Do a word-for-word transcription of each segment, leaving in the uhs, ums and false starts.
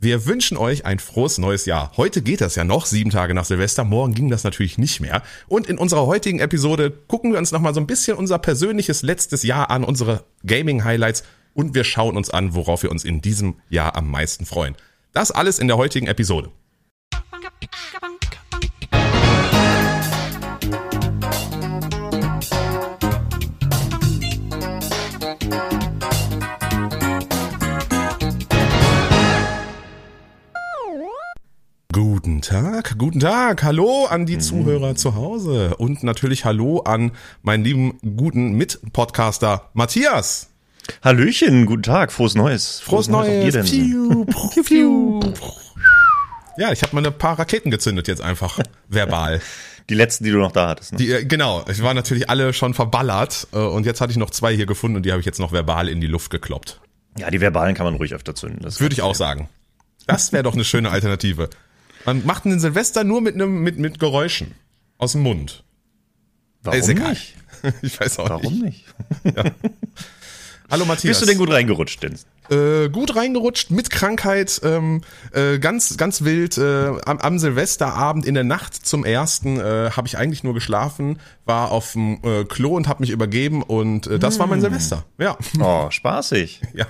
Wir wünschen euch ein frohes neues Jahr. Heute geht das ja noch, sieben Tage nach Silvester. Morgen ging das natürlich nicht mehr. Und in unserer heutigen Episode gucken wir uns nochmal so ein bisschen unser persönliches letztes Jahr an, unsere Gaming-Highlights. Und wir schauen uns an, worauf wir uns in diesem Jahr am meisten freuen. Das alles in der heutigen Episode. Guten Tag, guten Tag, hallo an die Zuhörer zu Hause und natürlich hallo an meinen lieben, guten Mitpodcaster Matthias. Hallöchen, guten Tag, frohes Neues. Frohes, frohes Neues. Neues. Piu, piu, piu. Ja, ich habe mal ein paar Raketen gezündet jetzt einfach, verbal. Die letzten, die du noch da hattest, ne? Die, genau, ich war natürlich alle schon verballert und jetzt hatte ich noch zwei hier gefunden und die habe ich jetzt noch verbal in die Luft gekloppt. Ja, die verbalen kann man ruhig öfter zünden. Das würde ich auch sagen. Das wäre doch eine schöne Alternative. Man macht einen Silvester nur mit einem mit mit Geräuschen aus dem Mund. Warum Ist egal. nicht? Ich weiß auch Warum nicht. nicht? Ja. Hallo Matthias. Bist du denn gut reingerutscht, denn? Äh, gut reingerutscht, mit Krankheit, ähm, äh, ganz ganz wild. Äh, am, am Silvesterabend in der Nacht zum ersten äh, habe ich eigentlich nur geschlafen, war auf dem äh, Klo und habe mich übergeben und äh, das hm. war mein Silvester. Ja. Oh, spaßig. Ja.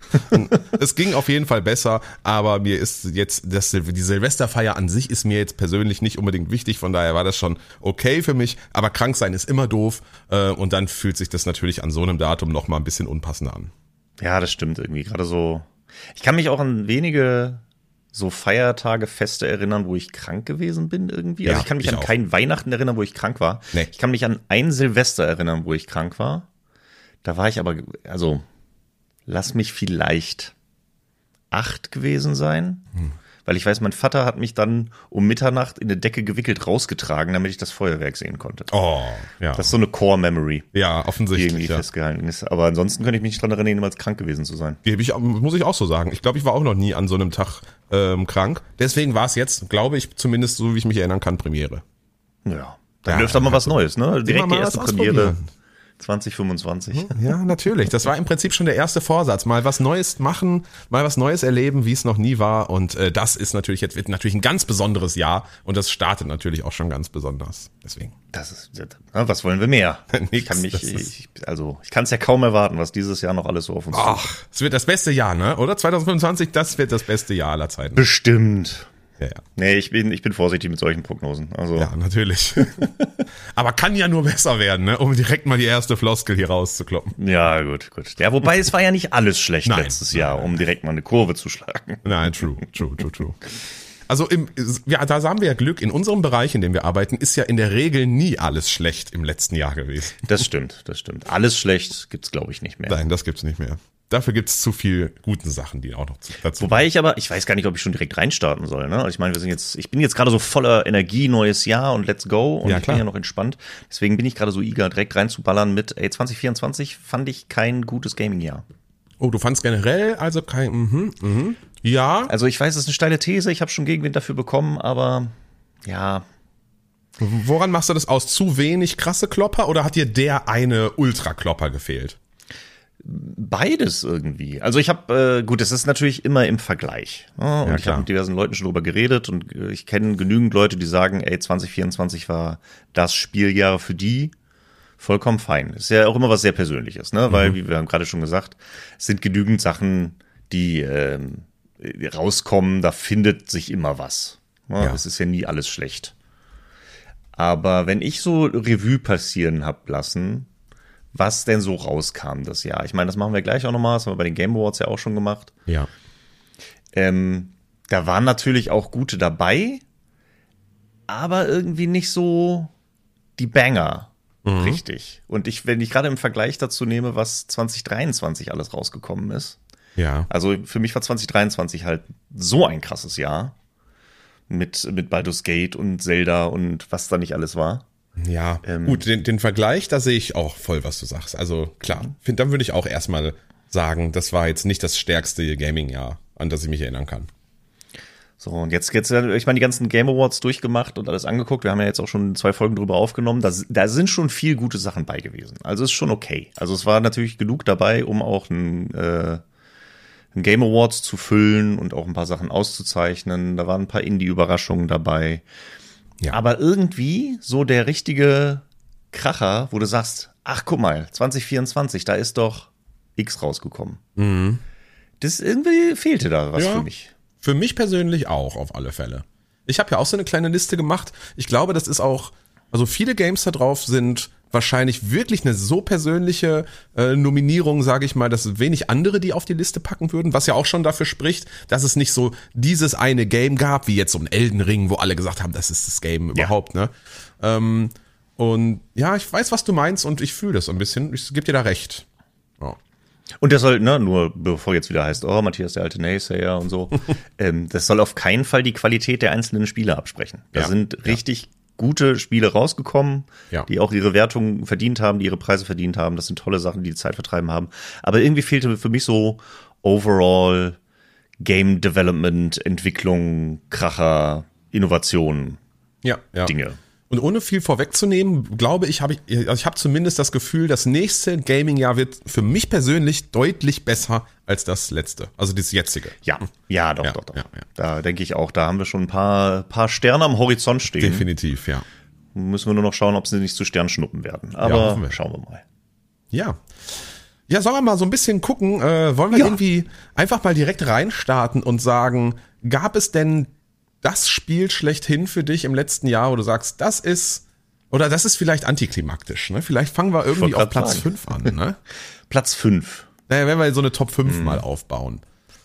Es ging auf jeden Fall besser, aber mir ist jetzt das, die Silvesterfeier an sich ist mir jetzt persönlich nicht unbedingt wichtig, von daher war das schon okay für mich, aber krank sein ist immer doof äh, und dann fühlt sich das natürlich an so einem Datum noch mal ein bisschen unpassender an. Ja, das stimmt irgendwie, gerade so. Ich kann mich auch an wenige so Feiertage, Feste erinnern, wo ich krank gewesen bin irgendwie. Ja, also ich kann mich ich an auch. keinen Weihnachten erinnern, wo ich krank war. Nee. Ich kann mich an ein Silvester erinnern, wo ich krank war. Da war ich aber, also lass mich vielleicht acht gewesen sein, hm. weil ich weiß, mein Vater hat mich dann um Mitternacht in eine Decke gewickelt rausgetragen, damit ich das Feuerwerk sehen konnte. Oh, ja. Das ist so eine Core-Memory. Ja, offensichtlich. Die irgendwie ja. festgehalten ist. Aber ansonsten könnte ich mich nicht dran erinnern, jemals krank gewesen zu sein. Gebe ich, muss ich auch so sagen. Ich glaube, ich war auch noch nie an so einem Tag ähm, krank. Deswegen war es jetzt, glaube ich, zumindest so, wie ich mich erinnern kann, Premiere. Ja, dann ja, dürfte doch mal was Neues, ne? Direkt die erste Premiere. zwanzig fünfundzwanzig. Ja, natürlich. Das war im Prinzip schon der erste Vorsatz. Mal was Neues machen, mal was Neues erleben, wie es noch nie war. Und äh, das ist natürlich jetzt wird natürlich ein ganz besonderes Jahr. Und das startet natürlich auch schon ganz besonders. Deswegen. Das ist, ja, was wollen wir mehr? Nix, ich kann mich, ich, ich, also ich kann es ja kaum erwarten, was dieses Jahr noch alles so auf uns zukommt. Ach, es wird das beste Jahr, ne? Oder zwanzig fünfundzwanzig, das wird das beste Jahr aller Zeiten. Bestimmt. Ja, ja. Nee, ich bin, ich bin vorsichtig mit solchen Prognosen. Also. Ja, natürlich. Aber kann ja nur besser werden, ne? Um direkt mal die erste Floskel hier rauszukloppen. Ja, gut, gut. Ja, wobei es war ja nicht alles schlecht Nein. letztes Jahr, um direkt mal eine Kurve zu schlagen. Nein, true, true, true, true. Also im, ja, da haben wir ja Glück. In unserem Bereich, in dem wir arbeiten, ist ja in der Regel nie alles schlecht im letzten Jahr gewesen. Das stimmt, das stimmt. Alles schlecht gibt's, glaube ich, nicht mehr. Nein, das gibt's nicht mehr. Dafür gibt's zu viel guten Sachen, die auch noch dazu. Wobei ich aber, ich weiß gar nicht, ob ich schon direkt reinstarten soll. Ne? Also ich meine, wir sind jetzt, ich bin jetzt gerade so voller Energie, neues Jahr und let's go. Und ja, ich klar. bin ja noch entspannt. Deswegen bin ich gerade so eager, direkt reinzuballern mit, ey, zwanzig vierundzwanzig fand ich kein gutes Gaming-Jahr. Oh, du fandst generell also kein, mhm, mhm. Ja. Also ich weiß, das ist eine steile These, ich habe schon Gegenwind dafür bekommen, aber ja. Woran machst du das aus? Zu wenig krasse Klopper oder hat dir der eine Ultra-Klopper gefehlt? Beides irgendwie. Also ich habe, äh, gut, es ist natürlich immer im Vergleich. Ja, und Ja, ich habe mit diversen Leuten schon drüber geredet und äh, ich kenne genügend Leute, die sagen, ey, zwanzig vierundzwanzig war das Spieljahr für die. Vollkommen fein. Ist ja auch immer was sehr Persönliches, ne? Weil, mhm. wie wir haben gerade schon gesagt, es sind genügend Sachen, die ähm, rauskommen, da findet sich immer was. Ja, ja. Es ist ja nie alles schlecht. Aber wenn ich so Revue passieren hab lassen, was denn so rauskam das Jahr. Ich meine, das machen wir gleich auch nochmal, das haben wir bei den Game Awards ja auch schon gemacht. Ja. Ähm, da waren natürlich auch gute dabei, aber irgendwie nicht so die Banger, mhm. richtig. Und ich, wenn ich gerade im Vergleich dazu nehme, was zwanzig dreiundzwanzig alles rausgekommen ist, ja. Also für mich war zwanzig dreiundzwanzig halt so ein krasses Jahr mit, mit Baldur's Gate und Zelda und was da nicht alles war. Ja, ähm, gut, den, den Vergleich, da sehe ich auch voll, was du sagst. Also klar, find, dann würde ich auch erstmal sagen, das war jetzt nicht das stärkste Gaming-Jahr, an das ich mich erinnern kann. So, und jetzt, jetzt, ich meine, die ganzen Game Awards durchgemacht und alles angeguckt. Wir haben ja jetzt auch schon zwei Folgen drüber aufgenommen. Da, da sind schon viel gute Sachen bei gewesen. Also ist schon okay. Also es war natürlich genug dabei, um auch ein, äh, Game Awards zu füllen und auch ein paar Sachen auszuzeichnen. Da waren ein paar Indie-Überraschungen dabei. Ja. Aber irgendwie so der richtige Kracher, wo du sagst, ach guck mal, zwanzig vierundzwanzig, da ist doch X rausgekommen. Mhm. Das irgendwie fehlte da was ja, für mich. Für mich persönlich auch, auf alle Fälle. Ich habe ja auch so eine kleine Liste gemacht. Ich glaube, das ist auch, also viele Games da drauf sind wahrscheinlich wirklich eine so persönliche äh, Nominierung, sage ich mal, dass wenig andere die auf die Liste packen würden, was ja auch schon dafür spricht, dass es nicht so dieses eine Game gab, wie jetzt so ein Elden Ring, wo alle gesagt haben, das ist das Game ja. überhaupt, ne? Ähm, und ja, ich weiß, was du meinst und ich fühle das ein bisschen. Ich gebe dir da recht. Ja. Und das soll, ne, nur bevor jetzt wieder heißt, oh, Matthias der alte Naysayer und so, ähm, das soll auf keinen Fall die Qualität der einzelnen Spiele absprechen. Da ja. sind richtig ja. gute Spiele rausgekommen, ja. die auch ihre Wertungen verdient haben, die ihre Preise verdient haben. Das sind tolle Sachen, die die Zeit vertreiben haben. Aber irgendwie fehlte für mich so overall Game Development, Entwicklung, Kracher, Innovation, ja, ja. Dinge. Und ohne viel vorwegzunehmen, glaube ich, habe ich, also ich habe zumindest das Gefühl, das nächste Gaming-Jahr wird für mich persönlich deutlich besser als das letzte, also das jetzige. Ja, ja, doch, ja, doch, doch. Ja, ja. Da denke ich auch, da haben wir schon ein paar, paar Sterne am Horizont stehen. Definitiv, ja. Müssen wir nur noch schauen, ob sie nicht zu Sternschnuppen werden. Aber ja, wir. schauen wir mal. Ja. Ja, sollen wir mal so ein bisschen gucken, äh, wollen wir ja. irgendwie einfach mal direkt reinstarten und sagen, gab es denn das Spiel schlechthin für dich im letzten Jahr, wo du sagst, das ist, oder das ist vielleicht antiklimaktisch, ne? Vielleicht fangen wir irgendwie auf Platz fünf an, ne? Platz fünf. Naja, wenn wir so eine Top fünf hm. mal aufbauen.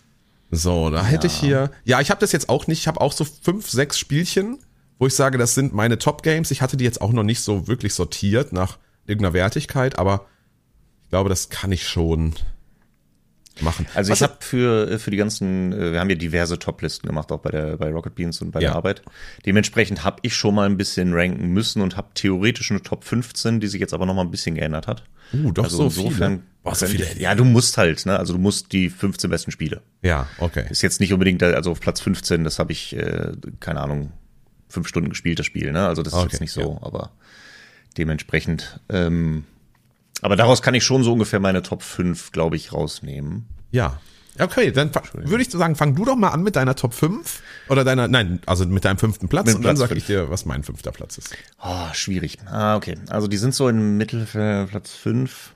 So, da ja. hätte ich hier, ja, ich habe das jetzt auch nicht, ich habe auch so fünf, sechs Spielchen, wo ich sage, das sind meine Top-Games. Ich hatte die jetzt auch noch nicht so wirklich sortiert nach irgendeiner Wertigkeit, aber ich glaube, das kann ich schon machen. Also Was ich habe für für die ganzen, wir haben ja diverse Top-Listen gemacht, auch bei der bei Rocket Beans und bei ja. der Arbeit. Dementsprechend habe ich schon mal ein bisschen ranken müssen und habe theoretisch eine Top fünfzehn, die sich jetzt aber noch mal ein bisschen geändert hat. Uh, doch also so insofern, viele. Boah, so viele. Ja, du musst halt, ne? Also du musst die fünfzehn besten Spiele. Ja, okay. Ist jetzt nicht unbedingt, also auf Platz fünfzehn, das habe ich, äh, keine Ahnung, fünf Stunden gespielt, das Spiel, ne? Also das ist okay, jetzt nicht so, ja. aber dementsprechend, ähm, aber daraus kann ich schon so ungefähr meine Top fünf, glaube ich, rausnehmen. Ja. Okay, dann würde ich sagen, fang du doch mal an mit deiner Top fünf oder deiner, nein, also mit deinem fünften Platz mit und Platz dann sage ich dir, was mein fünfter Platz ist. Oh, schwierig. Ah, okay. Also die sind so im Mittelfeld, Platz fünf.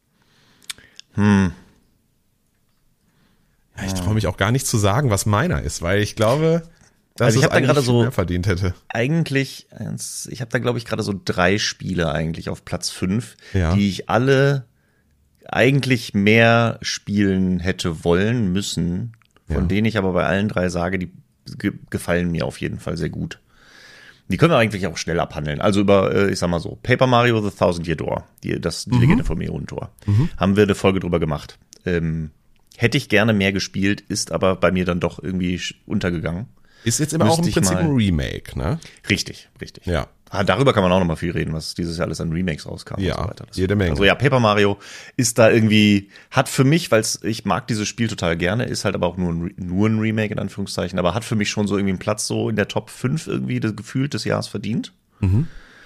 Hm. Ja, ich traue mich auch gar nicht zu sagen, was meiner ist, weil ich glaube, dass also ich es habe da gerade so mehr verdient hätte. Eigentlich, ich habe da glaube ich gerade so drei Spiele eigentlich auf Platz fünf, ja. die ich alle eigentlich mehr spielen hätte wollen müssen, von ja. denen ich aber bei allen drei sage, die ge- gefallen mir auf jeden Fall sehr gut. Die können wir eigentlich auch schnell abhandeln. Also über, ich sag mal so, Paper Mario The Thousand Year Door, die, das, die mhm. Legende vom Ionentor, mhm. haben wir eine Folge drüber gemacht. Ähm, hätte ich gerne mehr gespielt, ist aber bei mir dann doch irgendwie untergegangen. Ist jetzt immer auch im Prinzip ein Remake, ne? Richtig, richtig. Ja. Ah, darüber kann man auch noch mal viel reden, was dieses Jahr alles an Remakes rauskam ja, und so weiter. Das jede Menge. Also ja, Paper Mario ist da irgendwie, hat für mich, weil ich mag dieses Spiel total gerne, ist halt aber auch nur ein, nur ein Remake in Anführungszeichen, aber hat für mich schon so irgendwie einen Platz so in der Top fünf irgendwie das Gefühl des Jahres verdient. Mhm.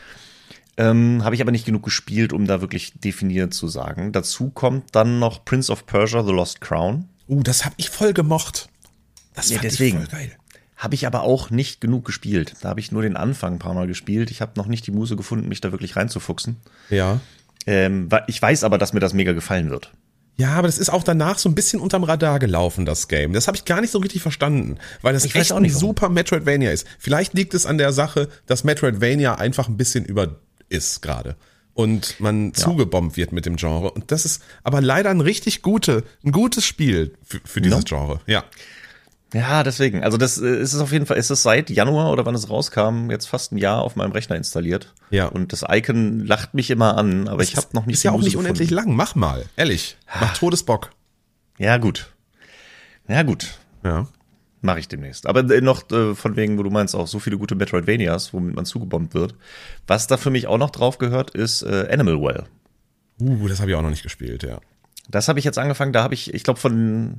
Ähm, habe ich aber nicht genug gespielt, um da wirklich definiert zu sagen. Dazu kommt dann noch Prince of Persia, The Lost Crown. Uh, das habe ich voll gemocht. Das ja, deswegen. Ich voll geil. Habe ich aber auch nicht genug gespielt. Da habe ich nur den Anfang ein paar Mal gespielt. Ich habe noch nicht die Muße gefunden, mich da wirklich reinzufuchsen. Ja. Ähm, ich weiß aber, dass mir das mega gefallen wird. Ja, aber das ist auch danach so ein bisschen unterm Radar gelaufen, das Game. Das habe ich gar nicht so richtig verstanden, weil das ich echt ein super Metroidvania ist. Vielleicht liegt es an der Sache, dass Metroidvania einfach ein bisschen über ist gerade. Und man ja. zugebombt wird mit dem Genre. Und das ist aber leider ein richtig gute, ein gutes Spiel für, für dieses no. Genre. Ja. Ja, deswegen. Also das ist es auf jeden Fall, ist es seit Januar oder wann es rauskam, jetzt fast ein Jahr auf meinem Rechner installiert. Ja. Und das Icon lacht mich immer an, aber das ich habe noch nicht. Ist ja auch nicht gefunden. Unendlich lang. Mach mal, ehrlich. Mach Todesbock. Ja, gut. Ja, gut. Ja. Mache ich demnächst. Aber noch äh, von wegen, wo du meinst, auch so viele gute Metroidvanias, womit man zugebombt wird. Was da für mich auch noch drauf gehört, ist äh, Animal Well. Uh, das habe ich auch noch nicht gespielt, ja. Das habe ich jetzt angefangen, da habe ich, ich glaube von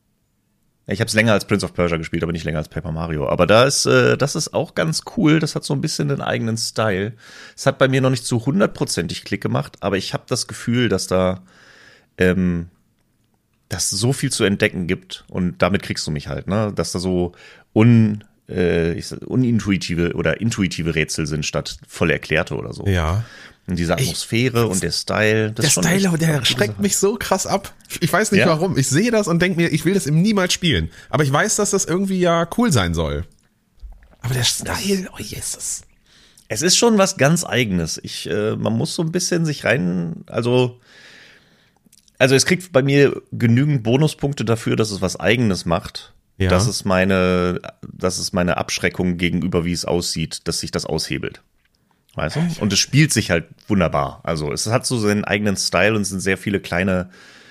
Ich habe es länger als Prince of Persia gespielt, aber nicht länger als Paper Mario. Aber da ist, äh, das ist auch ganz cool. Das hat so ein bisschen den eigenen Style. Es hat bei mir noch nicht zu hundertprozentig Klick gemacht, aber ich habe das Gefühl, dass da, ähm, dass es so viel zu entdecken gibt und damit kriegst du mich halt, ne? Dass da so un, äh, ich sag, unintuitive oder intuitive Rätsel sind statt voll erklärte oder so. Ja. Und diese Atmosphäre ich, und der Style. Das der ist schon Style, echt, der schreckt mich so krass ab. Ich weiß nicht ja? warum. Ich sehe das und denke mir, ich will das eben niemals spielen. Aber ich weiß, dass das irgendwie ja cool sein soll. Aber der Style, oh Jesus. Es ist schon was ganz Eigenes. Ich, äh, man muss so ein bisschen sich rein, also, also es kriegt bei mir genügend Bonuspunkte dafür, dass es was Eigenes macht. Ja. Das ist meine, das ist meine Abschreckung gegenüber, wie es aussieht, dass sich das aushebelt. Weißt du? Und es spielt sich halt wunderbar. Also es hat so seinen eigenen Style und es sind sehr viele kleine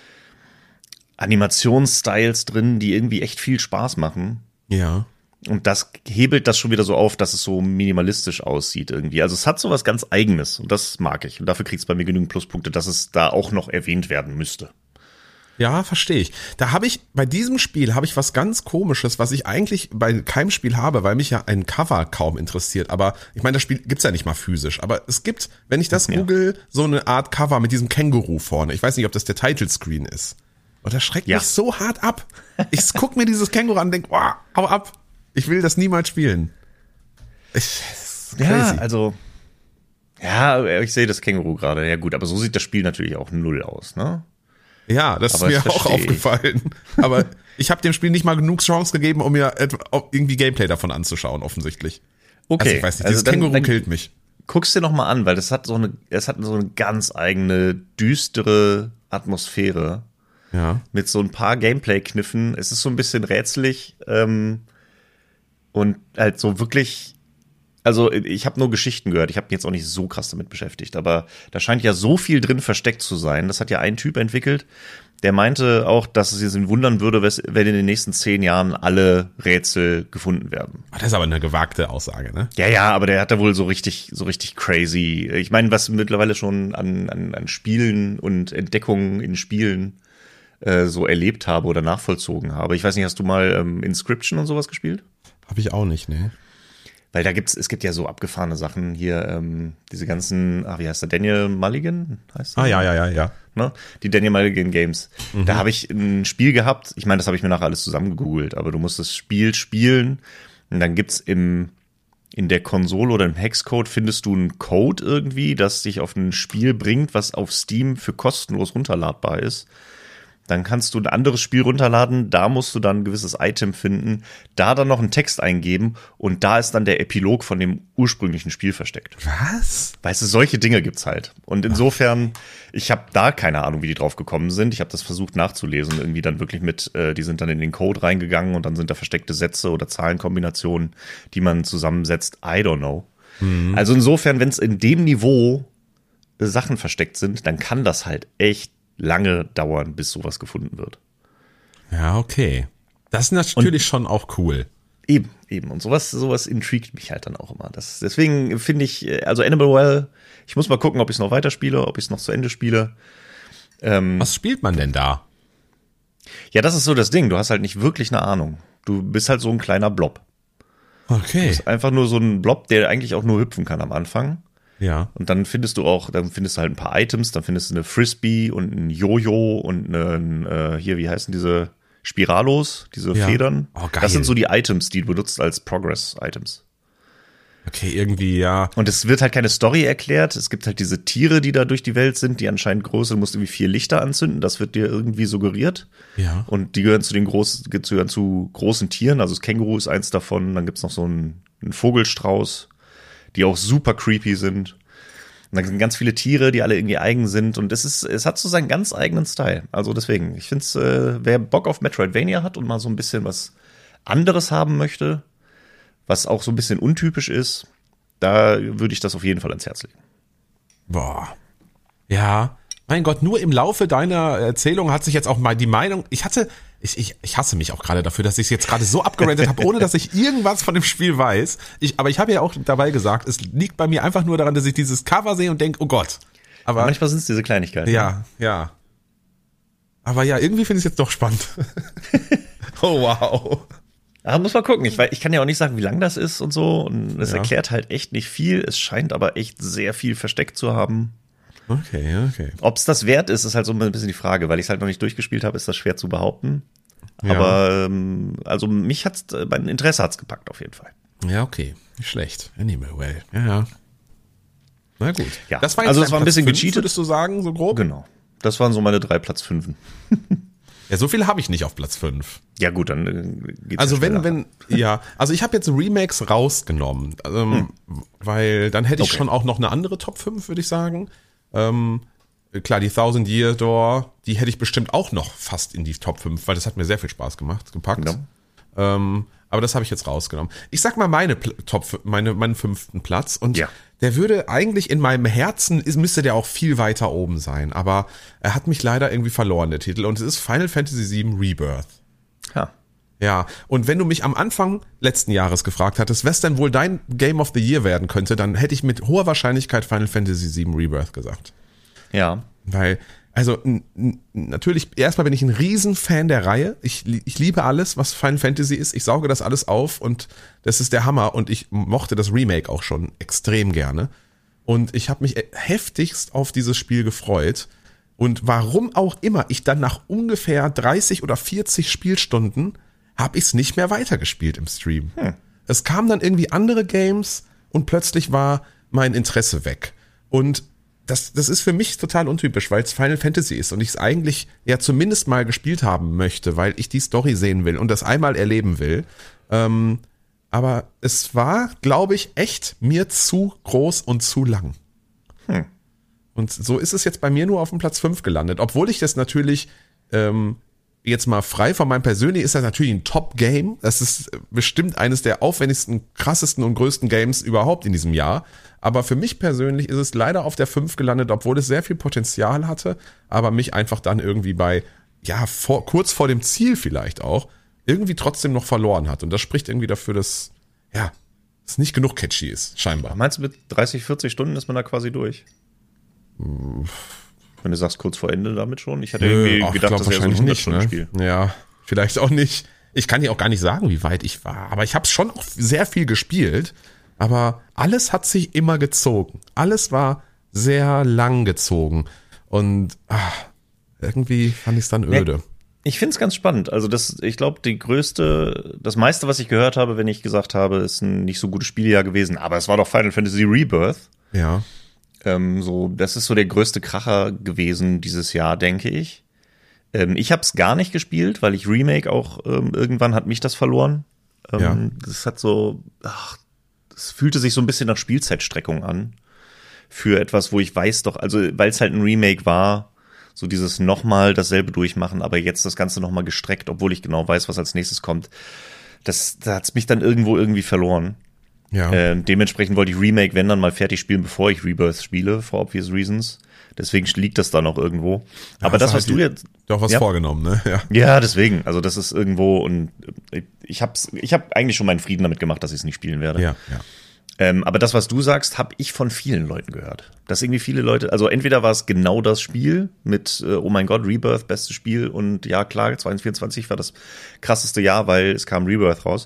Animationsstyles drin, die irgendwie echt viel Spaß machen. Ja. Und das hebelt das schon wieder so auf, dass es so minimalistisch aussieht irgendwie. Also es hat so was ganz Eigenes und das mag ich. Und dafür kriegt es bei mir genügend Pluspunkte, dass es da auch noch erwähnt werden müsste. Ja, verstehe ich. Da habe ich, bei diesem Spiel habe ich was ganz Komisches, was ich eigentlich bei keinem Spiel habe, weil mich ja ein Cover kaum interessiert. Aber ich meine, das Spiel gibt's ja nicht mal physisch. Aber es gibt, wenn ich das ja. google, so eine Art Cover mit diesem Känguru vorne. Ich weiß nicht, ob das der Title-Screen ist. Und das schreckt ja. mich so hart ab. Ich guck mir dieses Känguru an und denk, wow, hau ab. Ich will das niemals spielen. Ich, ja, also, ja, ich sehe das Känguru gerade. Ja gut, aber so sieht das Spiel natürlich auch null aus, ne? Ja, das aber ist mir auch aufgefallen. Aber ich habe dem Spiel nicht mal genug Chance gegeben, um mir irgendwie Gameplay davon anzuschauen, offensichtlich. Okay. Also ich weiß nicht, dieses also dann, Känguru dann killt mich. Guck's dir noch mal an, weil das hat so eine, es hat so eine ganz eigene, düstere Atmosphäre. Ja. Mit so ein paar Gameplay-Kniffen. Es ist so ein bisschen rätselig, ähm, und halt so wirklich, also ich habe nur Geschichten gehört, ich habe mich jetzt auch nicht so krass damit beschäftigt, aber da scheint ja so viel drin versteckt zu sein. Das hat ja ein Typ entwickelt, der meinte auch, dass es ihn wundern würde, wenn in den nächsten zehn Jahren alle Rätsel gefunden werden. Das ist aber eine gewagte Aussage, ne? Ja, ja, aber der hat da wohl so richtig, so richtig crazy. Ich meine, was mittlerweile schon an, an, an Spielen und Entdeckungen in Spielen äh, so erlebt habe oder nachvollzogen habe. Ich weiß nicht, hast du mal ähm, Inscription und sowas gespielt? Habe ich auch nicht, ne? Weil da gibt's, es gibt ja so abgefahrene Sachen hier, ähm, diese ganzen, ach, wie heißt der, Daniel Mulligan? Heißt der? Ah, ja, ja, ja, ja. Ne? Die Daniel Mulligan Games. Mhm. Da habe ich ein Spiel gehabt, ich meine, das habe ich mir nachher alles zusammengegoogelt, aber du musst das Spiel spielen und dann gibt's im, in der Konsole oder im Hexcode findest du einen Code irgendwie, das dich auf ein Spiel bringt, was auf Steam für kostenlos runterladbar ist. Dann kannst du ein anderes Spiel runterladen, da musst du dann ein gewisses Item finden, da dann noch einen Text eingeben und da ist dann der Epilog von dem ursprünglichen Spiel versteckt. Was? Weißt du, solche Dinge gibt's halt. Und insofern, ich habe da keine Ahnung, wie die drauf gekommen sind. Ich habe das versucht nachzulesen, irgendwie dann wirklich mit, äh, die sind dann in den Code reingegangen und dann sind da versteckte Sätze oder Zahlenkombinationen, die man zusammensetzt. I don't know. Mhm. Also insofern, wenn es in dem Niveau äh, Sachen versteckt sind, dann kann das halt echt lange dauern, bis sowas gefunden wird. Ja, okay. Das ist natürlich und schon auch cool. Eben, eben. Und sowas, sowas intrigued mich halt dann auch immer. Das, deswegen finde ich, also Animal Well, ich muss mal gucken, ob ich es noch weiterspiele, ob ich es noch zu Ende spiele. Ähm, Was spielt man denn da? Ja, das ist so das Ding. Du hast halt nicht wirklich eine Ahnung. Du bist halt so ein kleiner Blob. Okay. Du bist einfach nur so ein Blob, der eigentlich auch nur hüpfen kann am Anfang. Ja. Und dann findest du auch, dann findest du halt ein paar Items, dann findest du eine Frisbee und ein Jojo und einen, äh, hier, wie heißen diese Spiralos, diese ja. Federn. Oh, geil. Das sind so die Items, die du benutzt als Progress-Items. Okay, irgendwie, ja. Und es wird halt keine Story erklärt. Es gibt halt diese Tiere, die da durch die Welt sind, die anscheinend groß sind. Du musst irgendwie vier Lichter anzünden. Das wird dir irgendwie suggeriert. Ja. Und die gehören zu den großen, gehören zu großen Tieren. Also das Känguru ist eins davon. Dann gibt's noch so einen, einen Vogelstrauß, die auch super creepy sind. Und dann sind ganz viele Tiere, die alle irgendwie eigen sind. Und es ist, es hat so seinen ganz eigenen Style. Also deswegen, ich finde es, äh, wer Bock auf Metroidvania hat und mal so ein bisschen was anderes haben möchte, was auch so ein bisschen untypisch ist, da würde ich das auf jeden Fall ans Herz legen. Boah. Ja. Mein Gott, nur im Laufe deiner Erzählung hat sich jetzt auch mal die Meinung, ich hatte, ich, ich, ich hasse mich auch gerade dafür, dass ich es jetzt gerade so abgerantet habe, ohne dass ich irgendwas von dem Spiel weiß. Ich, aber ich habe ja auch dabei gesagt, es liegt bei mir einfach nur daran, dass ich dieses Cover sehe und denke, oh Gott. Aber ja, manchmal sind es diese Kleinigkeiten. Ja, ja. Aber ja, irgendwie finde ich es jetzt doch spannend. Oh, wow. Aber muss man gucken. Ich, ich kann ja auch nicht sagen, wie lang das ist und so. Und es ja. erklärt halt echt nicht viel. Es scheint aber echt sehr viel versteckt zu haben. Okay, okay. Ob es das wert ist, ist halt so ein bisschen die Frage, weil ich es halt noch nicht durchgespielt habe, ist das schwer zu behaupten. Ja. Aber ähm, also mich hat's, mein Interesse hat's gepackt auf jeden Fall. Ja, okay. Nicht schlecht. Animal Well. Ja, ja. Na gut. Ja. Das war jetzt Also dein es war ein Platz bisschen fünf, gecheatet. würdest du sagen, so grob? Genau. Das waren so meine drei Platz fünfen. Ja, so viel habe ich nicht auf Platz fünf. Ja gut, dann äh, geht's Also ja wenn, schneller. wenn, ja, also ich habe jetzt Remakes rausgenommen, ähm, hm. weil dann hätte ich Okay. schon auch noch eine andere Top fünf, würde ich sagen. Ähm, klar, die Thousand Year Door, die hätte ich bestimmt auch noch fast in die Top fünf, weil das hat mir sehr viel Spaß gemacht, gepackt. Ja. Ähm, aber das habe ich jetzt rausgenommen. Ich sag mal meine Pl- Top, meine, meinen fünften Platz und Ja. der würde eigentlich in meinem Herzen, ist, müsste der auch viel weiter oben sein, aber er hat mich leider irgendwie verloren, der Titel, und es ist Final Fantasy sieben Rebirth. Ja. Ja, und wenn du mich am Anfang letzten Jahres gefragt hattest, was denn wohl dein Game of the Year werden könnte, dann hätte ich mit hoher Wahrscheinlichkeit Final Fantasy sieben Rebirth gesagt. Ja. Weil, also n- n- natürlich, erstmal bin ich ein Riesenfan der Reihe. Ich, li- ich liebe alles, was Final Fantasy ist. Ich sauge das alles auf und das ist der Hammer. Und ich mochte das Remake auch schon extrem gerne. Und ich habe mich heftigst auf dieses Spiel gefreut. Und warum auch immer ich dann nach ungefähr dreißig oder vierzig Spielstunden habe ich es nicht mehr weitergespielt im Stream. Hm. Es kamen dann irgendwie andere Games und plötzlich war mein Interesse weg. Und das, das ist für mich total untypisch, weil es Final Fantasy ist und ich es eigentlich ja zumindest mal gespielt haben möchte, weil ich die Story sehen will und das einmal erleben will. Ähm, aber es war, glaube ich, echt mir zu groß und zu lang. Hm. Und so ist es jetzt bei mir nur auf dem Platz fünf gelandet. Obwohl ich das natürlich ähm, jetzt mal frei von meinem persönlichen, ist das natürlich ein Top-Game. Das ist bestimmt eines der aufwendigsten, krassesten und größten Games überhaupt in diesem Jahr. Aber für mich persönlich ist es leider auf der fünf gelandet, obwohl es sehr viel Potenzial hatte, aber mich einfach dann irgendwie bei, ja, vor, kurz vor dem Ziel vielleicht auch, irgendwie trotzdem noch verloren hat. Und das spricht irgendwie dafür, dass, ja, es nicht genug catchy ist, scheinbar. Meinst du, mit dreißig, vierzig Stunden ist man da quasi durch? Wenn du sagst, kurz vor Ende damit schon. Ich hatte irgendwie Ach, gedacht, glaub, das wäre so ein wahrscheinlich nicht, hundert-Stunden-Spiel. ne? Ja, vielleicht auch nicht. Ich kann dir auch gar nicht sagen, wie weit ich war. Aber ich habe schon auch sehr viel gespielt. Aber alles hat sich immer gezogen. Alles war sehr lang gezogen. Und ach, irgendwie fand ich es dann öde. Nee. Ich finde es ganz spannend. Also das, ich glaube, die größte, das meiste, was ich gehört habe, wenn ich gesagt habe, ist ein nicht so gutes Spieljahr gewesen, aber es war doch Final Fantasy Rebirth. Ja. Ähm, so, das ist so der größte Kracher gewesen dieses Jahr, denke ich. Ähm, ich habe es gar nicht gespielt, weil ich Remake auch ähm, irgendwann hat mich das verloren. Ähm, Ja. Das hat so, ach, das fühlte sich so ein bisschen nach Spielzeitstreckung an für etwas, wo ich weiß doch, also weil es halt ein Remake war. So dieses nochmal dasselbe durchmachen, aber jetzt das Ganze nochmal gestreckt, obwohl ich genau weiß, was als nächstes kommt. Das, da hat's mich dann irgendwo irgendwie verloren. Ja. Ähm, dementsprechend wollte ich Remake, wenn dann mal fertig spielen, bevor ich Rebirth spiele, for obvious reasons. Deswegen liegt das da noch irgendwo. Ja, aber das, hast was halt du jetzt... Doch was ja? vorgenommen, ne? Ja. Ja, deswegen. Also das ist irgendwo und ich hab's, ich hab eigentlich schon meinen Frieden damit gemacht, dass ich es nicht spielen werde. Ja, ja. Ähm, aber das, was du sagst, habe ich von vielen Leuten gehört. Dass irgendwie viele Leute, also entweder war es genau das Spiel mit, äh, oh mein Gott, Rebirth, bestes Spiel und ja klar, zwanzig vierundzwanzig war das krasseste Jahr, weil es kam Rebirth raus.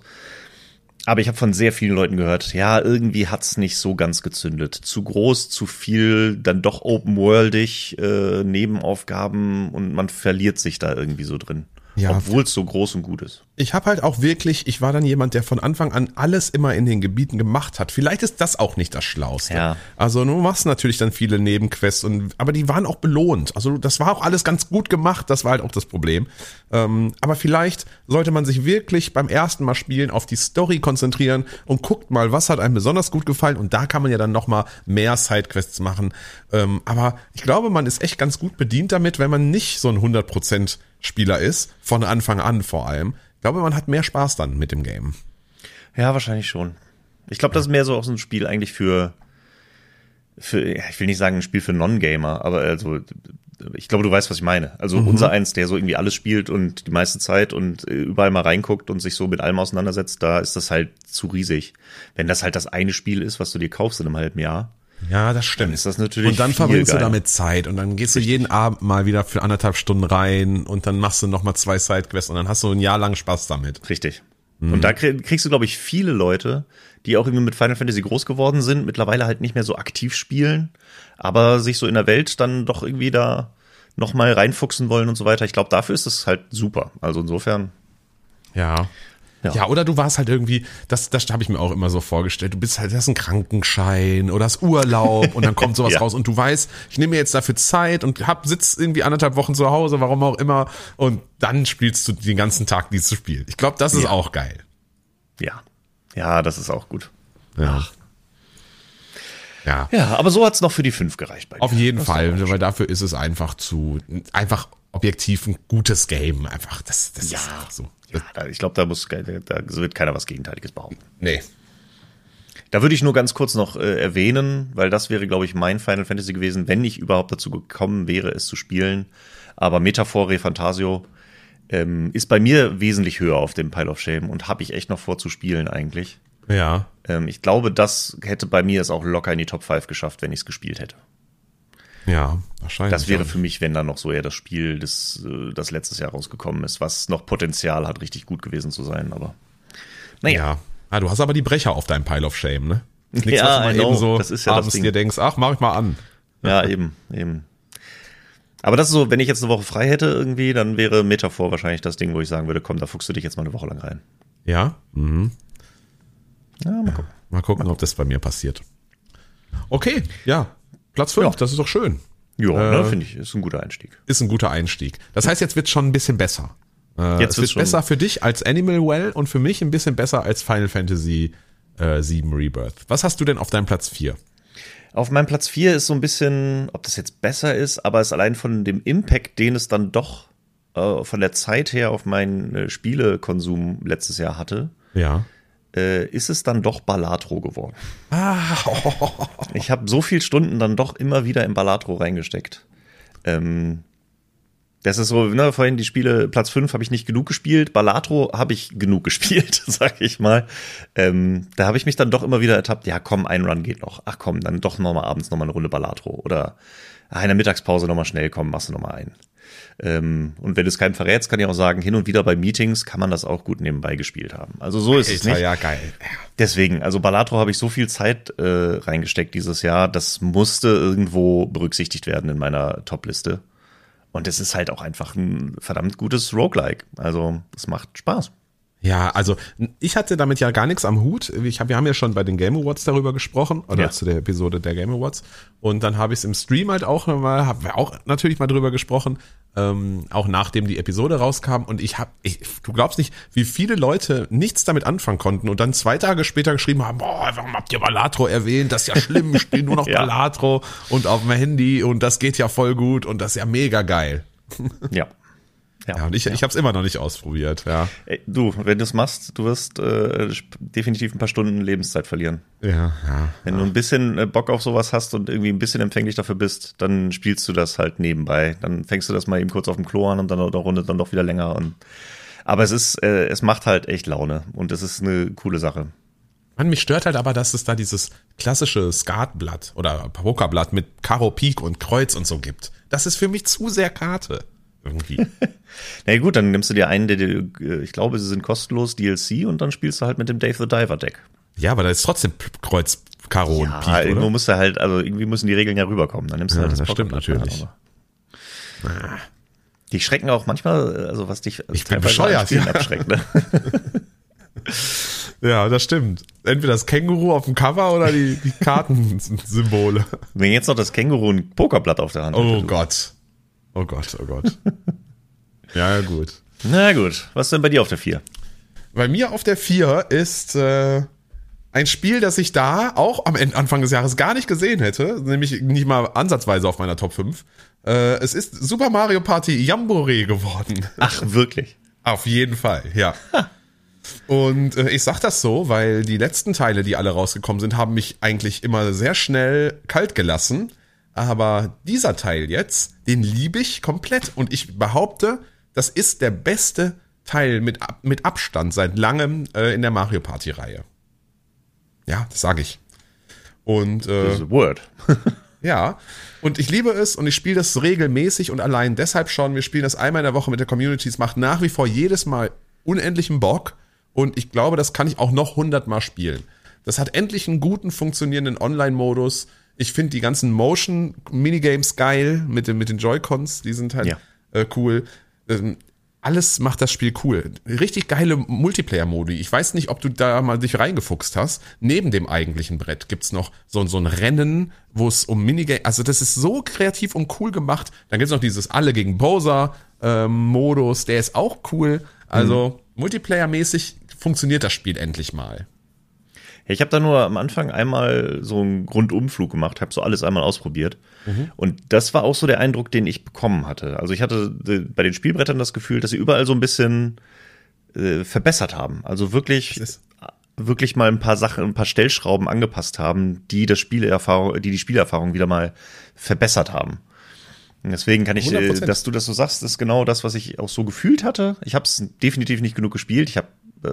Aber ich habe von sehr vielen Leuten gehört, ja, irgendwie hat's nicht so ganz gezündet. Zu groß, zu viel, dann doch open-worldig, äh, Nebenaufgaben und man verliert sich da irgendwie so drin. Ja. Obwohl es so groß und gut ist. Ich habe halt auch wirklich, ich war dann jemand, der von Anfang an alles immer in den Gebieten gemacht hat. Vielleicht ist das auch nicht das Schlauste. Ja. Also du machst natürlich dann viele Nebenquests, und aber die waren auch belohnt. Also das war auch alles ganz gut gemacht, das war halt auch das Problem. Ähm, aber vielleicht sollte man sich wirklich beim ersten Mal spielen auf die Story konzentrieren und guckt mal, was hat einem besonders gut gefallen, und da kann man ja dann nochmal mehr Sidequests machen. Ähm, aber ich glaube, man ist echt ganz gut bedient damit, wenn man nicht so ein hundert Prozent Spieler ist, von Anfang an vor allem. Ich glaube, man hat mehr Spaß dann mit dem Game. Ja, wahrscheinlich schon. Ich glaube, das ist mehr so auch so ein Spiel eigentlich für, für, ja, ich will nicht sagen ein Spiel für Non-Gamer, aber also, ich glaube, du weißt, was ich meine. Also Mhm. unser eins, der so irgendwie alles spielt und die meiste Zeit und überall mal reinguckt und sich so mit allem auseinandersetzt, da ist das halt zu riesig. Wenn das halt das eine Spiel ist, was du dir kaufst in einem halben Jahr, Ja, das stimmt. dann ist das natürlich Und dann viel verbringst geiler. du damit Zeit und dann gehst du jeden Abend mal wieder für anderthalb Stunden rein und dann machst du nochmal zwei Sidequests und dann hast du ein Jahr lang Spaß damit. Richtig. Mhm. Und da kriegst du, glaube ich, viele Leute, die auch irgendwie mit Final Fantasy groß geworden sind, mittlerweile halt nicht mehr so aktiv spielen, aber sich so in der Welt dann doch irgendwie da noch mal reinfuchsen wollen und so weiter. Ich glaube, dafür ist es halt super. Also insofern. Ja. Ja. ja, oder du warst halt irgendwie, das, das habe ich mir auch immer so vorgestellt, du bist halt, hast einen Krankenschein oder hast Urlaub und dann kommt sowas ja. raus und du weißt, ich nehme mir jetzt dafür Zeit und hab, sitz irgendwie anderthalb Wochen zu Hause, warum auch immer, und dann spielst du den ganzen Tag dieses Spiel. Ich glaube, das ist ja. auch geil. Ja, ja, das ist auch gut. Ja. Ach. Ja. Ja, aber so hat's noch für die fünf gereicht bei dir. Auf jeden das Fall, weil dafür ist es einfach zu, einfach objektiv ein gutes Game. Einfach, das, das ja. ist einfach so. Ja, ich glaube, da muss, da wird keiner was Gegenteiliges behaupten. Nee. Da würde ich nur ganz kurz noch äh, erwähnen, weil das wäre, glaube ich, mein Final Fantasy gewesen, wenn ich überhaupt dazu gekommen wäre, es zu spielen. Aber Metaphor Refantasio ähm, ist bei mir wesentlich höher auf dem Pile of Shame und habe ich echt noch vor zu spielen eigentlich. Ja. Ähm, ich glaube, das hätte bei mir es auch locker in die Top fünf geschafft, wenn ich es gespielt hätte. Ja, wahrscheinlich. Das wäre für mich, wenn dann noch so eher das Spiel, das, das letztes Jahr rausgekommen ist, was noch Potenzial hat, richtig gut gewesen zu sein, aber naja. Ja, ah, du hast aber die Brecher auf deinem Pile of Shame, ne? Nichts, ja, was du mal know, eben so das ist ja abends das Ding. dir denkst, ach, mach ich mal an. Ja, eben, eben. Aber das ist so, wenn ich jetzt eine Woche frei hätte irgendwie, dann wäre Metaphor wahrscheinlich das Ding, wo ich sagen würde, komm, da fuchst du dich jetzt mal eine Woche lang rein. Ja? Mhm. Ja, mal gucken. Mal gucken, mal ob das bei mir passiert. Okay, ja. Platz fünf, ja. Das ist doch schön. Ja, äh, ne, finde ich, ist ein guter Einstieg. Ist ein guter Einstieg. Das heißt, jetzt wird schon ein bisschen besser. Äh, jetzt es wird schon besser für dich als Animal Well und für mich ein bisschen besser als Final Fantasy äh, sieben Rebirth. Was hast du denn auf deinem Platz vier? Auf meinem Platz vier ist so ein bisschen, ob das jetzt besser ist, aber es allein von dem Impact, den es dann doch äh, von der Zeit her auf meinen äh, Spielekonsum letztes Jahr hatte. Ja. Ist es dann doch Balatro geworden. Ah, oh. Ich habe so viele Stunden dann doch immer wieder in Balatro reingesteckt. Ähm, das ist so, ne, vorhin die Spiele, Platz fünf habe ich nicht genug gespielt, Balatro habe ich genug gespielt, sag ich mal. Ähm, da habe ich mich dann doch immer wieder ertappt, ja komm, ein Run geht noch. Ach komm, dann doch nochmal abends nochmal eine Runde Balatro. Oder in der Mittagspause nochmal schnell, komm, machst du nochmal einen. Ähm, und wenn du es keinem verrätst, kann ich auch sagen, hin und wieder bei Meetings kann man das auch gut nebenbei gespielt haben. Also so ist Alter, es nicht. Ja, geil. Deswegen, also Balatro habe ich so viel Zeit äh, reingesteckt dieses Jahr, das musste irgendwo berücksichtigt werden in meiner Top-Liste. Und es ist halt auch einfach ein verdammt gutes Roguelike. Also es macht Spaß. Ja, also ich hatte damit ja gar nichts am Hut. Ich hab, wir haben ja schon bei den Game Awards darüber gesprochen, oder ja. zu der Episode der Game Awards. Und dann habe ich es im Stream halt auch mal, haben wir auch natürlich mal drüber gesprochen, ähm, auch nachdem die Episode rauskam. Und ich habe, ich, du glaubst nicht, wie viele Leute nichts damit anfangen konnten und dann zwei Tage später geschrieben haben, boah, warum habt ihr Balatro erwähnt? Das ist ja schlimm, ich spiele nur noch ja. Balatro und auf dem Handy und das geht ja voll gut und das ist ja mega geil. Ja. Ja, ja, und ich, ja. ich habe es immer noch nicht ausprobiert, ja. Ey, du, wenn du es machst, du wirst äh, definitiv ein paar Stunden Lebenszeit verlieren. Ja, ja. Wenn ja. du ein bisschen äh, Bock auf sowas hast und irgendwie ein bisschen empfänglich dafür bist, dann spielst du das halt nebenbei. Dann fängst du das mal eben kurz auf dem Klo an und dann eine Runde dann doch wieder länger. Und aber es ist, äh, es macht halt echt Laune und es ist eine coole Sache. Man, mich stört halt aber, dass es da dieses klassische Skatblatt oder Pokerblatt mit Karo, Pik und Kreuz und so gibt. Das ist für mich zu sehr Karte. Irgendwie. Na ja, gut, dann nimmst du dir einen, der, der, ich glaube, sie sind kostenlos, D L C, und dann spielst du halt mit dem Dave the Diver Deck. Ja, aber da ist trotzdem Kreuz, Karo ja, und Pik, oder? Irgendwo musst du halt, also irgendwie müssen die Regeln ja rüberkommen. Dann nimmst du ja, halt das, das stimmt natürlich. Ah. Die schrecken auch manchmal, also was dich ich bin bescheuert, ja. abschreckt, ne? Ja, das stimmt. Entweder das Känguru auf dem Cover oder die, die Kartensymbole. Wenn jetzt noch das Känguru ein Pokerblatt auf der Hand hat. Oh Gott. Oh Gott, oh Gott. Ja, gut. Na gut, was ist denn bei dir auf der vier? Bei mir auf der vier ist äh, ein Spiel, das ich da auch am Ende, Anfang des Jahres gar nicht gesehen hätte, nämlich nicht mal ansatzweise auf meiner Top fünf. Äh, es ist Super Mario Party Jamboree geworden. Ach, wirklich? Auf jeden Fall, ja. Und äh, ich sag das so, weil die letzten Teile, die alle rausgekommen sind, haben mich eigentlich immer sehr schnell kalt gelassen. Aber dieser Teil jetzt, den liebe ich komplett. Und ich behaupte, das ist der beste Teil mit, mit Abstand seit langem äh, in der Mario Party Reihe. Ja, das sage ich. Und äh, das ist a word. ja, und ich liebe es und ich spiele das regelmäßig und allein deshalb schon. Wir spielen das einmal in der Woche mit der Community. Es macht nach wie vor jedes Mal unendlichen Bock. und ich glaube, das kann ich auch noch hundertmal spielen. Das hat endlich einen guten, funktionierenden Online-Modus. Ich finde die ganzen Motion-Minigames geil mit den, mit den Joy-Cons, die sind halt ja. äh, cool. Ähm, alles macht das Spiel cool. Richtig geile Multiplayer-Modi. Ich weiß nicht, ob du da mal dich reingefuchst hast. Neben dem eigentlichen Brett gibt's noch so, so ein Rennen, wo es um Minigame, also das ist so kreativ und cool gemacht. Dann gibt's noch dieses Alle gegen Bowser ähm, Modus, der ist auch cool. Also mhm. Multiplayer-mäßig funktioniert das Spiel endlich mal. Ja, ich habe da nur am Anfang einmal so einen Grundumflug gemacht, habe so alles einmal ausprobiert. Mhm. Und das war auch so der Eindruck, den ich bekommen hatte. Also ich hatte bei den Spielbrettern das Gefühl, dass sie überall so ein bisschen äh, verbessert haben. Also wirklich, wirklich mal ein paar Sachen, ein paar Stellschrauben angepasst haben, die das Spielerfahrung, die die Spielerfahrung wieder mal verbessert haben. Und deswegen kann ich, hundert Prozent. Dass du das so sagst, ist genau das, was ich auch so gefühlt hatte. Ich habe es definitiv nicht genug gespielt. Ich habe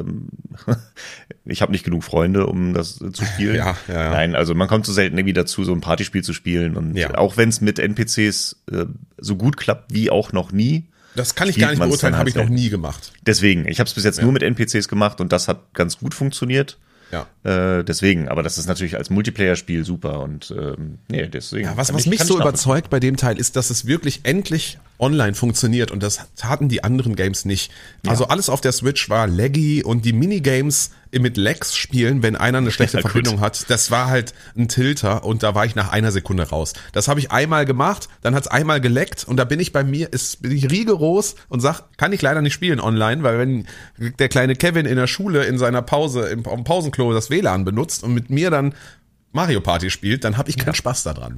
ich habe nicht genug Freunde, um das zu spielen. Ja, ja, ja. Nein, also man kommt so selten irgendwie dazu, so ein Partyspiel zu spielen. Und ja. auch wenn es mit N P Cs äh, so gut klappt wie auch noch nie. Das kann ich gar nicht beurteilen, habe ich noch nie gemacht. Deswegen, ich habe es bis jetzt ja. nur mit N P Cs gemacht und das hat ganz gut funktioniert. Ja. Äh, deswegen, aber das ist natürlich als Multiplayer-Spiel super und ähm, nee, deswegen. Ja, was was ich, mich so überzeugt bei dem Teil ist, dass es wirklich endlich online funktioniert und das taten die anderen Games nicht. Ja. Also alles auf der Switch war laggy und die Minigames mit Lags spielen, wenn einer eine schlechte ja, Verbindung hat, das war halt ein Tilter und da war ich nach einer Sekunde raus. Das habe ich einmal gemacht, dann hat's einmal geleckt und da bin ich bei mir, ist, bin ich rigoros und sag, kann ich leider nicht spielen online, weil wenn der kleine Kevin in der Schule in seiner Pause, im, im Pausenklo das W L A N benutzt und mit mir dann Mario Party spielt, dann habe ich keinen ja. Spaß daran.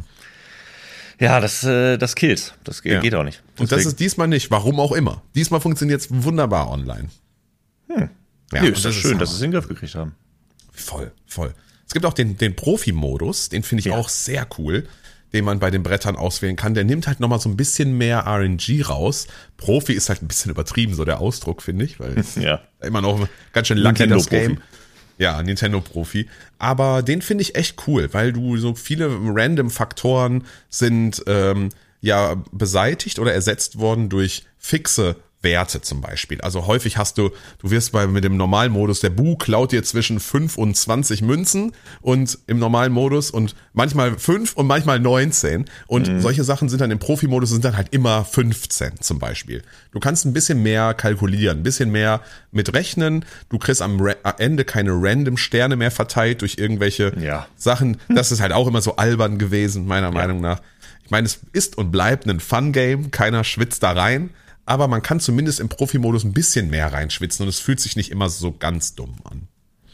Ja, das, äh, das killt. Das geht, ja. geht auch nicht. Deswegen. Und das ist diesmal nicht, warum auch immer. Diesmal funktioniert's wunderbar online. Hm. Ja, nee, ist das, das schön, ist dass sie es in den Griff gekriegt haben. Voll, voll. Es gibt auch den, den Profi-Modus, den finde ich ja. auch sehr cool, den man bei den Brettern auswählen kann. Der nimmt halt nochmal so ein bisschen mehr R N G raus. Profi ist halt ein bisschen übertrieben, so der Ausdruck, finde ich, weil ja. immer noch ganz schön lucky das Game. Ja, Nintendo-Profi. Aber den finde ich echt cool, weil du so viele Random-Faktoren sind ähm, ja beseitigt oder ersetzt worden durch fixe Werte zum Beispiel. Also häufig hast du, du wirst bei mit dem normalen Modus, der Bu klaut dir zwischen fünf und zwanzig Münzen und im normalen Modus und manchmal fünf und manchmal neunzehn. Und mhm. solche Sachen sind dann im Profi-Modus sind dann halt immer fünfzehn zum Beispiel. Du kannst ein bisschen mehr kalkulieren, ein bisschen mehr mit rechnen. Du kriegst am Ra- Ende keine random Sterne mehr verteilt durch irgendwelche ja. Sachen. Das ist halt auch immer so albern gewesen, meiner ja. Meinung nach. Ich meine, es ist und bleibt ein Fun-Game. Keiner schwitzt da rein. Aber man kann zumindest im Profi-Modus ein bisschen mehr reinschwitzen und es fühlt sich nicht immer so ganz dumm an.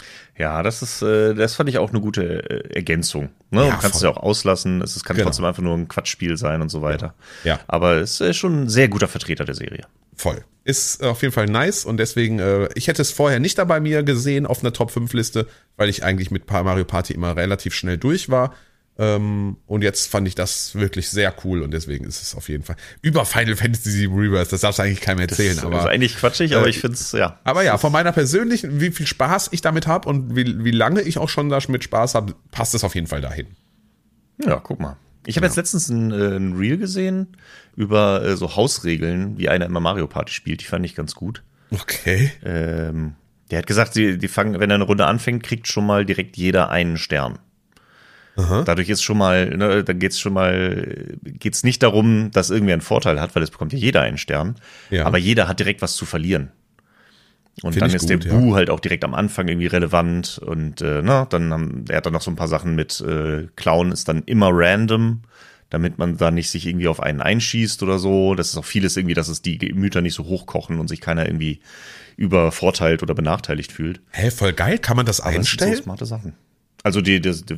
Ja, das ist, äh, das fand ich auch eine gute äh, Ergänzung. Ne? Ja, du kannst es ja auch auslassen. Es ist, kann genau. trotzdem einfach nur ein Quatschspiel sein und so weiter. Ja. ja. Aber es ist schon ein sehr guter Vertreter der Serie. Voll. Ist auf jeden Fall nice und deswegen, äh, ich hätte es vorher nicht dabei mir gesehen auf einer Top fünf Liste, weil ich eigentlich mit Mario Party immer relativ schnell durch war. Ähm, und jetzt fand ich das wirklich sehr cool und deswegen ist es auf jeden Fall über Final Fantasy sieben Rebirth, das darfst du eigentlich keinem erzählen. Das aber, ist eigentlich quatschig, aber äh, ich finde es, ja. Aber ja, von meiner persönlichen, wie viel Spaß ich damit habe und wie, wie lange ich auch schon damit Spaß habe, passt es auf jeden Fall dahin. Ja, guck mal. Ich habe ja. jetzt letztens ein, äh, ein Reel gesehen über äh, so Hausregeln, wie einer immer Mario Party spielt, die fand ich ganz gut. Okay. Ähm, der hat gesagt, die, die fangen, wenn er eine Runde anfängt, kriegt schon mal direkt jeder einen Stern. Aha. Dadurch ist schon mal, ne, dann geht's schon mal, geht's nicht darum, dass irgendwer einen Vorteil hat, weil es bekommt ja jeder einen Stern. Ja. Aber jeder hat direkt was zu verlieren. Und Find dann ist gut, der Bu ja. halt auch direkt am Anfang irgendwie relevant und äh, na, dann haben, er hat dann noch so ein paar Sachen mit äh, Klauen ist dann immer random, damit man da nicht sich irgendwie auf einen einschießt oder so. Das ist auch vieles irgendwie, dass es die Gemüter nicht so hochkochen und sich keiner irgendwie übervorteilt oder benachteiligt fühlt. Hä, voll geil, kann man das Aber einstellen? Das sind so smarte Sachen. Also die, die, die,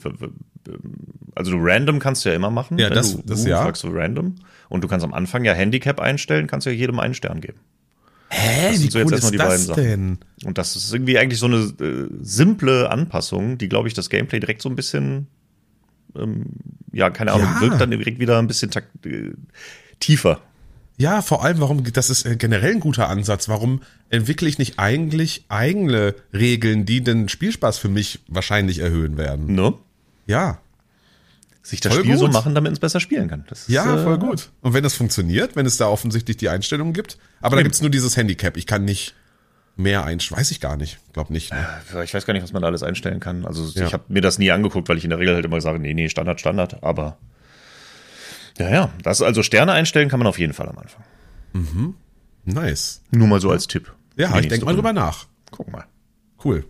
also du random kannst du ja immer machen. Ja, das, du, das du ja. fragst du random. Und du kannst am Anfang ja Handicap einstellen, kannst ja jedem einen Stern geben. Hä, wie so cool ist die das denn? Und das ist irgendwie eigentlich so eine äh, simple Anpassung, die, glaube ich, das Gameplay direkt so ein bisschen, ähm, ja, keine Ahnung, Ja. wirkt dann direkt wieder ein bisschen takt, äh, tiefer. Ja, vor allem, warum, das ist generell ein guter Ansatz. Warum entwickle ich nicht eigentlich eigene Regeln, die den Spielspaß für mich wahrscheinlich erhöhen werden? Ne? Ja. Sich das Voll Spiel gut. so machen, damit es besser spielen kann. Das ist, Ja, voll äh, gut. Und wenn das funktioniert, wenn es da offensichtlich die Einstellungen gibt, aber da Eben. gibt's nur dieses Handicap. Ich kann nicht mehr einstellen? Weiß ich gar nicht. Glaub nicht. Ne? Ich weiß gar nicht, was man da alles einstellen kann. Also Ja. ich habe mir das nie angeguckt, weil ich in der Regel halt immer sage, nee, nee, Standard, Standard. Aber ja, ja, das also Sterne einstellen kann man auf jeden Fall am Anfang. Nice. Nur mal so als Tipp. Ja, Für die ich denke mal nächste drüber Runde. nach. Guck mal. Cool.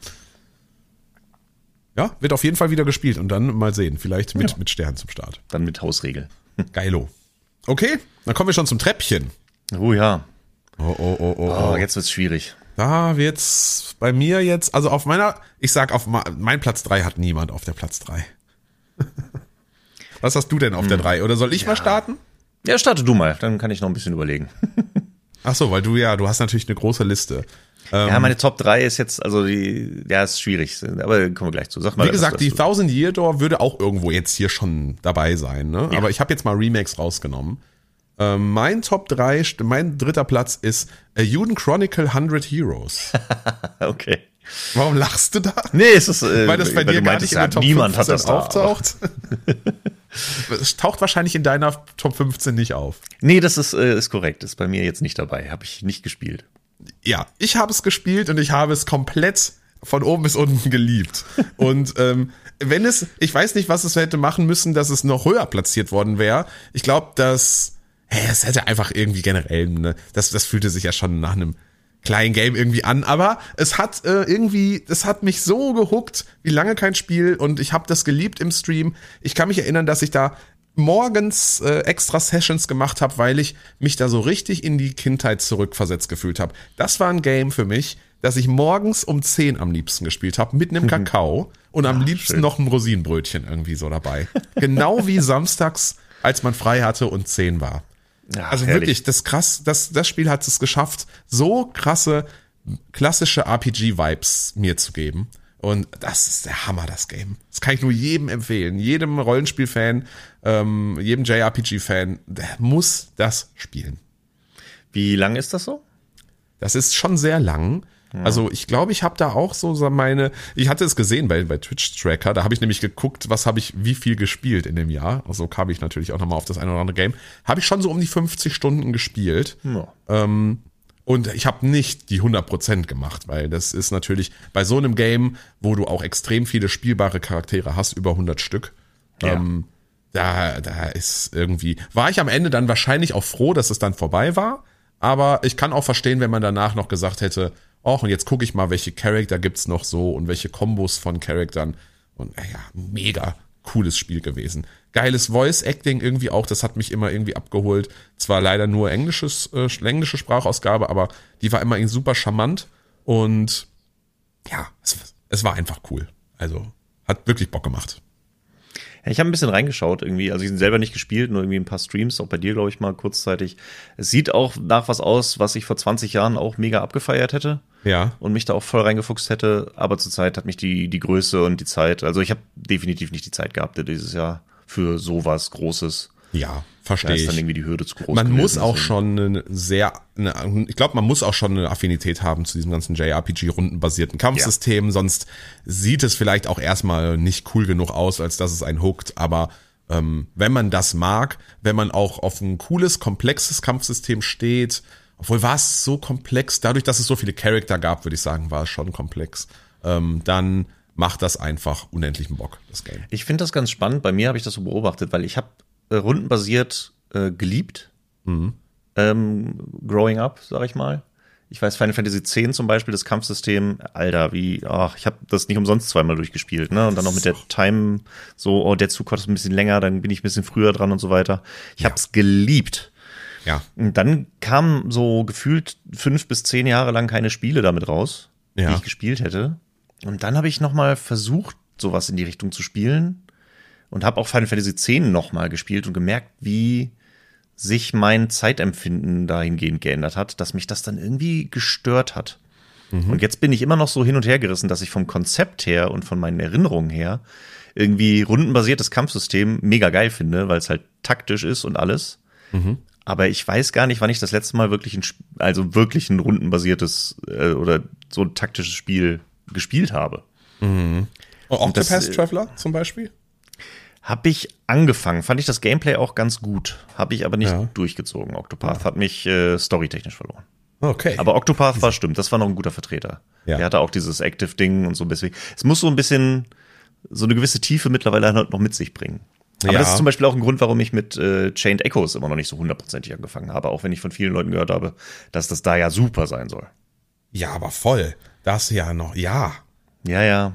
Ja, wird auf jeden Fall wieder gespielt und dann mal sehen. Vielleicht mit, Ja. mit Sternen zum Start. Dann mit Hausregel. Geilo. Okay, dann kommen wir schon zum Treppchen. Oh ja. Oh, oh, oh, oh. Oh, jetzt wird's schwierig. Da wird's bei mir jetzt, also auf meiner, ich sag auf ma- mein Platz drei hat niemand auf der Platz drei. Was hast du denn auf der drei? Oder soll ich mal starten? Ja, starte du mal, dann kann ich noch ein bisschen überlegen. Ach so, weil du ja, du hast natürlich eine große Liste. Ja, meine Top drei ist jetzt, also die, ja, ist schwierig, aber kommen wir gleich zu. Sag mal, Wie gesagt, was- die was Thousand Year Door würde auch irgendwo jetzt hier schon dabei sein, ne? Ja. Aber ich habe jetzt mal Remakes rausgenommen. Ähm, mein Top drei, mein dritter Platz ist A Juden Chronicle hundred Heroes. du- Okay. Warum lachst du da? Nee, es ist, äh, Weil das bei weil dir du gar meintest, nicht in der Top niemand hat fünfzehn das da, auftaucht. Es taucht wahrscheinlich in deiner Top fünfzehn nicht auf. Nee, das ist, äh, ist korrekt. Ist bei mir jetzt nicht dabei. Habe ich nicht gespielt. Ja, ich habe es gespielt und ich habe es komplett von oben bis unten geliebt. Und ähm, wenn es, ich weiß nicht, was es hätte machen müssen, dass es noch höher platziert worden wäre. Ich glaube, dass, hä, es hätte einfach irgendwie generell, ne, das, das fühlte sich ja schon nach einem kleinen Game irgendwie an, aber es hat äh, irgendwie, es hat mich so gehuckt, wie lange kein Spiel, und ich habe das geliebt im Stream. Ich kann mich erinnern, dass ich da morgens äh, extra Sessions gemacht habe, weil ich mich da so richtig in die Kindheit zurückversetzt gefühlt habe. Das war ein Game für mich, das ich morgens um zehn am liebsten gespielt habe, mit einem Kakao und am liebsten schön. noch ein Rosinenbrötchen irgendwie so dabei. Genau wie samstags, als man frei hatte und zehn war. Ja, Also herrlich. wirklich, das krass, das, das Spiel hat es geschafft, so krasse, klassische R P G-Vibes mir zu geben. Und das ist der Hammer, das Game. Das kann ich nur jedem empfehlen. Jedem Rollenspiel-Fan, ähm, jedem J R P G-Fan, der muss das spielen. Wie lang ist das so? Das ist schon sehr lang. Also ich glaube, ich habe da auch so meine, ich hatte es gesehen bei, bei Twitch-Tracker, da habe ich nämlich geguckt, was habe ich wie viel gespielt in dem Jahr. Also kam ich natürlich auch nochmal auf das eine oder andere Game. Habe ich schon so um die fünfzig Stunden gespielt. Ja. Ähm, und ich habe nicht die hundert Prozent gemacht, weil das ist natürlich bei so einem Game, wo du auch extrem viele spielbare Charaktere hast, über hundert Stück, Ja. ähm, da, da ist irgendwie, war ich am Ende dann wahrscheinlich auch froh, dass es dann vorbei war, aber ich kann auch verstehen, wenn man danach noch gesagt hätte, oh, und jetzt gucke ich mal, welche Charakter gibt's noch so und welche Kombos von Charaktern, und ja, mega cooles Spiel gewesen. Geiles Voice-Acting irgendwie auch, das hat mich immer irgendwie abgeholt. Zwar leider nur englisches, äh, englische Sprachausgabe, aber die war immer irgendwie super charmant und ja, es, es war einfach cool. Also hat wirklich Bock gemacht. Ja, ich habe ein bisschen reingeschaut irgendwie, also ich habe selber nicht gespielt, nur irgendwie ein paar Streams, auch bei dir, glaube ich, mal kurzzeitig. Es sieht auch nach was aus, was ich vor zwanzig Jahren auch mega abgefeiert hätte. Ja. Und mich da auch voll reingefuchst hätte, aber zurzeit hat mich die, die Größe und die Zeit, also ich habe definitiv nicht die Zeit gehabt dieses Jahr für sowas Großes. Ja, Da verstehe ist dann ich. irgendwie die Hürde zu groß. Man gewesen, muss auch deswegen. schon eine sehr, eine, ich glaube, man muss auch schon eine Affinität haben zu diesem ganzen J R P G-rundenbasierten Kampfsystem, sonst sieht es vielleicht auch erstmal nicht cool genug aus, als dass es einen hookt, aber ähm, wenn man das mag, wenn man auch auf ein cooles, komplexes Kampfsystem steht, obwohl war es so komplex, dadurch, dass es so viele Charakter gab, würde ich sagen, war es schon komplex, ähm, dann macht das einfach unendlichen Bock, das Game. Ich finde das ganz spannend. Bei mir habe ich das so beobachtet, weil ich habe äh, rundenbasiert äh, geliebt. Mhm. Ähm, growing up, sag ich mal. Ich weiß, Final Fantasy X zum Beispiel, das Kampfsystem, Alter, wie, ach, ich habe das nicht umsonst zweimal durchgespielt, ne? Und dann noch mit der Time, so, oh, der Zug kostet ein bisschen länger, dann bin ich ein bisschen früher dran und so weiter. Ich Ja. habe es geliebt. Ja, Und dann kamen so gefühlt fünf bis zehn Jahre lang keine Spiele damit raus, Ja. die ich gespielt hätte. Und dann habe ich noch mal versucht, sowas in die Richtung zu spielen und habe auch Final Fantasy X noch mal gespielt und gemerkt, wie sich mein Zeitempfinden dahingehend geändert hat, dass mich das dann irgendwie gestört hat. Und jetzt bin ich immer noch so hin und her gerissen, dass ich vom Konzept her und von meinen Erinnerungen her irgendwie rundenbasiertes Kampfsystem mega geil finde, weil es halt taktisch ist und alles. Aber ich weiß gar nicht, wann ich das letzte Mal wirklich ein, Sp- also wirklich ein rundenbasiertes äh, oder so ein taktisches Spiel gespielt habe. Octopath das, äh, Traveler zum Beispiel? Habe ich angefangen, fand ich das Gameplay auch ganz gut, habe ich aber nicht Ja. durchgezogen. Octopath hat mich äh, storytechnisch verloren. Okay. Aber Octopath war stimmt, das war noch ein guter Vertreter. Ja. Der hatte auch dieses Active-Ding und so ein bisschen. Es muss so ein bisschen, so eine gewisse Tiefe mittlerweile halt noch mit sich bringen. Aber Ja. das ist zum Beispiel auch ein Grund, warum ich mit äh, Chained Echoes immer noch nicht so hundertprozentig angefangen habe, auch wenn ich von vielen Leuten gehört habe, dass das da ja super sein soll. Ja, aber voll. Da hast du ja noch, ja. Ja, ja.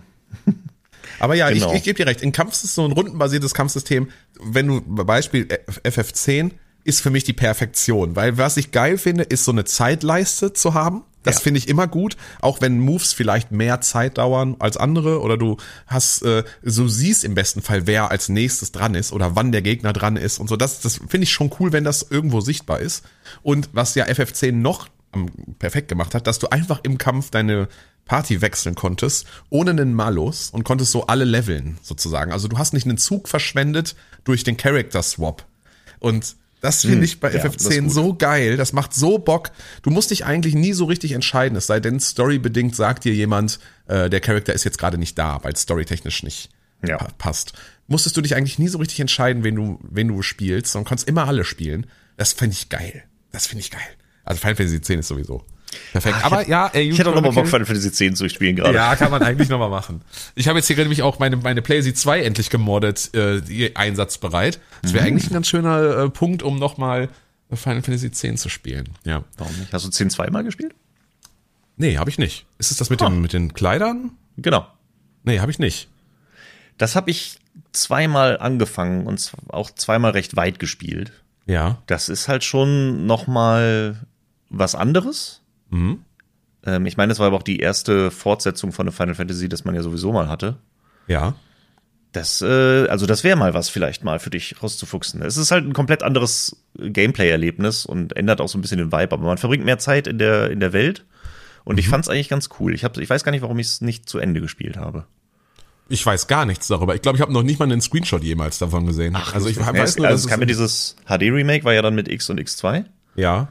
Aber ja, Genau. ich, ich gebe dir recht. In Kampf ist so ein rundenbasiertes Kampfsystem. Wenn du, Beispiel F F zehn ist für mich die Perfektion. Weil was ich geil finde, ist so eine Zeitleiste zu haben. Das Ja. finde ich immer gut. Auch wenn Moves vielleicht mehr Zeit dauern als andere oder du hast, äh, so siehst im besten Fall, wer als nächstes dran ist oder wann der Gegner dran ist und so. Das, das finde ich schon cool, wenn das irgendwo sichtbar ist. Und was ja F F zehn noch am- perfekt gemacht hat, dass du einfach im Kampf deine Party wechseln konntest, ohne einen Malus und konntest so alle leveln, sozusagen. Also du hast nicht einen Zug verschwendet durch den Character Swap. Und das finde ich bei ja, F F das ist zehn gut. so geil. Das macht so Bock. Du musst dich eigentlich nie so richtig entscheiden, es sei denn, storybedingt sagt dir jemand, äh, der Charakter ist jetzt gerade nicht da, weil es storytechnisch nicht Ja. pa- passt. Musstest du dich eigentlich nie so richtig entscheiden, wen du, wen du spielst, sondern konntest immer alle spielen. Das finde ich geil. Das finde ich geil. Also Final Fantasy X ist sowieso perfekt. Ach, Aber ja, ey, Ich hätte auch noch mal Bock, Chronicle- Final Fantasy X zu spielen gerade. ja, kann man eigentlich nochmal machen. Ich habe jetzt hier nämlich auch meine, meine PlayStation zwei endlich gemoddet, äh, die einsatzbereit. Das wäre eigentlich ein ganz schöner äh, Punkt, um nochmal Final Fantasy X zu spielen. Ja. Warum nicht? Hast du zehn zweimal gespielt? Nee, habe ich nicht. Ist es das mit, Ah. den, mit den Kleidern? Genau. Nee, habe ich nicht. Das habe ich zweimal angefangen und z- auch zweimal recht weit gespielt. Ja. Das ist halt schon noch mal was anderes. Mhm. Ähm, ich meine, das war aber auch die erste Fortsetzung von einem Final Fantasy, das man ja sowieso mal hatte. Ja. Das, äh, also das wäre mal was vielleicht mal für dich rauszufuchsen. Es ist halt ein komplett anderes Gameplay-Erlebnis und ändert auch so ein bisschen den Vibe, aber man verbringt mehr Zeit in der, in der Welt und ich fand's eigentlich ganz cool. Ich, hab, ich weiß gar nicht, warum ich es nicht zu Ende gespielt habe. Ich weiß gar nichts darüber. Ich glaube, ich habe noch nicht mal einen Screenshot jemals davon gesehen. also ich Ja, weiß es, nur, also dass es kam ja dieses H D-Remake, war ja dann mit X und X zwei. ja.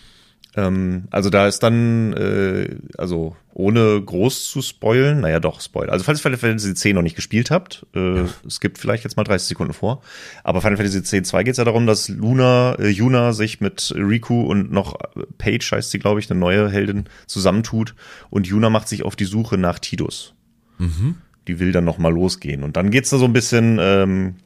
Ähm, also da ist dann, äh, also ohne groß zu spoilen, naja doch, Spoiler. Also falls ihr Final Fantasy X noch nicht gespielt habt, äh, ja. es gibt vielleicht jetzt mal dreißig Sekunden vor, aber Final Fantasy X zwei geht es ja darum, dass Luna, äh, Yuna sich mit Riku und noch Paige, heißt sie, glaube ich, eine neue Heldin, zusammentut und Yuna macht sich auf die Suche nach Tidus. Mhm. Die will dann noch mal losgehen und dann geht's da so ein bisschen, ähm,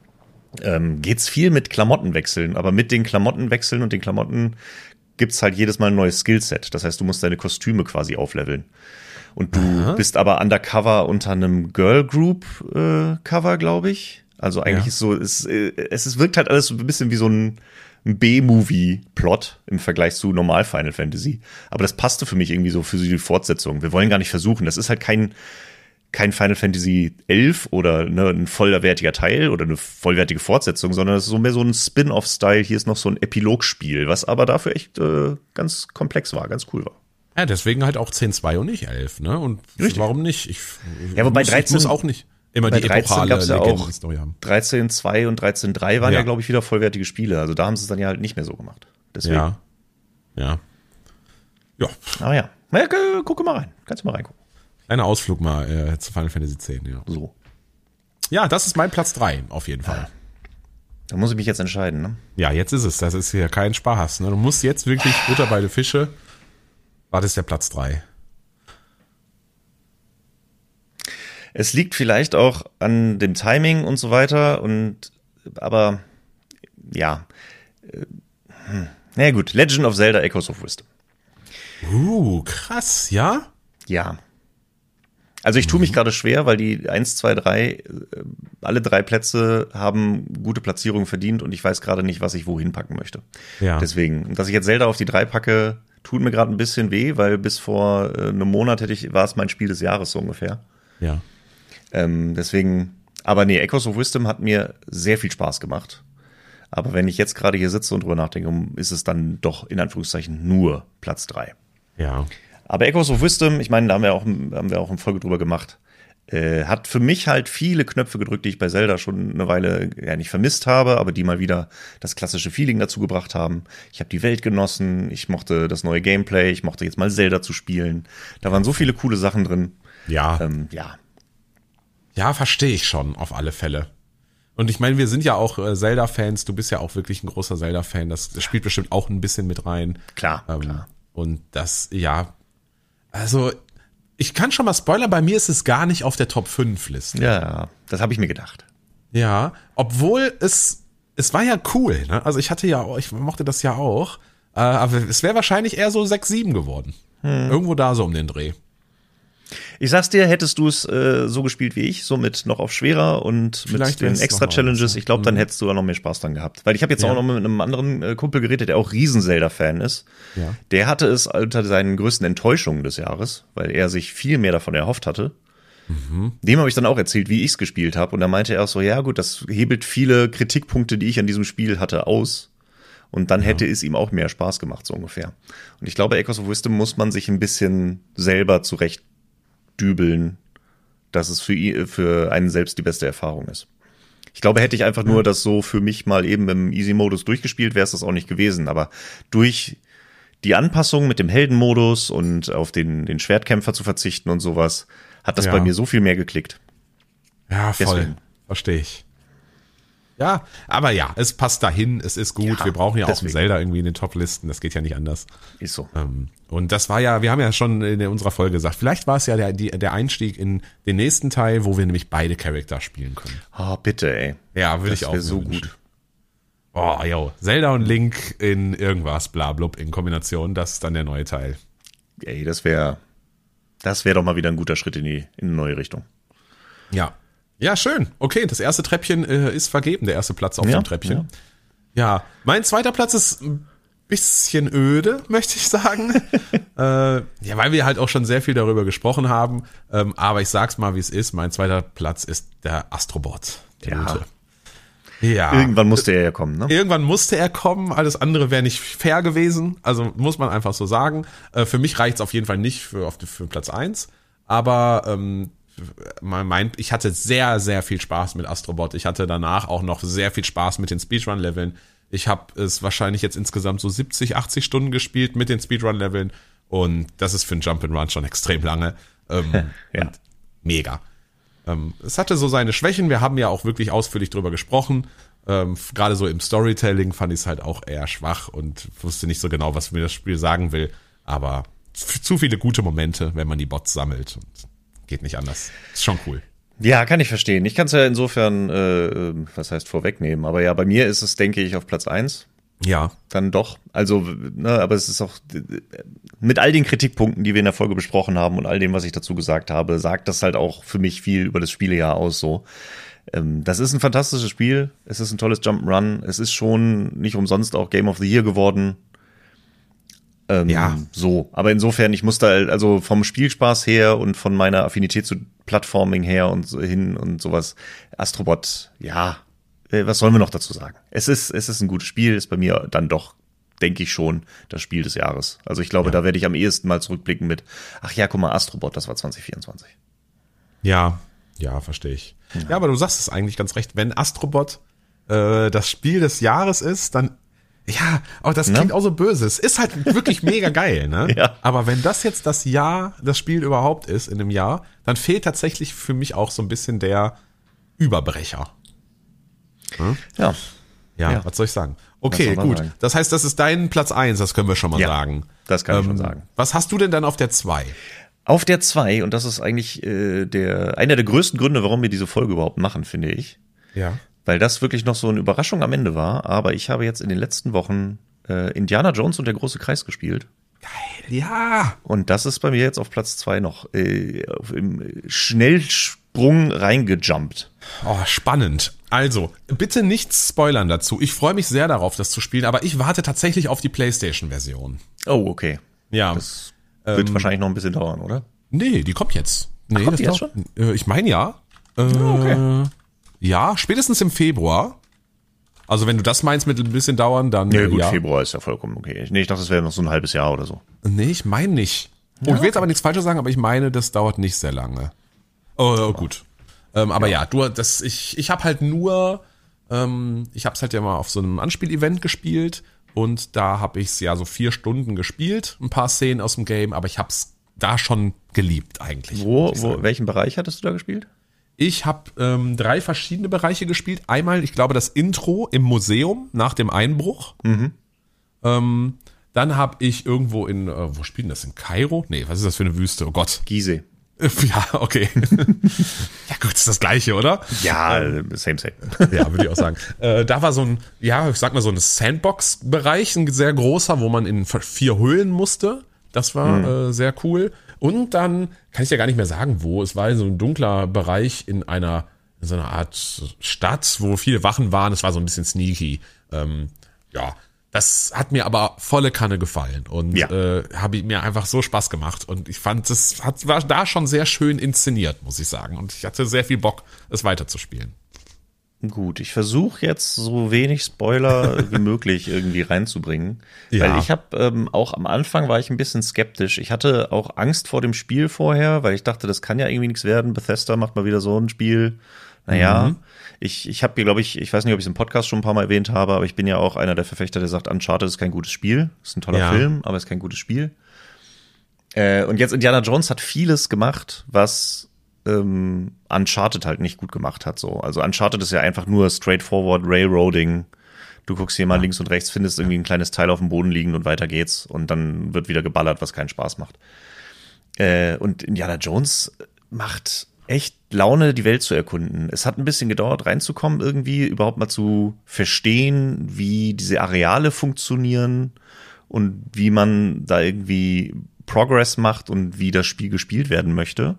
ähm, geht's viel mit Klamotten wechseln, aber mit den Klamotten wechseln und den Klamotten gibt's halt jedes Mal ein neues Skillset. Das heißt, du musst deine Kostüme quasi aufleveln. Und du Aha. bist aber undercover unter einem Girl Group äh, Cover, glaube ich. Also eigentlich ja. ist so, es, es, es wirkt halt alles so ein bisschen wie so ein, ein B-Movie-Plot im Vergleich zu normal Final Fantasy. Aber das passte für mich irgendwie so für die Fortsetzung. Wir wollen gar nicht versuchen. Das ist halt kein kein Final Fantasy elf oder ne, ein vollwertiger Teil oder eine vollwertige Fortsetzung, sondern es ist so mehr so ein Spin-off-Style. Hier ist noch so ein Epilogspiel, was aber dafür echt äh, ganz komplex war, ganz cool war. Ja, deswegen halt auch zehn zwei und nicht elf, ne? Und Richtig. Warum nicht? Ich, ja, wobei muss, dreizehn ich muss auch nicht immer die epochale ja Legenden-Story haben. dreizehn zwei und dreizehn drei waren ja, ja glaube ich, wieder vollwertige Spiele. Also da haben sie es dann ja halt nicht mehr so gemacht. Deswegen. Ja. Ja. Ja. Aber ja. Na, ja, guck mal rein. Kannst du mal reingucken. Kleiner Ausflug mal äh, zu Final Fantasy X, ja. So. Ja, das ist mein Platz drei, auf jeden Fall. Da muss ich mich jetzt entscheiden, ne? Ja, jetzt ist es. Das ist hier kein Spaß. Ne? Du musst jetzt wirklich Butter bei den Fische. War das der Platz drei? Es liegt vielleicht auch an dem Timing und so weiter und, aber, ja. Hm. Na ja, gut. Legend of Zelda Echoes of Wisdom. Uh, krass, ja? Ja. Also ich tue mich gerade schwer, weil die eins, zwei, drei, alle drei Plätze haben gute Platzierungen verdient und ich weiß gerade nicht, was ich wohin packen möchte. Ja. Deswegen, dass ich jetzt Zelda auf die drei packe, tut mir gerade ein bisschen weh, weil bis vor äh, einem Monat hätte ich, war es mein Spiel des Jahres so ungefähr. Ja. Ähm, deswegen, aber nee, Echoes of Wisdom hat mir sehr viel Spaß gemacht. Aber wenn ich jetzt gerade hier sitze und drüber nachdenke, ist es dann doch in Anführungszeichen nur Platz drei. Ja. Aber Echoes of Wisdom, ich meine, da haben wir auch, haben wir auch eine Folge drüber gemacht, äh, hat für mich halt viele Knöpfe gedrückt, die ich bei Zelda schon eine Weile ja nicht vermisst habe, aber die mal wieder das klassische Feeling dazu gebracht haben. Ich habe die Welt genossen, ich mochte das neue Gameplay, ich mochte jetzt mal Zelda zu spielen. Da waren so viele coole Sachen drin. Ja. Ähm, ja. Ja, verstehe ich schon, auf alle Fälle. Und ich meine, wir sind ja auch äh, Zelda-Fans, du bist ja auch wirklich ein großer Zelda-Fan, das, das spielt bestimmt auch ein bisschen mit rein. Klar, ähm, klar. Und das, ja, also ich kann schon mal spoilern, bei mir ist es gar nicht auf der Top fünf Liste. Ja, das habe ich mir gedacht. Ja, obwohl es, es war ja cool, ne? Also ich hatte ja, ich mochte das ja auch, äh, aber es wäre wahrscheinlich eher so sechs, sieben geworden. Hm. Irgendwo da so um den Dreh. Ich sag's dir, hättest du es äh, so gespielt wie ich, somit noch auf schwerer und Vielleicht mit den Extra-Challenges, ich glaube, dann hättest du auch noch mehr Spaß dran gehabt. Weil ich habe jetzt ja. auch noch mit einem anderen äh, Kumpel geredet, der auch Riesen-Zelda-Fan ist. Ja. Der hatte es unter seinen größten Enttäuschungen des Jahres, weil er sich viel mehr davon erhofft hatte. Mhm. Dem habe ich dann auch erzählt, wie ich es gespielt habe. Und da meinte er auch so, ja gut, das hebelt viele Kritikpunkte, die ich an diesem Spiel hatte, aus. Und dann ja. hätte es ihm auch mehr Spaß gemacht, so ungefähr. Und ich glaube, Echoes of Wisdom muss man sich ein bisschen selber zurecht dübeln, dass es für, ihn, für einen selbst die beste Erfahrung ist. Ich glaube, hätte ich einfach nur das so für mich mal eben im Easy-Modus durchgespielt, wäre es das auch nicht gewesen. Aber durch die Anpassung mit dem Heldenmodus und auf den, den Schwertkämpfer zu verzichten und sowas, hat das ja. bei mir so viel mehr geklickt. Ja, voll. Deswegen. Verstehe ich. Ja, aber ja, es passt dahin, es ist gut. Ja, wir brauchen ja deswegen. auch ein Zelda irgendwie in den Top-Listen, das geht ja nicht anders. Ist so. Ähm, und das war ja, wir haben ja schon in unserer Folge gesagt, vielleicht war es ja der, die, der Einstieg in den nächsten Teil, wo wir nämlich beide Charakter spielen können. Oh, bitte, ey. Ja, würde ich auch. Das wäre so gut. Oh, yo, Zelda und Link in irgendwas, blablub, in Kombination, das ist dann der neue Teil. Ey, das wäre, das wäre doch mal wieder ein guter Schritt in die, in eine neue Richtung. Ja. Ja, schön. Okay, das erste Treppchen äh, ist vergeben, der erste Platz auf ja, dem Treppchen. Ja. ja, mein zweiter Platz ist ein bisschen öde, möchte ich sagen. äh, ja, weil wir halt auch schon sehr viel darüber gesprochen haben. Ähm, aber ich sag's mal, wie es ist. Mein zweiter Platz ist der Astrobot. Der ja. Gute. Ja. Irgendwann musste er ja kommen, ne? Irgendwann musste er kommen. Alles andere wäre nicht fair gewesen. Also muss man einfach so sagen. Äh, für mich reicht's auf jeden Fall nicht für, auf, für Platz eins. Aber ähm, mein, ich hatte sehr, sehr viel Spaß mit Astrobot. Ich hatte danach auch noch sehr viel Spaß mit den Speedrun-Leveln. Ich habe es wahrscheinlich jetzt insgesamt so siebzig, achtzig Stunden gespielt mit den Speedrun-Leveln und das ist für ein Jump'n'Run schon extrem lange. Ähm, ja. Mega. Ähm, es hatte so seine Schwächen. Wir haben ja auch wirklich ausführlich drüber gesprochen. Ähm, gerade so im Storytelling fand ich es halt auch eher schwach und wusste nicht so genau, was mir das Spiel sagen will. Aber zu viele gute Momente, wenn man die Bots sammelt und geht nicht anders. Ist schon cool. Ja, kann ich verstehen. Ich kann es ja insofern, äh, was heißt vorwegnehmen, aber ja, bei mir ist es, denke ich, auf Platz eins. Ja. Dann doch. Also, ne, aber es ist auch, mit all den Kritikpunkten, die wir in der Folge besprochen haben und all dem, was ich dazu gesagt habe, sagt das halt auch für mich viel über das Spielejahr aus, so. Ähm, das ist ein fantastisches Spiel. Es ist ein tolles Jump'n'Run. Es ist schon nicht umsonst auch Game of the Year geworden. Ähm, ja. So, aber insofern, ich musste halt, also vom Spielspaß her und von meiner Affinität zu Plattforming her und so hin und sowas, Astrobot, ja, äh, was sollen wir noch dazu sagen? Es ist, es ist ein gutes Spiel, ist bei mir dann doch, denke ich schon, das Spiel des Jahres. Also ich glaube, ja. da werde ich am ehesten mal zurückblicken mit, ach ja, guck mal, Astrobot, das war zwanzig vierundzwanzig. Ja, ja, verstehe ich. Ja. ja, aber du sagst es eigentlich ganz recht, wenn Astrobot äh, das Spiel des Jahres ist, dann ja, aber das klingt ne? auch so böse. Es ist halt wirklich mega geil, ne? Ja. Aber wenn das jetzt das Jahr, das Spiel überhaupt ist in einem Jahr, dann fehlt tatsächlich für mich auch so ein bisschen der Überbrecher. Hm? Ja. ja. Ja, was soll ich sagen? Okay, gut. Sagen? Das heißt, das ist dein Platz eins, das können wir schon mal ja, sagen. Das kann ähm, ich schon sagen. Was hast du denn dann auf der zwei? Auf der zwei, und das ist eigentlich äh, der einer der größten Gründe, warum wir diese Folge überhaupt machen, finde ich. Ja. Weil das wirklich noch so eine Überraschung am Ende war. Aber ich habe jetzt in den letzten Wochen äh, Indiana Jones und der große Kreis gespielt. Geil, ja. Und das ist bei mir jetzt auf Platz zwei noch äh, im Schnellsprung reingejumpt. Oh, spannend. Also, bitte nichts spoilern dazu. Ich freue mich sehr darauf, das zu spielen, aber ich warte tatsächlich auf die PlayStation-Version. Oh, okay. Ja. Das wird ähm, wahrscheinlich noch ein bisschen dauern, oder? Nee, die kommt jetzt. Nee, Ach, kommt das die jetzt dauert, schon? Äh, ich meine ja. Äh, oh, okay. Ja, spätestens im Februar. Also wenn du das meinst mit ein bisschen dauern, dann ja, gut, ja. Februar ist ja vollkommen okay. Nee, ich dachte, es wäre noch so ein halbes Jahr oder so. Nee, ich meine nicht. Oh, ja, ich will jetzt aber nichts Falsches sagen, aber ich meine, das dauert nicht sehr lange. Oh, oh gut. Ähm, aber ja, ja du, das, ich, ich habe halt nur, ähm, ich habe es halt ja mal auf so einem Anspiel-Event gespielt und da habe ich es ja so vier Stunden gespielt, ein paar Szenen aus dem Game, aber ich habe es da schon geliebt eigentlich. Wo, wo, welchen Bereich hattest du da gespielt? Ich habe ähm, drei verschiedene Bereiche gespielt. Einmal, ich glaube, das Intro im Museum nach dem Einbruch. Mhm. Ähm, Dann habe ich irgendwo in, äh, wo spielen das? In Kairo? Nee, was ist das für eine Wüste? Oh Gott. Gizeh. Ja, okay. Ja gut, ist das Gleiche, oder? Ja, same, same. Ja, würde ich auch sagen. Äh, da war so ein, ja, ich sag mal so ein Sandbox-Bereich, ein sehr großer, wo man in vier Höhlen musste. Das war mhm. äh, sehr cool. Und dann, kann ich ja gar nicht mehr sagen, wo. Es war so ein dunkler Bereich in einer, in so einer Art Stadt, wo viele Wachen waren. Es war so ein bisschen sneaky. Ähm, ja, das hat mir aber volle Kanne gefallen und ja. äh, habe mir einfach so Spaß gemacht und ich fand, das hat, war da schon sehr schön inszeniert, muss ich sagen, und ich hatte sehr viel Bock, es weiterzuspielen. Gut, ich versuche jetzt so wenig Spoiler wie möglich irgendwie reinzubringen, ja. weil ich habe ähm, auch am Anfang war ich ein bisschen skeptisch. Ich hatte auch Angst vor dem Spiel vorher, weil ich dachte, das kann ja irgendwie nichts werden. Bethesda macht mal wieder so ein Spiel. Naja, mhm. ich, ich habe hier, glaube ich, ich weiß nicht, ob ich es im Podcast schon ein paar Mal erwähnt habe, aber ich bin ja auch einer der Verfechter, der sagt, Uncharted ist kein gutes Spiel. Ist ein toller ja. Film, aber ist kein gutes Spiel. Äh, und jetzt Indiana Jones hat vieles gemacht, was ähm, Uncharted halt nicht gut gemacht hat. So. Also Uncharted ist ja einfach nur straightforward Railroading. Du guckst hier mal ja. links und rechts, findest irgendwie ein kleines Teil auf dem Boden liegen und weiter geht's. Und dann wird wieder geballert, was keinen Spaß macht. Äh, und Indiana Jones macht echt Laune, die Welt zu erkunden. Es hat ein bisschen gedauert, reinzukommen irgendwie, überhaupt mal zu verstehen, wie diese Areale funktionieren und wie man da irgendwie Progress macht und wie das Spiel gespielt werden möchte.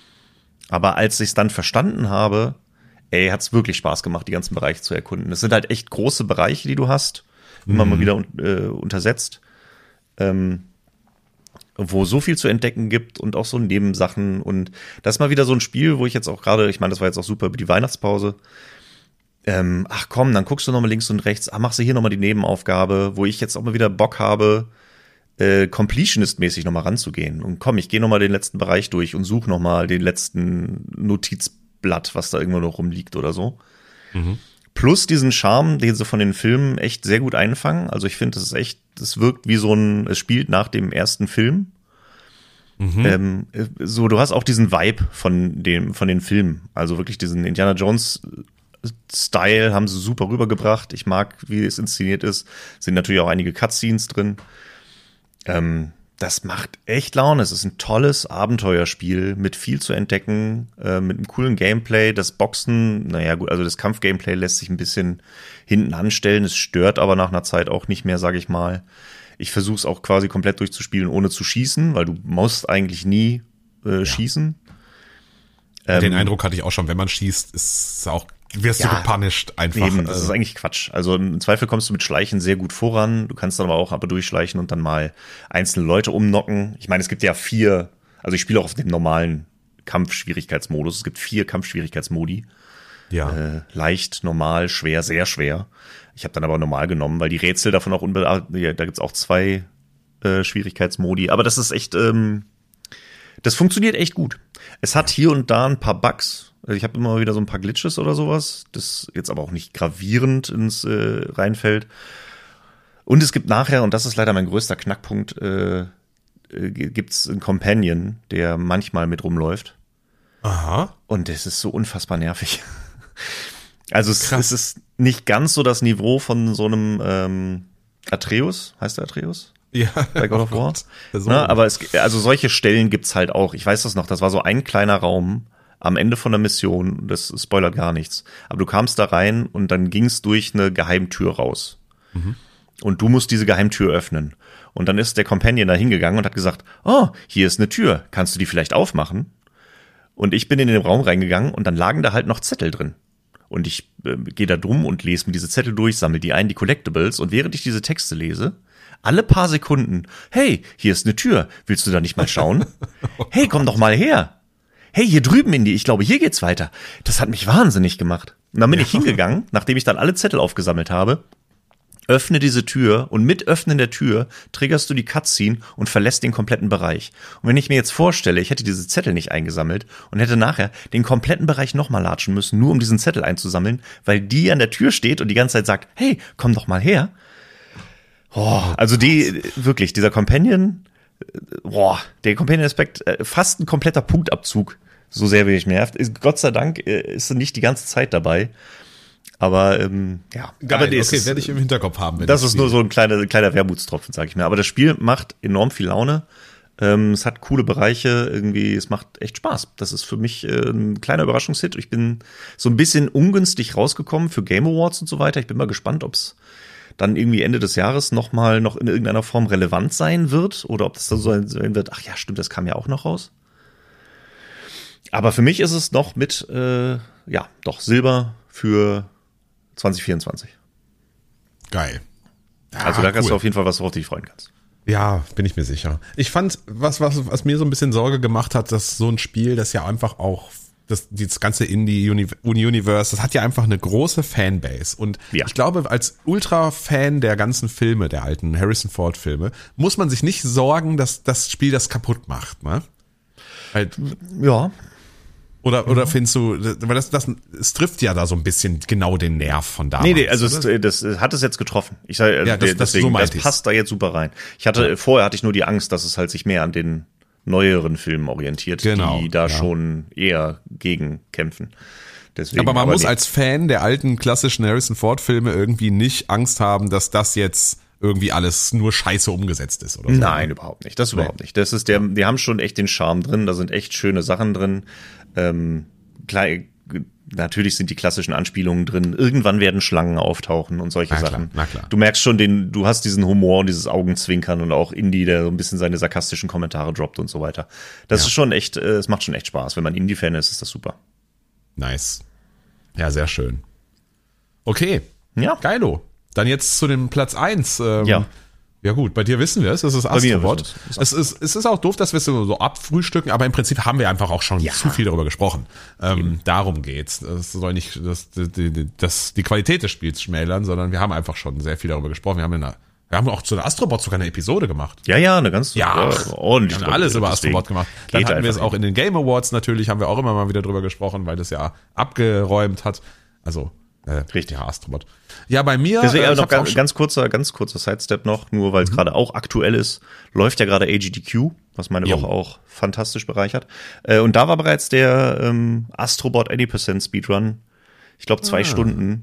Aber als ich es dann verstanden habe, ey, hat's wirklich Spaß gemacht, die ganzen Bereiche zu erkunden. Es sind halt echt große Bereiche, die du hast, immer mhm. mal wieder äh, untersetzt. Ähm, wo so viel zu entdecken gibt und auch so Nebensachen. Und das ist mal wieder so ein Spiel, wo ich jetzt auch gerade, ich meine, das war jetzt auch super über die Weihnachtspause. Ähm, ach komm, dann guckst du nochmal links und rechts, ach, machst du hier nochmal die Nebenaufgabe, wo ich jetzt auch mal wieder Bock habe, äh, Completionist-mäßig nochmal ranzugehen. Und komm, ich gehe nochmal den letzten Bereich durch und suche nochmal den letzten Notizblatt, was da irgendwo noch rumliegt oder so. Mhm. Plus diesen Charme, den sie von den Filmen echt sehr gut einfangen. Also ich finde, das ist echt, das wirkt wie so ein, es spielt nach dem ersten Film. Mhm. Ähm, so, du hast auch diesen Vibe von dem, von den Filmen. Also wirklich diesen Indiana Jones Style haben sie super rübergebracht. Ich mag, wie es inszeniert ist. Sind natürlich auch einige Cutscenes drin. Ähm, das macht echt Laune. Es ist ein tolles Abenteuerspiel mit viel zu entdecken, äh, mit einem coolen Gameplay. Das Boxen, naja gut, also das Kampfgameplay lässt sich ein bisschen hinten anstellen. Es stört aber nach einer Zeit auch nicht mehr, sage ich mal. Ich versuche es auch quasi komplett durchzuspielen, ohne zu schießen, weil du musst eigentlich nie äh, ja. schießen. Ähm, Den Eindruck hatte ich auch schon, wenn man schießt, ist auch wirst ja, du gepunished einfach. Eben, das ist eigentlich Quatsch. Also im Zweifel kommst du mit Schleichen sehr gut voran. Du kannst dann aber auch aber durchschleichen und dann mal einzelne Leute umnocken. Ich meine, es gibt ja vier, also ich spiele auch auf dem normalen Kampfschwierigkeitsmodus. Es gibt vier Kampfschwierigkeitsmodi. Ja. Äh, leicht, normal, schwer, sehr schwer. Ich habe dann aber normal genommen, weil die Rätsel davon auch unbe- ja, da gibt's auch zwei äh, Schwierigkeitsmodi. Aber das ist echt, ähm, das funktioniert echt gut. Es hat hier und da ein paar Bugs. Ich habe immer wieder so ein paar Glitches oder sowas, das jetzt aber auch nicht gravierend ins äh, reinfällt. Und es gibt nachher, und das ist leider mein größter Knackpunkt, äh, äh, gibt's einen Companion, der manchmal mit rumläuft. Aha. Und das ist so unfassbar nervig. Also es, es ist nicht ganz so das Niveau von so einem ähm, Atreus, heißt der Atreus? Ja, bei God of War. Na, aber es, also solche Stellen gibt's halt auch. Ich weiß das noch, das war so ein kleiner Raum am Ende von der Mission, das spoilert gar nichts. Aber du kamst da rein und dann ging's durch eine Geheimtür raus. Mhm. Und du musst diese Geheimtür öffnen. Und dann ist der Companion da hingegangen und hat gesagt, oh, hier ist eine Tür, kannst du die vielleicht aufmachen? Und ich bin in den Raum reingegangen und dann lagen da halt noch Zettel drin. Und ich äh, gehe da drum und lese mir diese Zettel durch, sammle die ein, die Collectibles. Und während ich diese Texte lese, alle paar Sekunden, hey, hier ist eine Tür, willst du da nicht mal schauen? Hey, komm doch mal her. Hey, hier drüben in die, ich glaube, hier geht's weiter. Das hat mich wahnsinnig gemacht. Und dann bin ja. ich hingegangen, nachdem ich dann alle Zettel aufgesammelt habe, öffne diese Tür und mit Öffnen der Tür triggerst du die Cutscene und verlässt den kompletten Bereich. Und wenn ich mir jetzt vorstelle, ich hätte diese Zettel nicht eingesammelt und hätte nachher den kompletten Bereich nochmal latschen müssen, nur um diesen Zettel einzusammeln, weil die an der Tür steht und die ganze Zeit sagt, hey, komm doch mal her. Oh, also die, wirklich, dieser Companion, boah, der Companion-Aspekt, fast ein kompletter Punktabzug, so sehr wie ich nervt. Gott sei Dank ist er nicht die ganze Zeit dabei. Aber ähm, ja, Geil, aber nee, okay, ist, werde ich im Hinterkopf haben. Wenn das ich ist spiele. nur so ein kleiner, kleiner Wermutstropfen, sag ich mir. Aber das Spiel macht enorm viel Laune. Ähm, es hat coole Bereiche, irgendwie, es macht echt Spaß. Das ist für mich äh, ein kleiner Überraschungshit. Ich bin so ein bisschen ungünstig rausgekommen für Game Awards und so weiter. Ich bin mal gespannt, ob es dann irgendwie Ende des Jahres noch mal noch in irgendeiner Form relevant sein wird oder ob das dann so sein wird, ach ja, stimmt, das kam ja auch noch raus. Aber für mich ist es noch mit, äh, ja, doch Silber für zwanzig vierundzwanzig. Geil. Ja, also da kannst cool. du auf jeden Fall was, worauf du dich freuen kannst. Ja, bin ich mir sicher. Ich fand, was, was, was mir so ein bisschen Sorge gemacht hat, dass so ein Spiel, das ja einfach auch, das, das ganze Indie-Universe, das hat ja einfach eine große Fanbase. Und ja. ich glaube, als Ultra-Fan der ganzen Filme, der alten Harrison Ford-Filme, muss man sich nicht sorgen, dass das Spiel das kaputt macht, ne? Weil, ja. Oder, oder findest du, weil das, das, es trifft ja da so ein bisschen genau den Nerv von damals. Nee, nee, also es, das hat es jetzt getroffen. Ich sag, ja, das, deswegen, das, so das passt da jetzt super rein. Ich hatte, ja. vorher hatte ich nur die Angst, dass es halt sich mehr an den neueren Filmen orientiert, genau, die da ja. schon eher gegen kämpfen. Deswegen, aber man aber muss nee. als Fan der alten klassischen Harrison Ford Filme irgendwie nicht Angst haben, dass das jetzt irgendwie alles nur scheiße umgesetzt ist, oder so. Nein, überhaupt nicht. Das überhaupt nicht. Das ist der, die haben schon echt den Charme drin, da sind echt schöne Sachen drin. Ähm, klar, natürlich sind die klassischen Anspielungen drin. Irgendwann werden Schlangen auftauchen und solche na klar, Sachen. Na klar. Du merkst schon, den, du hast diesen Humor und dieses Augenzwinkern und auch Indie, der so ein bisschen seine sarkastischen Kommentare droppt und so weiter. Das ja. ist schon echt, es macht schon echt Spaß. Wenn man Indie-Fan ist, ist das super. Nice. Ja, sehr schön. Okay. Ja. Geilo. Dann jetzt zu dem Platz eins. Ähm, ja. Ja gut, bei dir wissen wir es, es ist Astrobot. Es ist, es ist auch doof, dass wir es so abfrühstücken, aber im Prinzip haben wir einfach auch schon ja. zu viel darüber gesprochen. Ähm, darum geht's. Es soll nicht das, die, das, die Qualität des Spiels schmälern, sondern wir haben einfach schon sehr viel darüber gesprochen. Wir haben, eine, wir haben auch zu der Astrobot sogar eine Episode gemacht. Ja, ja, eine ganz ja, ordentlich. Wir haben alles über Astrobot gemacht. Dann hatten wir es auch in den Game Awards natürlich, haben wir auch immer mal wieder drüber gesprochen, weil das ja abgeräumt hat. Also Äh, Richtig, ja, Astrobot. Ja, bei mir. Deswegen äh, noch ganz, ganz kurzer, ganz kurzer Sidestep noch, nur weil es mhm. gerade auch aktuell ist, läuft ja gerade A G D Q, was meine jo. Woche auch fantastisch bereichert. Äh, und da war bereits der ähm, Astrobot eighty percent Speedrun, ich glaube zwei ah. Stunden.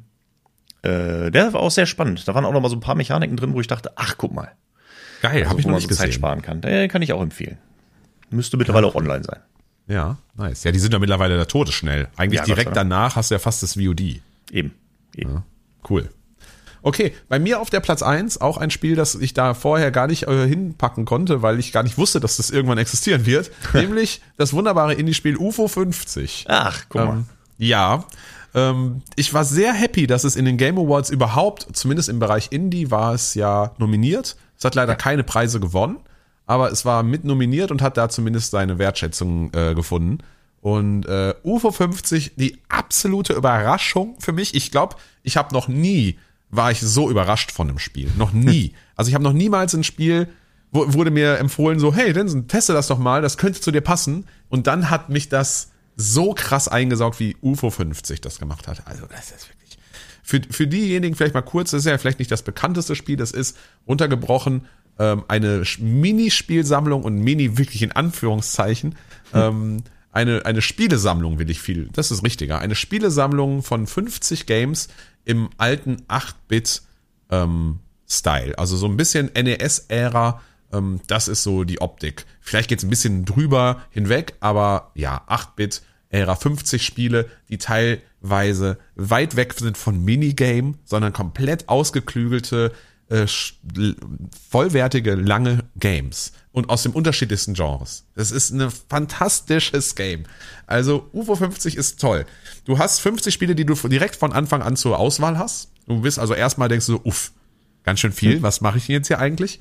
Äh, der war auch sehr spannend. Da waren auch noch mal so ein paar Mechaniken drin, wo ich dachte, ach, guck mal. Geil, also, habe ich wo noch man nicht so gesehen. Zeit sparen kann. Den kann ich auch empfehlen. Müsste mittlerweile ja. auch online sein. Ja, nice. Ja, die sind ja mittlerweile der todesschnell. Eigentlich ja, direkt danach hast du ja fast das V O D. Eben. Eben. Ja, cool. Okay, bei mir auf der Platz eins auch ein Spiel, das ich da vorher gar nicht äh, hinpacken konnte, weil ich gar nicht wusste, dass das irgendwann existieren wird. nämlich das wunderbare Indie-Spiel U F O fünfzig. Ach, guck mal. Ähm, ja, ähm, ich war sehr happy, dass es in den Game Awards überhaupt, zumindest im Bereich Indie, war es ja nominiert. Es hat leider ja. keine Preise gewonnen, aber es war mit nominiert und hat da zumindest seine Wertschätzung äh, gefunden. Und äh, U F O fünfzig, die absolute Überraschung für mich. Ich glaube, ich habe noch nie, war ich so überrascht von einem Spiel. Noch nie. Also ich habe noch niemals ein Spiel, wo, wurde mir empfohlen so, hey Denson, teste das doch mal, das könnte zu dir passen. Und dann hat mich das so krass eingesaugt, wie U F O fünfzig das gemacht hat. Also das ist wirklich, für, für diejenigen vielleicht mal kurz, das ist ja vielleicht nicht das bekannteste Spiel, das ist runtergebrochen ähm, eine Minispielsammlung und Mini wirklich in Anführungszeichen, hm. ähm, Eine, eine Spielesammlung will ich viel, das ist richtiger, eine Spielesammlung von fünfzig Games im alten acht-Bit ähm, Style, also so ein bisschen N E S-Ära, ähm, das ist so die Optik. Vielleicht geht's ein bisschen drüber hinweg, aber ja, acht-Bit-Ära, fünfzig Spiele, die teilweise weit weg sind von Minigame, sondern komplett ausgeklügelte, äh, vollwertige, lange Games. Und aus dem unterschiedlichsten Genres. Das ist ein fantastisches Game. Also U F O fünfzig ist toll. Du hast fünfzig Spiele, die du direkt von Anfang an zur Auswahl hast. Du bist also erstmal denkst du so, uff, ganz schön viel. Was mache ich jetzt hier eigentlich?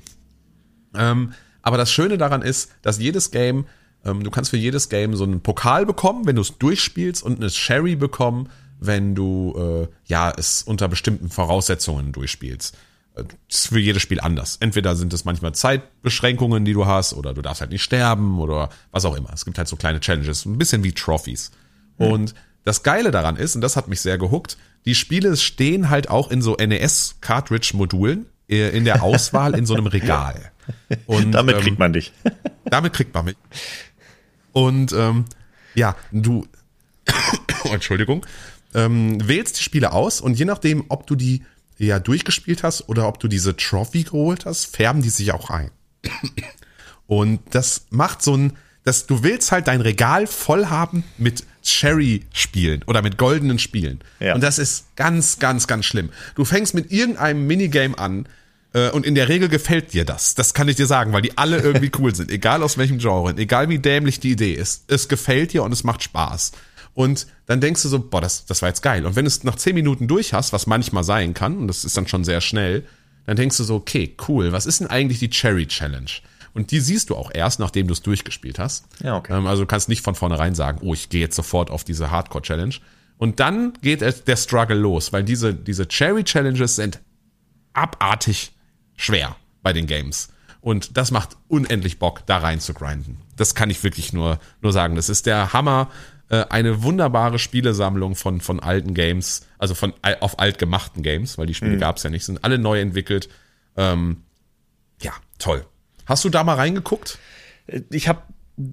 Ähm, aber das Schöne daran ist, dass jedes Game, ähm, du kannst für jedes Game so einen Pokal bekommen, wenn du es durchspielst, und eine Sherry bekommen, wenn du äh, ja es unter bestimmten Voraussetzungen durchspielst. Das ist für jedes Spiel anders. Entweder sind es manchmal Zeitbeschränkungen, die du hast, oder du darfst halt nicht sterben oder was auch immer. Es gibt halt so kleine Challenges, ein bisschen wie Trophies. Mhm. Und das Geile daran ist, und das hat mich sehr gehuckt, die Spiele stehen halt auch in so N E S-Cartridge-Modulen in der Auswahl in so einem Regal. Und damit ähm, kriegt man dich. Damit kriegt man mich. Und ähm, ja, du Entschuldigung. ähm, wählst die Spiele aus und je nachdem, ob du die ja durchgespielt hast oder ob du diese Trophy geholt hast, färben die sich auch ein. Und das macht so ein, dass du willst halt dein Regal voll haben mit Cherry-Spielen oder mit goldenen Spielen. Ja. Und das ist ganz, ganz, ganz schlimm. Du fängst mit irgendeinem Minigame an äh, und in der Regel gefällt dir das. Das kann ich dir sagen, weil die alle irgendwie cool sind. Egal aus welchem Genre, egal wie dämlich die Idee ist. Es gefällt dir und es macht Spaß. Und dann denkst du so, boah, das, das war jetzt geil. Und wenn du es nach zehn Minuten durch hast, was manchmal sein kann, und das ist dann schon sehr schnell, dann denkst du so, okay, cool, was ist denn eigentlich die Cherry Challenge? Und die siehst du auch erst, nachdem du es durchgespielt hast. Ja, okay. Also du kannst nicht von vornherein sagen, oh, ich gehe jetzt sofort auf diese Hardcore Challenge. Und dann geht der Struggle los, weil diese, diese Cherry Challenges sind abartig schwer bei den Games. Und das macht unendlich Bock, da rein zu grinden. Das kann ich wirklich nur, nur sagen. Das ist der Hammer. Eine wunderbare Spielesammlung von, von alten Games, also von auf alt gemachten Games, weil die Spiele mhm. gab es ja nicht, sind alle neu entwickelt. Ähm, ja, toll. Hast du da mal reingeguckt? Ich habe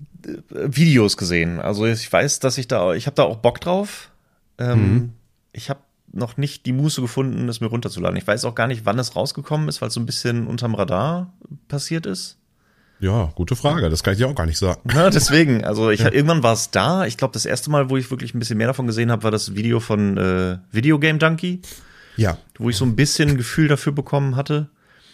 Videos gesehen. Also ich weiß, dass ich da, ich habe da auch Bock drauf. Ähm, mhm. Ich habe noch nicht die Muße gefunden, es mir runterzuladen. Ich weiß auch gar nicht, wann es rausgekommen ist, weil es so ein bisschen unterm Radar passiert ist. Ja, gute Frage. Das kann ich dir auch gar nicht sagen. Ja, deswegen. Also ich, ja. irgendwann war es da. Ich glaube, das erste Mal, wo ich wirklich ein bisschen mehr davon gesehen habe, war das Video von äh, Video Game Donkey. Ja. Wo ich so ein bisschen ein Gefühl dafür bekommen hatte.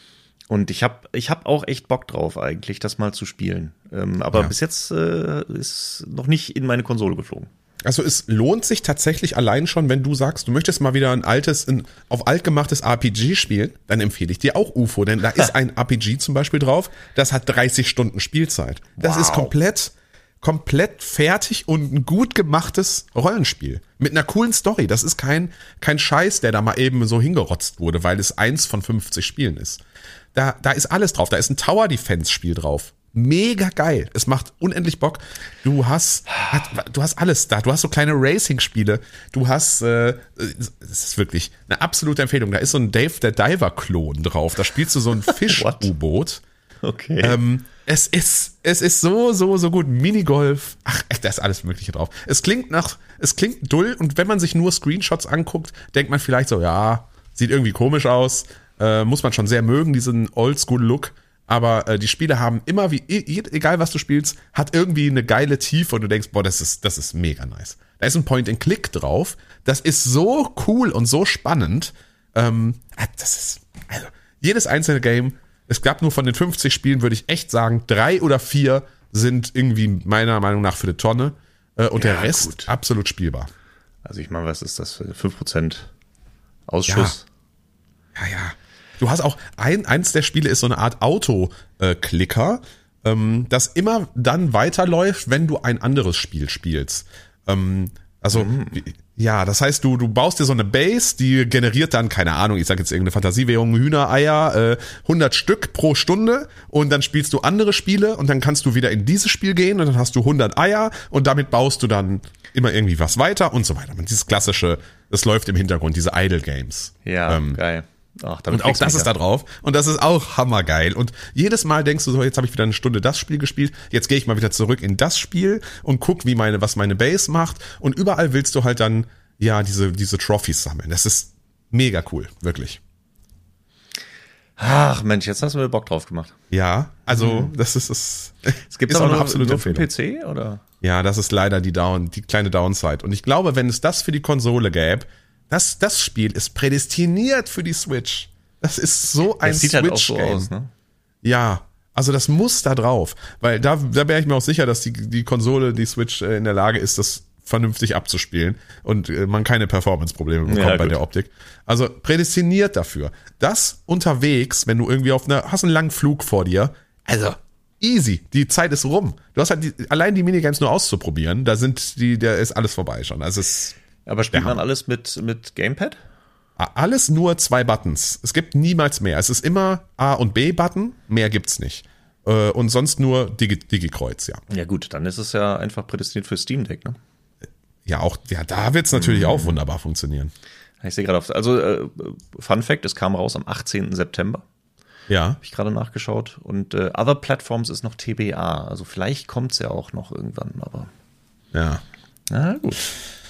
Und ich habe ich hab auch echt Bock drauf eigentlich, das mal zu spielen. Ähm, aber ja. bis jetzt äh, ist noch nicht in meine Konsole geflogen. Also es lohnt sich tatsächlich allein schon, wenn du sagst, du möchtest mal wieder ein altes, ein auf alt gemachtes R P G spielen, dann empfehle ich dir auch U F O, denn da ist ein R P G zum Beispiel drauf, das hat dreißig Stunden Spielzeit. Das wow. ist komplett, komplett fertig und ein gut gemachtes Rollenspiel. Mit einer coolen Story. Das ist kein, kein Scheiß, der da mal eben so hingerotzt wurde, weil es eins von fünfzig Spielen ist. Da, da ist alles drauf. Da ist ein Tower Defense Spiel drauf. Mega geil. Es macht unendlich Bock. Du hast, du hast alles da. Du hast so kleine Racing-Spiele. Du hast, äh, es ist wirklich eine absolute Empfehlung. Da ist so ein Dave the Diver-Klon drauf. Da spielst du so ein Fisch-U-Boot. Okay. Ähm, es ist, es ist so, so, so gut. Minigolf. Ach, echt, da ist alles Mögliche drauf. Es klingt nach, es klingt dull und wenn man sich nur Screenshots anguckt, denkt man vielleicht so, ja, sieht irgendwie komisch aus. Äh, muss man schon sehr mögen, diesen Oldschool-Look. Aber äh, die Spiele haben immer, wie egal was du spielst, hat irgendwie eine geile Tiefe und du denkst, boah, das ist, das ist mega nice. Da ist ein Point-and-Click drauf. Das ist so cool und so spannend. Ähm, das ist, also, jedes einzelne Game, es gab nur von den fünfzig Spielen, würde ich echt sagen, drei oder vier sind irgendwie meiner Meinung nach für die Tonne. Äh, und ja, der Rest gut. Absolut spielbar. Also ich meine, was ist das für fünf Prozent Ausschuss? Ja, ja. ja. Du hast auch, ein, eins der Spiele ist so eine Art Auto-Clicker, ähm, das immer dann weiterläuft, wenn du ein anderes Spiel spielst. Ähm, also, mhm. ja, das heißt, du, du baust dir so eine Base, die generiert dann, keine Ahnung, ich sag jetzt irgendeine Fantasiewährung, Hühnereier, äh, hundert Stück pro Stunde und dann spielst du andere Spiele und dann kannst du wieder in dieses Spiel gehen und dann hast du hundert Eier und damit baust du dann immer irgendwie was weiter und so weiter. Und dieses klassische, das läuft im Hintergrund, diese Idle Games. Ja, ähm, geil. Ach, und auch das ist da drauf und das ist auch hammergeil und jedes Mal denkst du so, jetzt habe ich wieder eine Stunde das Spiel gespielt, jetzt gehe ich mal wieder zurück in das Spiel und guck, wie meine, was meine Base macht und überall willst du halt dann, ja, diese, diese Trophies sammeln. Das ist mega cool, wirklich. Ach Mensch, jetzt hast du mir Bock drauf gemacht. Ja, also mhm. das ist es. Es gibt auch eine absolute Empfehlung. Für P C oder? Ja, das ist leider die Down, die kleine Downside und ich glaube, wenn es das für die Konsole gäbe, Das, das Spiel ist prädestiniert für die Switch. Das ist so ein Switch-Game. Das sieht halt auch so aus, ne? Ja, also das muss da drauf. Weil da, da wäre ich mir auch sicher, dass die, die Konsole, die Switch in der Lage ist, das vernünftig abzuspielen und man keine Performance-Probleme bekommt ja, bei der Optik. Also prädestiniert dafür. Das unterwegs, wenn du irgendwie auf einer, hast einen langen Flug vor dir, also easy, die Zeit ist rum. Du hast halt die, allein die Minigames nur auszuprobieren, da sind die, da ist alles vorbei schon. Also es Aber spielt man alles mit, mit Gamepad? Alles nur zwei Buttons. Es gibt niemals mehr. Es ist immer A- und B-Button, mehr gibt's nicht. Und sonst nur Digi- Digi-Kreuz, ja. Ja gut, dann ist es ja einfach prädestiniert für Steam Deck, ne? Ja, auch, ja, da wird's natürlich mhm. auch wunderbar funktionieren. Ich sehe gerade auf, also äh, Fun Fact, es kam raus am achtzehnten September. Ja. Habe ich gerade nachgeschaut. Und äh, Other Platforms ist noch T B A. Also vielleicht kommt's ja auch noch irgendwann, aber. Ja. Na gut.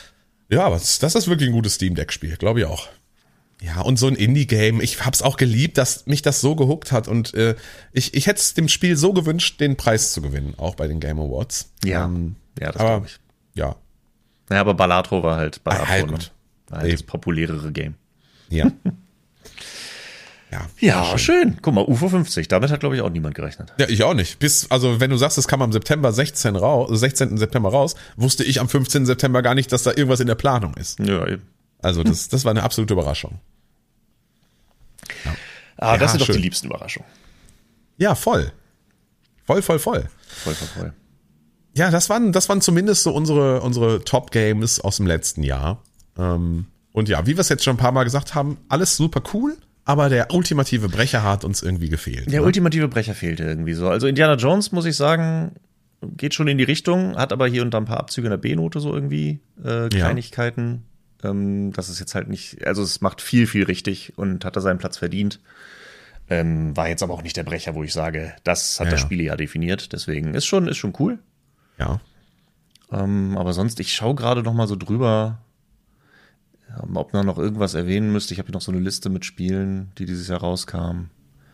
Ja, aber das, das ist wirklich ein gutes Steam Deck-Spiel, glaube ich auch. Ja, und so ein Indie-Game, ich hab's auch geliebt, dass mich das so gehuckt hat und äh, ich, ich hätte es dem Spiel so gewünscht, den Preis zu gewinnen, auch bei den Game Awards. Ja, ähm, ja, das glaube ich. Ja. Ja, aber Balatro war halt Balatro, ah, halt ne? gut. War halt das populärere Game. Ja. Ja, ja schön. schön. Guck mal, U F O fünfzig, damit hat, glaube ich, auch niemand gerechnet. Ja, ich auch nicht. Bis, also wenn du sagst, es kam am September sechzehnten raus, sechzehnten September raus, wusste ich am fünfzehnten September gar nicht, dass da irgendwas in der Planung ist. Ja, eben. Also das, das war eine absolute Überraschung. Ja. Ah, das ja, sind doch schön. die liebsten Überraschungen. Ja, voll. Voll, voll, voll. Voll, voll, voll. Ja, das waren, das waren zumindest so unsere, unsere Top-Games aus dem letzten Jahr. Ähm, und ja, wie wir es jetzt schon ein paar Mal gesagt haben, alles super cool. Aber der ultimative Brecher hat uns irgendwie gefehlt. Der ne? ultimative Brecher fehlte irgendwie so. Also Indiana Jones, muss ich sagen, geht schon in die Richtung, hat aber hier und da ein paar Abzüge in der B-Note so irgendwie, äh, Kleinigkeiten. Ja. Ähm, das ist jetzt halt nicht, also es macht viel, viel richtig und hat da seinen Platz verdient. Ähm, war jetzt aber auch nicht der Brecher, wo ich sage, das hat ja, das ja. Spiel ja definiert. Deswegen ist schon, ist schon cool. Ja. Ähm, aber sonst, ich schaue gerade noch mal so drüber, ob man noch irgendwas erwähnen müsste. Ich habe hier noch so eine Liste mit Spielen, die dieses Jahr rauskamen.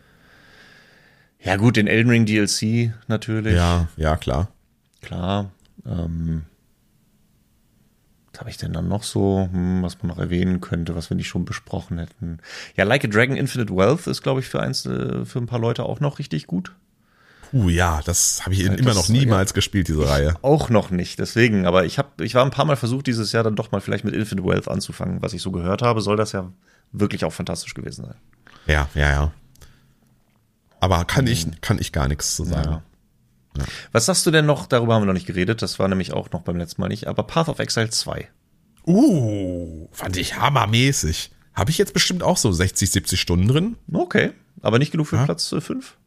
Ja gut, den Elden Ring D L C natürlich. Ja, ja, klar. Klar. Ähm, was habe ich denn dann noch so, hm, was man noch erwähnen könnte, was wir nicht schon besprochen hätten? Ja, Like a Dragon Infinite Wealth ist, glaube ich, für, eins, für ein paar Leute auch noch richtig gut. Puh, ja, das habe ich Ja, immer das- noch niemals gespielt, diese Reihe. Auch noch nicht, deswegen. Aber ich habe, ich war ein paar Mal versucht, dieses Jahr dann doch mal vielleicht mit Infinite Wealth anzufangen. Was ich so gehört habe, soll das ja wirklich auch fantastisch gewesen sein. Ja, ja, ja. Aber kann ich, kann ich gar nichts zu sagen. Ja. Was sagst du denn noch? Darüber haben wir noch nicht geredet. Das war nämlich auch noch beim letzten Mal nicht. Aber Path of Exile zwei. Uh, fand ich hammermäßig. Habe ich jetzt bestimmt auch so sechzig, siebzig Stunden drin? Okay, aber nicht genug für Ja. Platz fünf.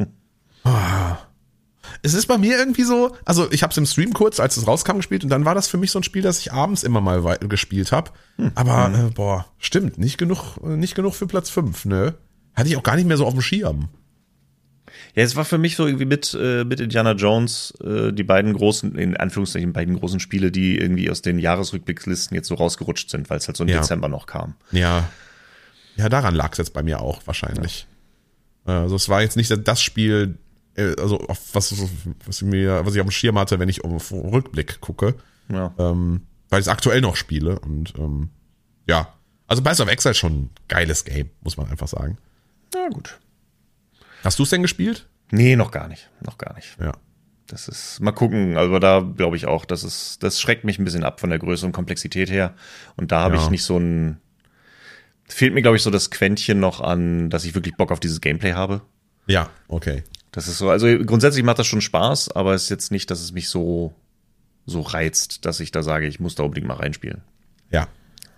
Es ist bei mir irgendwie so, also ich habe es im Stream kurz, als es rauskam, gespielt und dann war das für mich so ein Spiel, das ich abends immer mal wei- gespielt habe. Aber äh, boah, stimmt, nicht genug, äh, nicht genug für Platz fünf, ne? Hatte ich auch gar nicht mehr so auf dem Schirm. Ja, es war für mich so irgendwie mit, äh, mit Indiana Jones äh, die beiden großen, in Anführungszeichen, beiden großen Spiele, die irgendwie aus den Jahresrückblickslisten jetzt so rausgerutscht sind, weil es halt so im Ja. Dezember noch kam. Ja. Ja, daran lag es jetzt bei mir auch wahrscheinlich. Also es war jetzt nicht das Spiel, äh, also auf was, was mir, was ich auf dem Schirm hatte, wenn ich auf Rückblick gucke, Ja. ähm, weil ich es aktuell noch spiele und ähm, ja, also Path of Exile ist schon ein geiles Game, muss man einfach sagen. Ja, gut. Hast du es denn gespielt? Nee, noch gar nicht. Noch gar nicht. Ja. Das ist, mal gucken, aber da glaube ich auch, das ist, das schreckt mich ein bisschen ab von der Größe und Komplexität her. Und da habe Ja. ich nicht so ein, fehlt mir, glaube ich, so das Quäntchen noch an, dass ich wirklich Bock auf dieses Gameplay habe. Ja, okay. Das ist so, also grundsätzlich macht das schon Spaß, aber es ist jetzt nicht, dass es mich so, so reizt, dass ich da sage, ich muss da unbedingt mal reinspielen. Ja,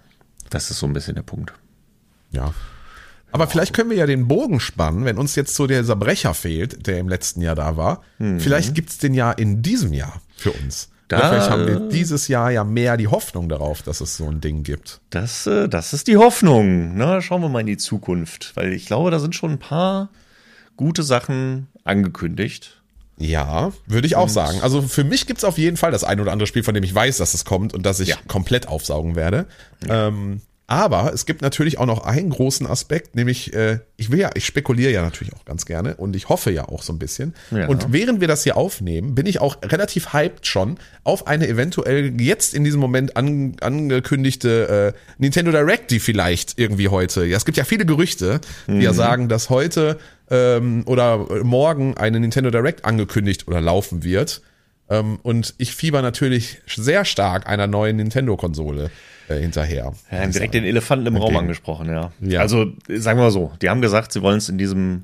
Das ist so ein bisschen der Punkt. ja. Aber vielleicht können wir ja den Bogen spannen, wenn uns jetzt so dieser Brecher fehlt, der im letzten Jahr da war. Vielleicht gibt's den ja in diesem Jahr für uns. Da- Oder vielleicht haben wir dieses Jahr ja mehr die Hoffnung darauf, dass es so ein Ding gibt. Das, äh, das ist die Hoffnung. Na, schauen wir mal in die Zukunft, weil ich glaube, da sind schon ein paar gute Sachen angekündigt. Ja, würde ich auch sagen. Also für mich gibt's auf jeden Fall das ein oder andere Spiel, von dem ich weiß, dass es kommt und dass ich Ja. komplett aufsaugen werde. Ähm, aber es gibt natürlich auch noch einen großen Aspekt, nämlich äh, ich will ja, ich spekuliere ja natürlich auch ganz gerne und ich hoffe ja auch so ein bisschen. Ja. Und während wir das hier aufnehmen, bin ich auch relativ hyped schon auf eine eventuell jetzt in diesem Moment an, angekündigte äh, Nintendo Direct, die vielleicht irgendwie heute, ja, es gibt ja viele Gerüchte, die ja sagen, dass heute ähm, oder morgen eine Nintendo Direct angekündigt oder laufen wird. Ähm, und ich fieber natürlich sehr stark einer neuen Nintendo-Konsole äh, hinterher. Wir haben direkt den Elefanten im Raum Entgegen. angesprochen, ja. Ja. Also, sagen wir mal so, die haben gesagt, sie wollen es in diesem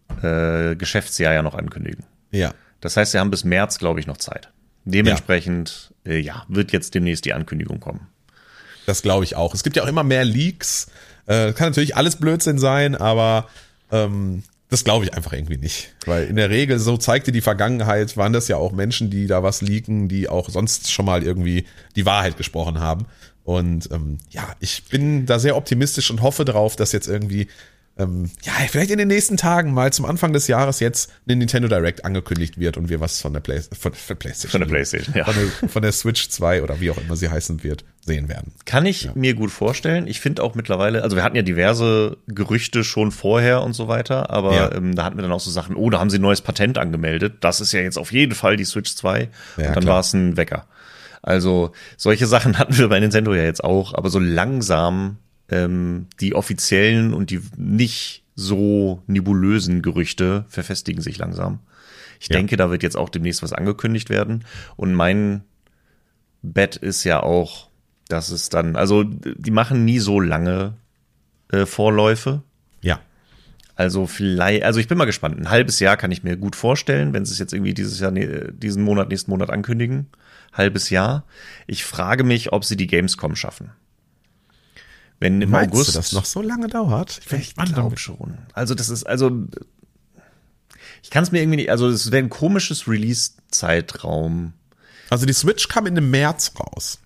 äh, Geschäftsjahr ja noch ankündigen. Ja, Das heißt, sie haben bis März, glaube ich, noch Zeit. Dementsprechend, ja. Äh, ja, wird jetzt demnächst die Ankündigung kommen. das glaube ich auch. Es gibt ja auch immer mehr Leaks. Äh, kann natürlich alles Blödsinn sein, aber ähm, das glaube ich einfach irgendwie nicht. Weil in der Regel, so zeigte die Vergangenheit, waren das ja auch Menschen, die da was leaken, die auch sonst schon mal irgendwie die Wahrheit gesprochen haben. Und ähm, ja, ich bin da sehr optimistisch und hoffe darauf, dass jetzt irgendwie ähm, ja, vielleicht in den nächsten Tagen mal zum Anfang des Jahres jetzt eine Nintendo Direct angekündigt wird und wir was von der, Play von, von PlayStation, von der PlayStation, ja. Von der, von der Switch zwei oder wie auch immer sie heißen wird, sehen werden. Kann ich ja. mir gut vorstellen. Ich finde auch mittlerweile, also wir hatten ja diverse Gerüchte schon vorher und so weiter, aber ja. ähm, da hatten wir dann auch so Sachen, oh, da haben sie ein neues Patent angemeldet. Das ist ja jetzt auf jeden Fall die Switch zwei. Ja, und dann war es ein Wecker. Also solche Sachen hatten wir bei Nintendo ja jetzt auch, aber so langsam ähm, die offiziellen und die nicht so nebulösen Gerüchte verfestigen sich langsam. Ich ja. denke, da wird jetzt auch demnächst was angekündigt werden. Und mein Bet ist ja auch, dass es dann, also die machen nie so lange äh, Vorläufe. Ja. Also vielleicht, also ich bin mal gespannt. Ein halbes Jahr kann ich mir gut vorstellen, wenn sie es jetzt irgendwie dieses Jahr, diesen Monat, nächsten Monat ankündigen. Halbes Jahr. Ich frage mich, ob sie die Gamescom schaffen. Wenn im Meinst August du, dass noch so lange dauert? Ich, ich glaube schon. Also das ist, also ich kann es mir irgendwie nicht, also es wäre ein komisches Release-Zeitraum. Also die Switch kam in dem März raus.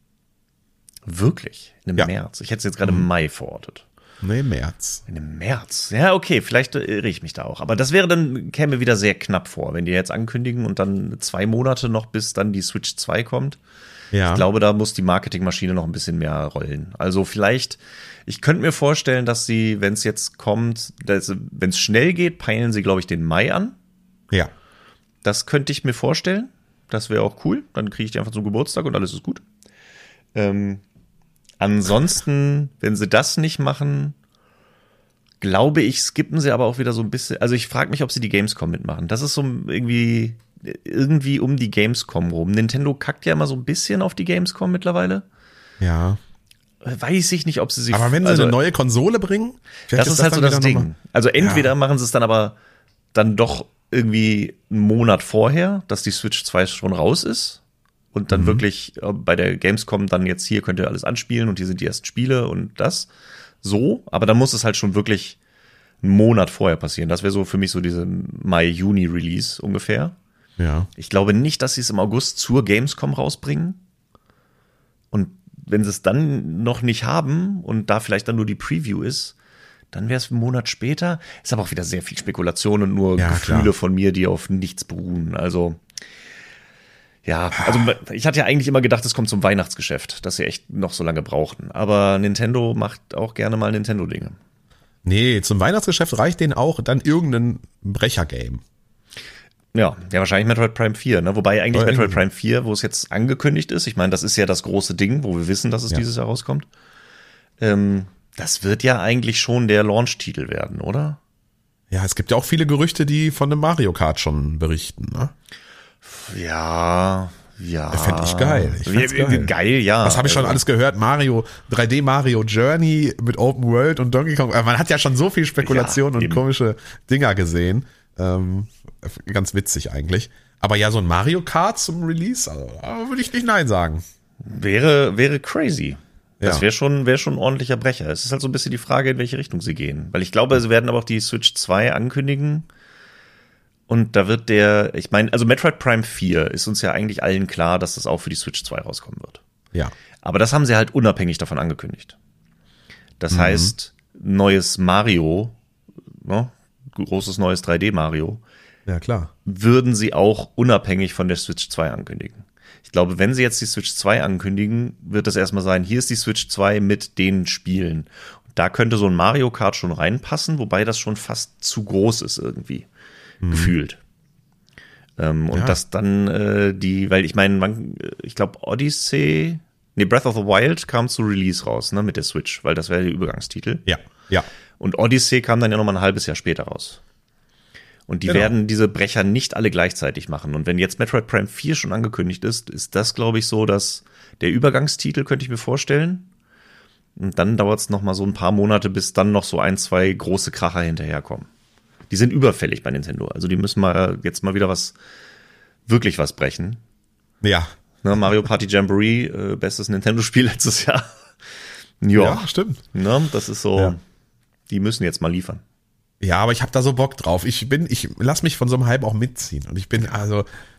Wirklich? In dem ja. März? Ich hätte es jetzt gerade im mhm. Mai verortet. Nee, März. In dem März. Ja, okay, vielleicht irre ich mich da auch. Aber das wäre dann, käme wieder sehr knapp vor, wenn die jetzt ankündigen und dann zwei Monate noch, bis dann die Switch zwei kommt. Ja. Ich glaube, da muss die Marketingmaschine noch ein bisschen mehr rollen. Also vielleicht, ich könnte mir vorstellen, dass sie, wenn es jetzt kommt, wenn es schnell geht, peilen sie, glaube ich, den Mai an. Ja. Das könnte ich mir vorstellen. Das wäre auch cool. Dann kriege ich die einfach zum Geburtstag und alles ist gut. Ähm, ansonsten, wenn sie das nicht machen, glaube ich, skippen sie aber auch wieder so ein bisschen. Also ich frage mich, ob sie die Gamescom mitmachen. Das ist so irgendwie, irgendwie um die Gamescom rum. Nintendo kackt ja immer so ein bisschen auf die Gamescom mittlerweile. Ja. Weiß ich nicht, ob sie sie... Aber wenn sie also, eine neue Konsole bringen? Das ist, ist halt so das Ding. Also entweder ja. machen sie es dann aber dann doch irgendwie einen Monat vorher, dass die Switch zwei schon raus ist und dann mhm. wirklich bei der Gamescom dann jetzt hier könnt ihr alles anspielen und hier sind die ersten Spiele und das so, aber dann muss es halt schon wirklich einen Monat vorher passieren. Das wäre so für mich so diese Mai-Juni-Release ungefähr. Ja. Ich glaube nicht, dass sie es im August zur Gamescom rausbringen und wenn sie es dann noch nicht haben und da vielleicht dann nur die Preview ist, dann wäre es einen Monat später. Ist aber auch wieder sehr viel Spekulation und nur ja, Gefühle klar. von mir, die auf nichts beruhen. Also, ja, also ich hatte ja eigentlich immer gedacht, es kommt zum Weihnachtsgeschäft, dass sie echt noch so lange brauchten. Aber Nintendo macht auch gerne mal Nintendo-Dinge. Nee, zum Weihnachtsgeschäft reicht denen auch dann irgendein Brecher-Game. Ja, ja, wahrscheinlich Metroid Prime vier, ne? Wobei eigentlich Oder Metroid Prime vier, wo es jetzt angekündigt ist, ich meine, das ist ja das große Ding, wo wir wissen, dass es ja. dieses Jahr rauskommt. Ähm, Das wird ja eigentlich schon der Launch-Titel werden, oder? Ja, es gibt ja auch viele Gerüchte, die von dem Mario Kart schon berichten, ne? Ja, ja. Das fände ich geil. Ich find's ja, geil. geil, ja. Was habe ich schon alles gehört? Mario, drei D Mario Journey mit Open World und Donkey Kong. Man hat ja schon so viel Spekulation ja, und komische Dinger gesehen. Ähm, ganz witzig eigentlich. Aber ja, so ein Mario Kart zum Release, also, würde ich nicht nein sagen. Wäre, wäre crazy. Das Ja. wäre schon, wäre schon ein ordentlicher Brecher. Es ist halt so ein bisschen die Frage, in welche Richtung sie gehen. Weil ich glaube, sie werden aber auch die Switch zwei ankündigen. Und da wird der, ich meine, also Metroid Prime vier ist uns ja eigentlich allen klar, dass das auch für die Switch zwei rauskommen wird. Ja. Aber das haben sie halt unabhängig davon angekündigt. Das mhm. heißt, neues Mario, ne, großes neues drei D Mario, Ja, klar. würden sie auch unabhängig von der Switch zwei ankündigen. Ich glaube, wenn sie jetzt die Switch zwei ankündigen, wird das erstmal sein, hier ist die Switch zwei mit den Spielen. Und da könnte so ein Mario Kart schon reinpassen, wobei das schon fast zu groß ist irgendwie, mhm. gefühlt. Ähm, und ja. das dann äh, die, weil ich meine, ich glaube Odyssey, nee, Breath of the Wild kam zu Release raus, ne, mit der Switch, weil das wäre der Übergangstitel. Ja, ja. Und Odyssey kam dann ja noch mal ein halbes Jahr später raus. Und die genau. werden diese Brecher nicht alle gleichzeitig machen. Und wenn jetzt Metroid Prime vier schon angekündigt ist, ist das, glaube ich, so, dass der Übergangstitel, könnte ich mir vorstellen. Und dann dauert es noch mal so ein paar Monate, bis dann noch so ein, zwei große Kracher hinterherkommen. Die sind überfällig bei Nintendo. Also die müssen mal jetzt mal wieder was, wirklich was brechen. Ja. Ne, Mario Party Jamboree, äh, bestes Nintendo-Spiel letztes Jahr. ja. ja, stimmt. Ne, das ist so, ja. die müssen jetzt mal liefern. Ja, aber ich habe da so Bock drauf. Ich bin, ich lass mich von so einem Hype auch mitziehen. Und ich bin, also,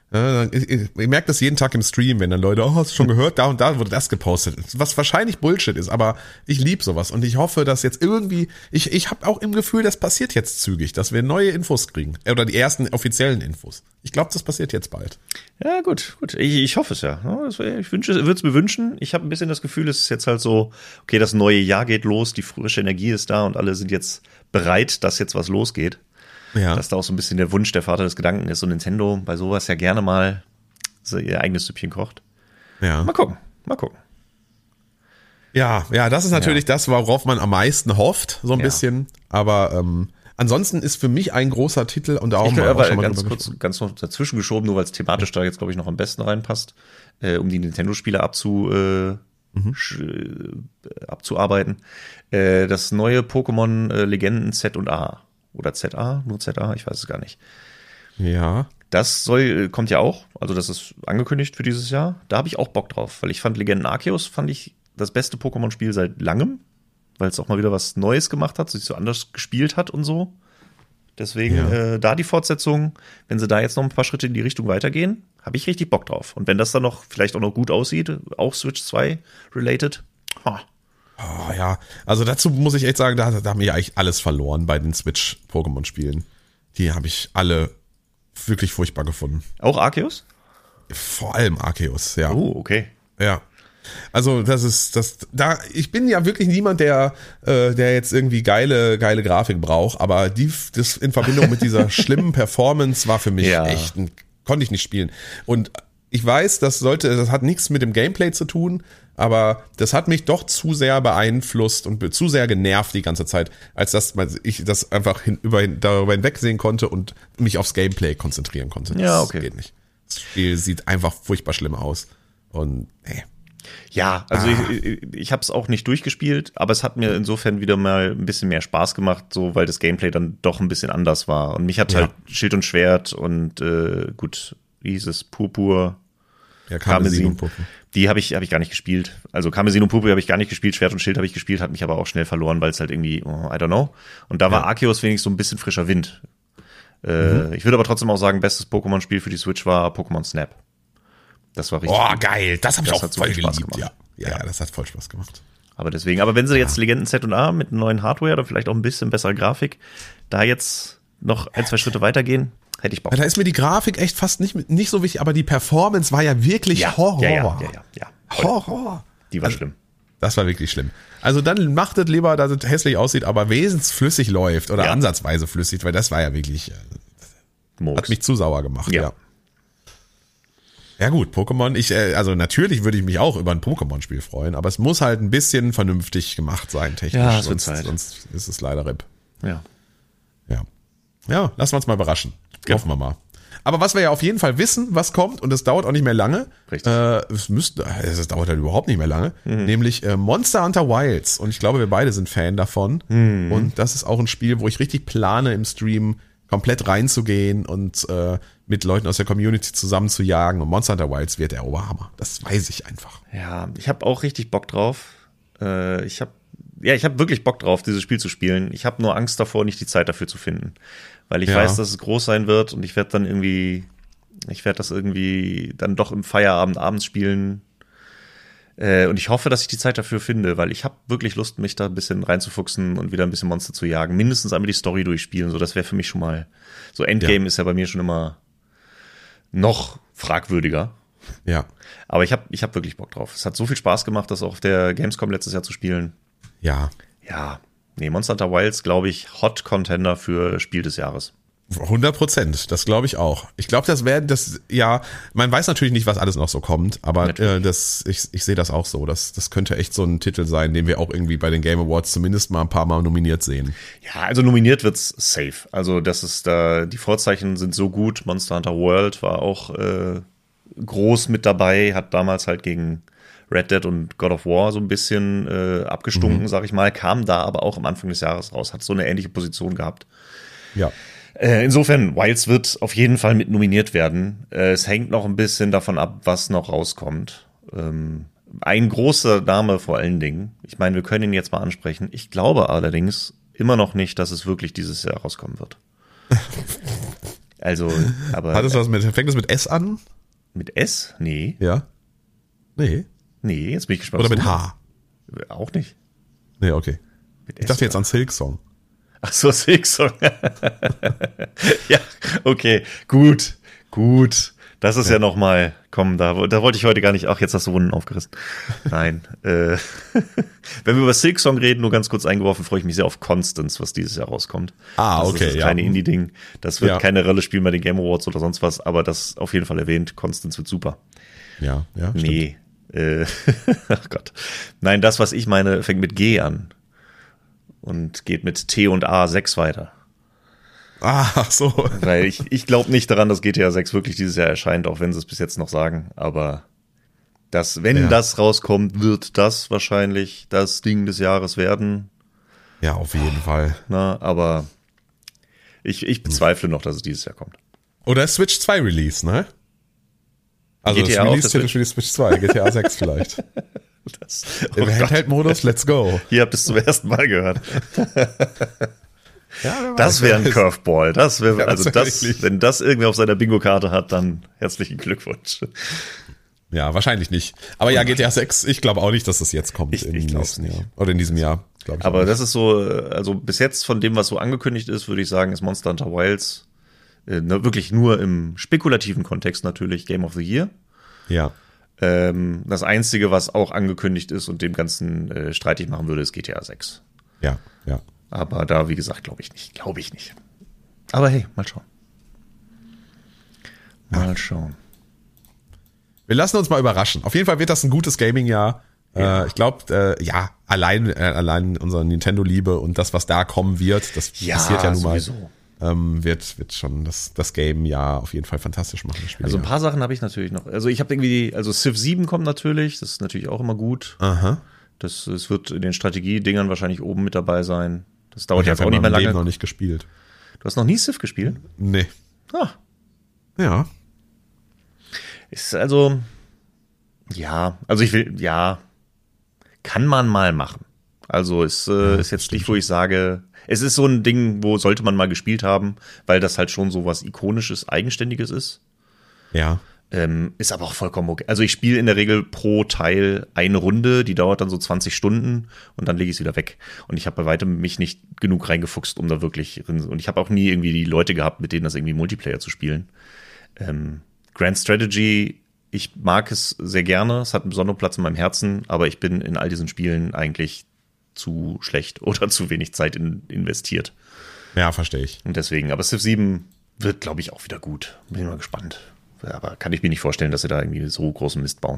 Ja, ich, ich, ich merke das jeden Tag im Stream, wenn dann Leute, oh, hast du schon gehört, da und da wurde das gepostet. Was wahrscheinlich Bullshit ist, aber ich liebe sowas. Und ich hoffe, dass jetzt irgendwie, ich, ich habe auch im Gefühl, das passiert jetzt zügig, dass wir neue Infos kriegen. Oder die ersten offiziellen Infos. Ich glaube, das passiert jetzt bald. Ja, gut, gut. Ich, ich hoffe es ja. Ich wünsche, würde es mir wünschen. Ich habe ein bisschen das Gefühl, es ist jetzt halt so, okay, das neue Jahr geht los, die frische Energie ist da und alle sind jetzt bereit, dass jetzt was losgeht. Ja. Dass da auch so ein bisschen der Wunsch der Vater des Gedanken ist und Nintendo bei sowas ja gerne mal so ihr eigenes Süppchen kocht. Ja. Mal gucken, mal gucken. Ja, ja, das ist natürlich ja. das, worauf man am meisten hofft, so ein ja. bisschen. Aber ähm, ansonsten ist für mich ein großer Titel und auch, ich mal, aber auch schon mal ganz kurz, ganz noch dazwischen geschoben, nur weil es thematisch da jetzt, glaube ich, noch am besten reinpasst, äh, um die Nintendo-Spiele abzu, äh, mhm. sch- äh, abzuarbeiten. Äh, das neue Pokémon äh, Legenden Z und A. Oder Z A, nur Z A, ich weiß es gar nicht. Ja. Das soll, kommt ja auch, also das ist angekündigt für dieses Jahr. Da habe ich auch Bock drauf, weil ich fand Legenden Arceus, fand ich das beste Pokémon-Spiel seit langem, weil es auch mal wieder was Neues gemacht hat, sich so anders gespielt hat und so. Deswegen ja. äh, da die Fortsetzung, wenn sie da jetzt noch ein paar Schritte in die Richtung weitergehen, habe ich richtig Bock drauf. Und wenn das dann noch vielleicht auch noch gut aussieht, auch Switch zwei related, ha. Oh, ja, also dazu muss ich echt sagen, da, da haben wir ja eigentlich alles verloren bei den Switch-Pokémon-Spielen. Die habe ich alle wirklich furchtbar gefunden. Auch Arceus? Vor allem Arceus, ja. Oh, okay. Ja. Also das ist das da ich bin ja wirklich niemand, der äh, der jetzt irgendwie geile geile Grafik braucht, aber die das in Verbindung mit dieser schlimmen Performance war für mich ja. echt ein, konnte ich nicht spielen. Und ich weiß, das sollte das hat nichts mit dem Gameplay zu tun, aber das hat mich doch zu sehr beeinflusst und zu sehr genervt die ganze Zeit, als dass ich das einfach hin, über, darüber hinwegsehen konnte und mich aufs Gameplay konzentrieren konnte. Das ja, okay. geht nicht. Das Spiel sieht einfach furchtbar schlimm aus. Und nee. Ja, also ah. ich, ich, ich habe es auch nicht durchgespielt, aber es hat mir insofern wieder mal ein bisschen mehr Spaß gemacht, so weil das Gameplay dann doch ein bisschen anders war. Und mich hat ja. halt Schild und Schwert und äh, gut, wie hieß es, Purpur, ja, Karmesin und Purpur. Die habe ich, hab ich gar nicht gespielt. Also Karmesin und Purpur habe ich gar nicht gespielt, Schwert und Schild habe ich gespielt, hat mich aber auch schnell verloren, weil es halt irgendwie, oh, I don't know. Und da war ja. Arceus wenigstens so ein bisschen frischer Wind. Äh, mhm. Ich würde aber trotzdem auch sagen, bestes Pokémon-Spiel für die Switch war Pokémon Snap. Das war richtig. Oh, gut. Geil. Das habe ich auch voll geliebt. Gemacht. Ja. Ja, ja, das hat voll Spaß gemacht. Aber deswegen, aber wenn sie jetzt ja. Legenden Z und A mit neuen Hardware oder vielleicht auch ein bisschen besserer Grafik, da jetzt noch ein, zwei Schritte weitergehen, hätte ich Bock. Ja, da ist mir die Grafik echt fast nicht, nicht so wichtig, aber die Performance war ja wirklich ja, Horror. Ja, ja, ja, ja, ja. Horror. Die war also, schlimm. Das war wirklich schlimm. Also dann macht es lieber, dass es hässlich aussieht, aber wesentlich flüssig läuft oder ja. ansatzweise flüssig, weil das war ja wirklich, Murks. Hat mich zu sauer gemacht, ja. ja. Ja gut, Pokémon, ich, also natürlich würde ich mich auch über ein Pokémon-Spiel freuen, aber es muss halt ein bisschen vernünftig gemacht sein, technisch, ja, sonst, Zeit. sonst ist es leider R I P. Ja. Ja. Ja, lassen wir uns mal überraschen. Ja. Hoffen wir mal. Aber was wir ja auf jeden Fall wissen, was kommt, und es dauert auch nicht mehr lange, Richtig. Äh, es müsste, es dauert halt überhaupt nicht mehr lange, mhm. nämlich äh, Monster Hunter Wilds. Und ich glaube, wir beide sind Fan davon. Mhm. Und das ist auch ein Spiel, wo ich richtig plane, im Stream komplett reinzugehen und äh, mit Leuten aus der Community zusammen zu jagen. Und Monster Hunter Wilds wird der Oberhammer. Das weiß ich einfach. Ja, ich habe auch richtig Bock drauf. Äh, ich habe ja, ich habe wirklich Bock drauf, dieses Spiel zu spielen. Ich habe nur Angst davor, nicht die Zeit dafür zu finden. Weil ich ja. weiß, dass es groß sein wird und ich werde dann irgendwie, ich werde das irgendwie dann doch im Feierabend abends spielen. Äh, und ich hoffe, dass ich die Zeit dafür finde, weil ich habe wirklich Lust, mich da ein bisschen reinzufuchsen und wieder ein bisschen Monster zu jagen. Mindestens einmal die Story durchspielen. So, das wäre für mich schon mal, so Endgame ja. ist ja bei mir schon immer noch fragwürdiger. Ja. Aber ich habe ich hab wirklich Bock drauf. Es hat so viel Spaß gemacht, das auch auf der Gamescom letztes Jahr zu spielen. Ja. Ja. Nee, Monster Hunter Wilds, glaube ich, Hot Contender für Spiel des Jahres. hundert Prozent, das glaube ich auch. Ich glaube, das werden das, ja, man weiß natürlich nicht, was alles noch so kommt, aber äh, das, ich, ich sehe das auch so. Das, das könnte echt so ein Titel sein, den wir auch irgendwie bei den Game Awards zumindest mal ein paar Mal nominiert sehen. Ja, also nominiert wird's safe. Also das ist da, die Vorzeichen sind so gut. Monster Hunter World war auch äh, groß mit dabei, hat damals halt gegen Red Dead und God of War so ein bisschen äh, abgestunken, mhm. sag ich mal, kam da aber auch am Anfang des Jahres raus, hat so eine ähnliche Position gehabt. Ja. Äh, insofern, Wilds wird auf jeden Fall mit nominiert werden. Äh, es hängt noch ein bisschen davon ab, was noch rauskommt. Ähm, ein großer Name vor allen Dingen, ich meine, wir können ihn jetzt mal ansprechen. Ich glaube allerdings immer noch nicht, dass es wirklich dieses Jahr rauskommen wird. Also, aber. Hat es was mit, fängt es mit S an? Mit S? Nee. Ja. Nee. Nee, jetzt bin ich gespannt. Oder mit H? Auch nicht. Nee, okay. Mit Ich S dachte jetzt oder? an Silksong. Ach so, Silksong. Ja, okay, gut, gut. Das ist ja, ja nochmal, komm, da, da wollte ich heute gar nicht, ach, jetzt hast du Wunden aufgerissen. Nein, äh, wenn wir über Silksong reden, nur ganz kurz eingeworfen, freue ich mich sehr auf Constance, was dieses Jahr rauskommt. Ah, das okay, ist das ja. kleine Indie-Ding. Das wird Ja. keine Rolle spielen bei den Game Awards oder sonst was, aber das auf jeden Fall erwähnt. Constance wird super. Ja, ja. Nee, äh, ach Gott. Nein, das, was ich meine, fängt mit G an. Und geht mit T und A sechs weiter. Ah, ach so. Weil ich, ich glaube nicht daran, dass G T A sechs wirklich dieses Jahr erscheint, auch wenn sie es bis jetzt noch sagen. Aber das, wenn Ja. das rauskommt, wird das wahrscheinlich das Ding des Jahres werden. Ja, auf jeden Fall. Na, aber ich, ich bezweifle noch, dass es dieses Jahr kommt. Oder Switch zwei Release, ne? Also G T A das auf Release-Titel der für die Switch zwei, G T A sechs vielleicht. Das, Im oh Gott. Handheld-Modus, let's go. Hier habt ihr es zum ersten Mal gehört. Ja, Das wäre ein Curveball. Das wäre, Ja, das also wär das, wirklich- wenn das irgendwer auf seiner Bingo-Karte hat, dann herzlichen Glückwunsch. Ja, wahrscheinlich nicht. Aber ja, G T A sechs, ich glaube auch nicht, dass das jetzt kommt Ich- im ich glaub's nächsten nicht. Jahr. Oder in diesem Jahr, glaube ich. Aber auch nicht. das ist so, also bis jetzt von dem, was so angekündigt ist, würde ich sagen, ist Monster Hunter Wilds äh, ne, wirklich nur im spekulativen Kontext natürlich Game of the Year. Ja. Ähm, das Einzige, was auch angekündigt ist und dem Ganzen äh, streitig machen würde, ist G T A sechs. Ja, ja. Aber da, wie gesagt, glaube ich nicht. Glaube ich nicht. Aber hey, mal schauen. Mal schauen. Wir lassen uns mal überraschen. Auf jeden Fall wird das ein gutes Gaming-Jahr. Ja. Äh, ich glaube, äh, ja, allein, äh, allein unsere Nintendo-Liebe und das, was da kommen wird, das Ja, passiert ja nun mal, sowieso. ähm, wird, wird schon das, das Game-Jahr auf jeden Fall fantastisch machen. Das Spiel, Also ein ja. paar Sachen habe ich natürlich noch. Also ich habe irgendwie, also Civ sieben kommt natürlich, das ist natürlich auch immer gut. Aha. Das, es wird in den Strategiedingern wahrscheinlich oben mit dabei sein. Das dauert Ich jetzt habe auch nicht mehr lange. Leben noch nicht gespielt. Du hast noch nie Civ gespielt? Nee. Ah, Ja. ist also, ja, also ich will, ja, kann man mal machen. Also ist, äh, ist jetzt nicht, wo ich sage, es ist so ein Ding, wo sollte man mal gespielt haben, weil das halt schon so was Ikonisches, Eigenständiges ist. Ja. Ähm, ist aber auch vollkommen okay. Also ich spiele in der Regel pro Teil eine Runde, die dauert dann so zwanzig Stunden und dann lege ich es wieder weg. Und ich habe bei weitem mich nicht genug reingefuchst, um da wirklich drin. Und ich habe auch nie irgendwie die Leute gehabt, mit denen das irgendwie Multiplayer zu spielen. Ähm, Grand Strategy, ich mag es sehr gerne, es hat einen besonderen Platz in meinem Herzen, aber ich bin in all diesen Spielen eigentlich zu schlecht oder zu wenig Zeit in, investiert. Ja, verstehe ich. Und deswegen, aber Civ sieben wird, glaube ich, auch wieder gut. Bin mal gespannt. Aber kann ich mir nicht vorstellen, dass sie da irgendwie so großen Mist bauen.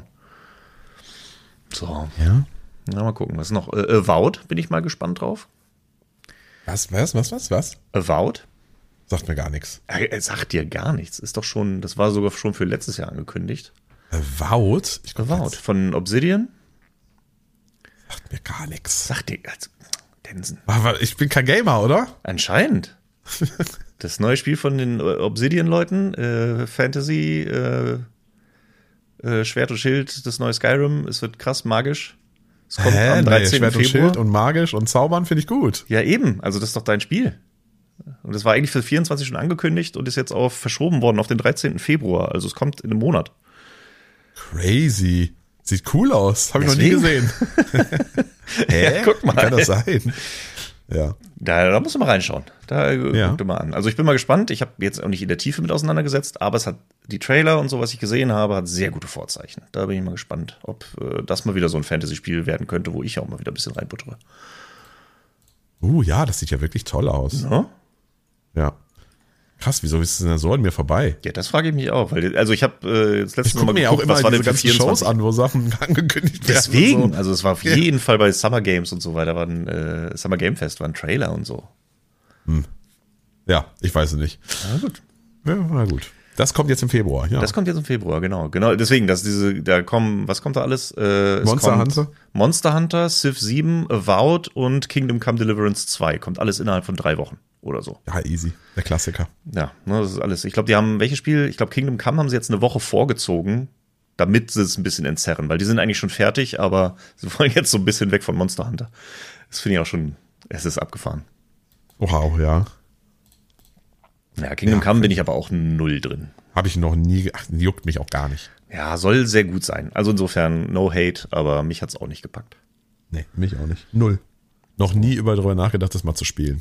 So. Ja. Na, mal gucken. Was ist noch? Äh, Avowed, bin ich mal gespannt drauf. Was, was, was, was, was? Avowed? Sagt mir gar nichts. Er, er sagt dir gar nichts. Ist doch schon, das war sogar schon für letztes Jahr angekündigt. Avowed? Ich glaub, Avowed. Von Obsidian? Sagt mir gar nichts. Sagt dir, also, Densen. Aber ich bin kein Gamer, oder? Anscheinend. Das neue Spiel von den Obsidian-Leuten, äh, Fantasy, äh, äh, Schwert und Schild, das neue Skyrim, es wird krass magisch. Es kommt Hä? am Nee, dreizehnten Schwert und Februar. Schild und magisch und zaubern finde ich gut. Ja, eben. Also das ist doch dein Spiel. Und das war eigentlich für vierundzwanzig schon angekündigt und ist jetzt auch verschoben worden auf den dreizehnten Februar. Also es kommt in einem Monat. Crazy. Sieht cool aus. Habe ich noch nie Deswegen. gesehen. Hä? Ja, guck mal. Wie kann das sein? Ja. Da, da musst du mal reinschauen. Da äh, Ja. guck dir mal an. Also ich bin mal gespannt. Ich habe jetzt auch nicht in der Tiefe mit auseinandergesetzt, aber es hat die Trailer und so, was ich gesehen habe, hat sehr gute Vorzeichen. Da bin ich mal gespannt, ob äh, das mal wieder so ein Fantasy-Spiel werden könnte, wo ich auch mal wieder ein bisschen reinbuttere. Uh, ja, das sieht ja wirklich toll aus. Ja? Ja. Krass, wieso ist es denn so an mir vorbei? Ja, das frage ich mich auch. Weil, also ich habe äh, das Ich letzte gucke Mal mir ja auch immer was war diese denn für ganzen Shows vierundzwanzig? an, wo Sachen angekündigt werden. Deswegen, und so. also es war auf Ja. jeden Fall bei Summer Games und so weiter, war ein äh, Summer Game Fest, war ein Trailer und so. Ja, ich weiß es nicht. Na gut. Ja, na gut. Das kommt jetzt im Februar, ja. Das kommt jetzt im Februar, genau. Genau, deswegen, dass diese, da kommen, was kommt da alles? Äh, es Monster kommt Hunter? Monster Hunter, Civ sieben, Avowed und Kingdom Come Deliverance zwei. Kommt alles innerhalb von drei Wochen oder so. ja, easy. Der Klassiker. Ja, ne, das ist alles. Ich glaube, die haben, welches Spiel? Ich glaube, Kingdom Come haben sie jetzt eine Woche vorgezogen, damit sie es ein bisschen entzerren, weil die sind eigentlich schon fertig, aber sie wollen jetzt so ein bisschen weg von Monster Hunter. Das finde ich auch schon, es ist abgefahren. Wow, ja. Ja, Kingdom Ja, Come bin ich aber auch null drin. Habe ich noch nie, ach, juckt mich auch gar nicht. Ja, soll sehr gut sein. Also insofern no hate, aber mich hat's auch nicht gepackt. Nee, mich auch nicht. Null. Noch nie über darüber nachgedacht, das mal zu spielen.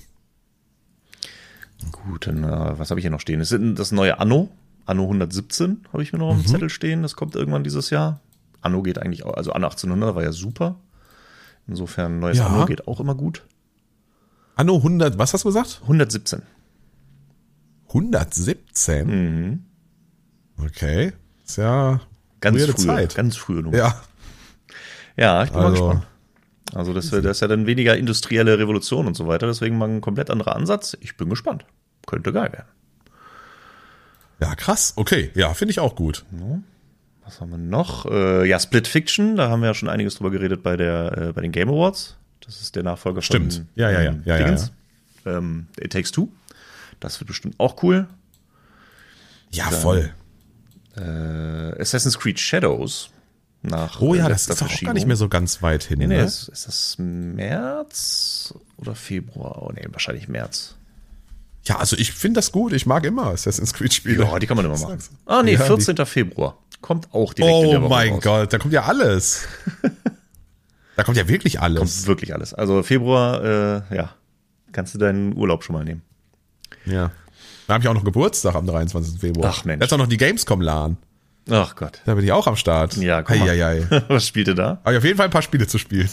Gut, dann äh, was habe ich hier noch stehen? Das ist das neue Anno. Anno hundertsiebzehn habe ich mir noch auf dem Mhm. Zettel stehen. Das kommt irgendwann dieses Jahr. Anno geht eigentlich auch, also Anno achtzehnhundert war ja super. Insofern neues Ja. Anno geht auch immer gut. Anno hundert, was hast du gesagt? hundertsiebzehn. hundertsiebzehn? Mhm. Okay. Ist ja Ganz weirde frühe, Zeit. ganz frühe Nummer. Ja. Ja, ich bin mal Also- gespannt. Also das, das ist ja dann weniger industrielle Revolution und so weiter, deswegen mal ein komplett anderer Ansatz. Ich bin gespannt. Könnte geil werden. Ja, krass. Okay. Ja, finde ich auch gut. Was haben wir noch? Äh, ja, Split Fiction, da haben wir ja schon einiges drüber geredet bei der äh, bei den Game Awards. Das ist der Nachfolger Stimmt. von Ja, ja, ja. ähm, Ja, ja, Dingens. Ähm, It Takes Two. Das wird bestimmt auch cool. Ja, voll. Äh, Assassin's Creed Shadows. Nach Oh ja, äh, das letzter ist doch auch gar Verschiebung. nicht mehr so ganz weit hin. Nee, nee, ne? ist, ist das März oder Februar? Oh nee, wahrscheinlich März. Ja, also ich finde das gut. Ich mag immer Assassin's Creed-Spiele. Ja, die kann man immer machen. Sag's. Ah nee, Ja, die- vierzehnter Februar. Kommt auch direkt in Oh der Woche mein raus. Gott, da kommt ja alles. Da kommt ja wirklich alles. Kommt wirklich alles. Also Februar, äh, ja, kannst du deinen Urlaub schon mal nehmen. Ja. Da habe ich auch noch Geburtstag am dreiundzwanzigsten Februar. Ach, Mensch. Da ist auch noch die Gamescom-LAN. Ach Gott. Da bin ich auch am Start. Ja, guck mal. Eieiei. Was spielt ihr da? Habe ich auf jeden Fall ein paar Spiele zu spielen.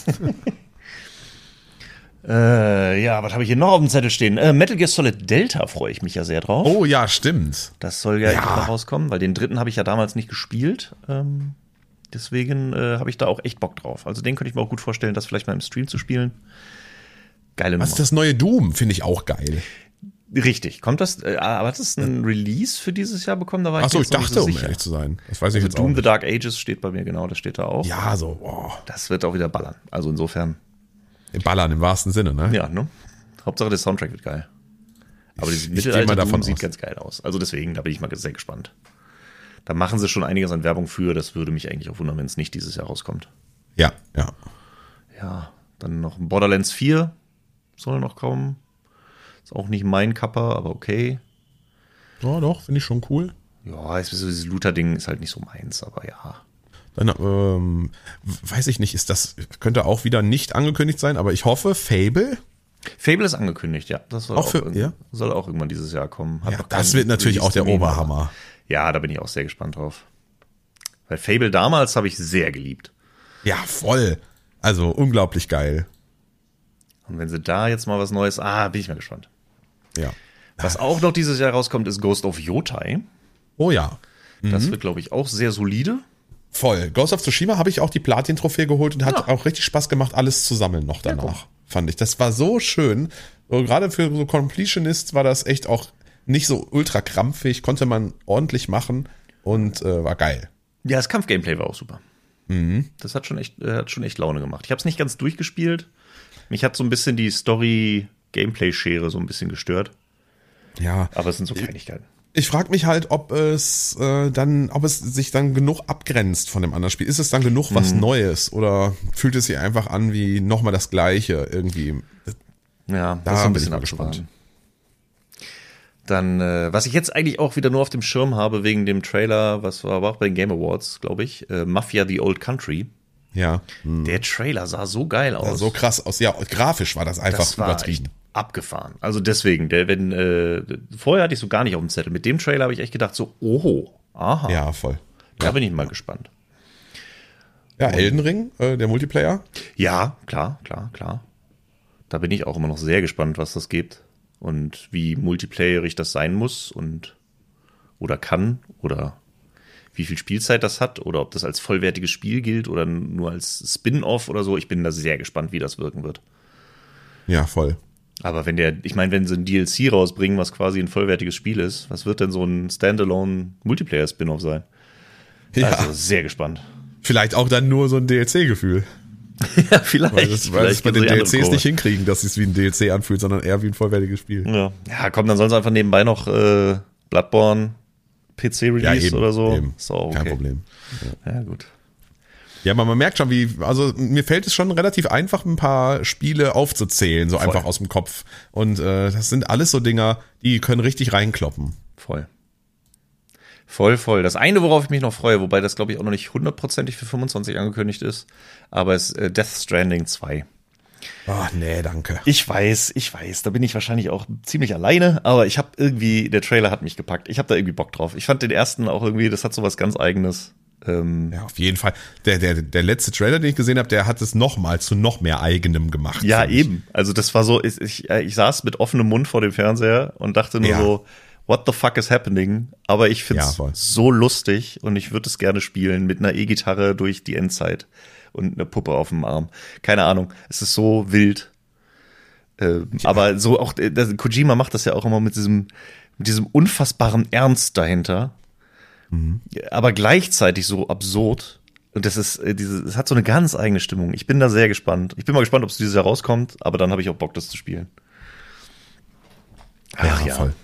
Äh, ja, was habe ich hier noch auf dem Zettel stehen? Äh, Metal Gear Solid Delta freue ich mich ja sehr drauf. Oh ja, stimmt. Das soll ja, Ja. endlich mal rauskommen, weil den dritten habe ich ja damals nicht gespielt. Ähm, deswegen äh, habe ich da auch echt Bock drauf. Also den könnte ich mir auch gut vorstellen, das vielleicht mal im Stream zu spielen. Geile Was Nummer. ist das neue Doom? Finde ich auch geil. Richtig. Kommt das, äh, aber hat das ein Release für dieses Jahr bekommen? Da war Achso, mir ich jetzt noch nicht dachte, so um sicher. ehrlich zu sein. Das weiß ich Also jetzt auch Doom the nicht. Dark Ages steht bei mir, genau, das steht da auch. Ja, so, boah. Das wird auch wieder ballern. Also insofern, Im Ballern im wahrsten Sinne, ne? ja, ne? Hauptsache der Soundtrack wird geil. Aber dieses ich geh mal Mittelalter davon Doom sieht aus. ganz geil aus. Also deswegen, da bin ich mal sehr gespannt. Da machen sie schon einiges an Werbung für. Das würde mich eigentlich auch wundern, wenn es nicht dieses Jahr rauskommt. Ja, ja. Ja, dann noch Borderlands vier soll noch kommen. Ist auch nicht mein Kappa, aber okay. Ja, doch, finde ich schon cool. Ja, ist so dieses Looter-Ding ist halt nicht so meins, aber ja. Dann, ähm, weiß ich nicht, ist das, könnte auch wieder nicht angekündigt sein, aber ich hoffe, Fable. Fable ist angekündigt, ja. Das soll Auch auch, für- irgend- ja? soll auch irgendwann dieses Jahr kommen. Hat Ja, noch das keinen wird natürlich auch der Release-Termin, Oberhammer. aber- Ja, da bin ich auch sehr gespannt drauf. Weil Fable damals habe ich sehr geliebt. Ja, voll. Also unglaublich geil. Und wenn sie da jetzt mal was Neues, ah, bin ich mal gespannt. Ja. Was auch noch dieses Jahr rauskommt, ist Ghost of Yotai. Oh ja. Das wird, glaube ich, auch sehr solide. Voll. Ghost of Tsushima habe ich auch die Platin-Trophäe geholt und hat Ja. auch richtig Spaß gemacht, alles zu sammeln noch danach. guck. Fand ich. Das war so schön. So, gerade für so Completionists war das echt auch nicht so ultra krampfig, konnte man ordentlich machen und äh, war geil. Ja, das Kampf-Gameplay war auch super. Mhm. Das hat schon echt, äh, hat schon echt Laune gemacht. Ich habe es nicht ganz durchgespielt. Mich hat so ein bisschen die Story-Gameplay-Schere so ein bisschen gestört. Ja. Aber es sind so Kleinigkeiten. Ich frage mich halt, ob es äh, dann, ob es sich dann genug abgrenzt von dem anderen Spiel. Ist es dann genug was Neues oder fühlt es sich einfach an wie nochmal das Gleiche irgendwie? Ja, das Da ist so bin ein ich bisschen mal abzuwarten. gespannt. Dann, äh, was ich jetzt eigentlich auch wieder nur auf dem Schirm habe, wegen dem Trailer, was war aber auch bei den Game Awards, glaube ich, äh, Mafia The Old Country. Ja. Hm. Der Trailer sah so geil aus. Sah so krass aus. Ja, grafisch war das einfach das war übertrieben. echt abgefahren. Also deswegen, der, wenn, äh, vorher hatte ich so gar nicht auf dem Zettel. Mit dem Trailer habe ich echt gedacht, so, oho, aha. Ja, voll. Da bin ich mal gespannt. Ja, Elden Ring, äh, der Multiplayer. Ja, klar, klar, klar. Da bin ich auch immer noch sehr gespannt, was das gibt und wie multiplayerig das sein muss und oder kann oder wie viel Spielzeit das hat oder ob das als vollwertiges Spiel gilt oder nur als Spin-off oder so. Ich bin da sehr gespannt, wie das wirken wird. Ja, voll. Aber wenn der, ich meine, wenn sie ein D L C rausbringen, was quasi ein vollwertiges Spiel ist, was wird denn so ein Standalone-Multiplayer-Spin-off sein? Ja, Also sehr gespannt. vielleicht auch dann nur so ein D L C-Gefühl. Ja, vielleicht. Weil das, weil das bei den gehen sie D L andere Cs Kurve. nicht hinkriegen, dass es wie ein D L C anfühlt, sondern eher wie ein vollwertiges Spiel. Ja, ja komm, dann sollen sie einfach nebenbei noch äh, Bloodborne P C-Release oder so. Eben. Ist auch okay. Kein Problem. Ja, gut. Ja, aber man merkt schon, wie, also mir fällt es schon relativ einfach, ein paar Spiele aufzuzählen, so Voll. einfach aus dem Kopf. Und äh, das sind alles so Dinger, die können richtig reinkloppen. Voll. Voll, voll. Das eine, worauf ich mich noch freue, wobei das, glaube ich, auch noch nicht hundertprozentig für fünfundzwanzig angekündigt ist, aber es ist äh, Death Stranding zwei. Ach nee, danke. Ich weiß, ich weiß, da bin ich wahrscheinlich auch ziemlich alleine, aber ich habe irgendwie, der Trailer hat mich gepackt. Ich habe da irgendwie Bock drauf. Ich fand den ersten auch irgendwie, das hat so was ganz Eigenes. Ähm, Ja, auf jeden Fall. Der, der, der letzte Trailer, den ich gesehen habe, der hat es noch mal zu noch mehr Eigenem gemacht. ja, finde ich. eben. Also das war so, ich, ich, ich saß mit offenem Mund vor dem Fernseher und dachte nur Ja. so, what the fuck is happening? Aber ich find's Ja, voll. so lustig und ich würde es gerne spielen mit einer E-Gitarre durch die Endzeit und eine Puppe auf dem Arm. Keine Ahnung, es ist so wild. Ähm, Ja. Aber so auch, äh, das, Kojima macht das ja auch immer mit diesem, mit diesem unfassbaren Ernst dahinter. Mhm. Aber gleichzeitig so absurd. Und das ist, äh, diese, es hat so eine ganz eigene Stimmung. Ich bin da sehr gespannt. Ich bin mal gespannt, ob es dieses Jahr rauskommt, aber dann habe ich auch Bock, das zu spielen. Ja, voll.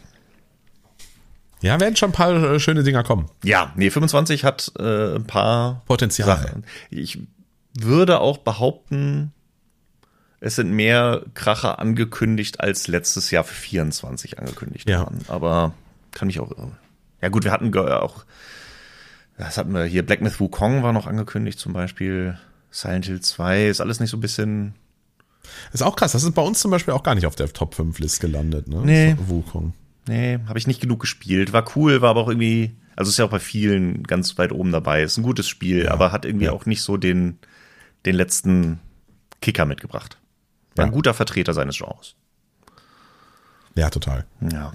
Ja, werden schon ein paar äh, schöne Dinger kommen. Ja, nee, fünfundzwanzig hat äh, ein paar Potenzial. Sachen. Ich würde auch behaupten, es sind mehr Kracher angekündigt, als letztes Jahr für vierundzwanzig angekündigt Ja. waren. Aber kann mich auch irren. Ja gut, wir hatten ge- auch, das hatten wir hier, Black Myth Wukong war noch angekündigt zum Beispiel, Silent Hill zwei, ist alles nicht so ein bisschen... Ist auch krass, das ist bei uns zum Beispiel auch gar nicht auf der Top fünf List gelandet, ne? Nee. Wukong. Nee, habe ich nicht genug gespielt. War cool, war aber auch irgendwie, also ist ja auch bei vielen ganz weit oben dabei. Ist ein gutes Spiel, Ja, aber hat irgendwie ja. auch nicht so den, den letzten Kicker mitgebracht. War Ja. ein guter Vertreter seines Genres. Ja, total. Ja.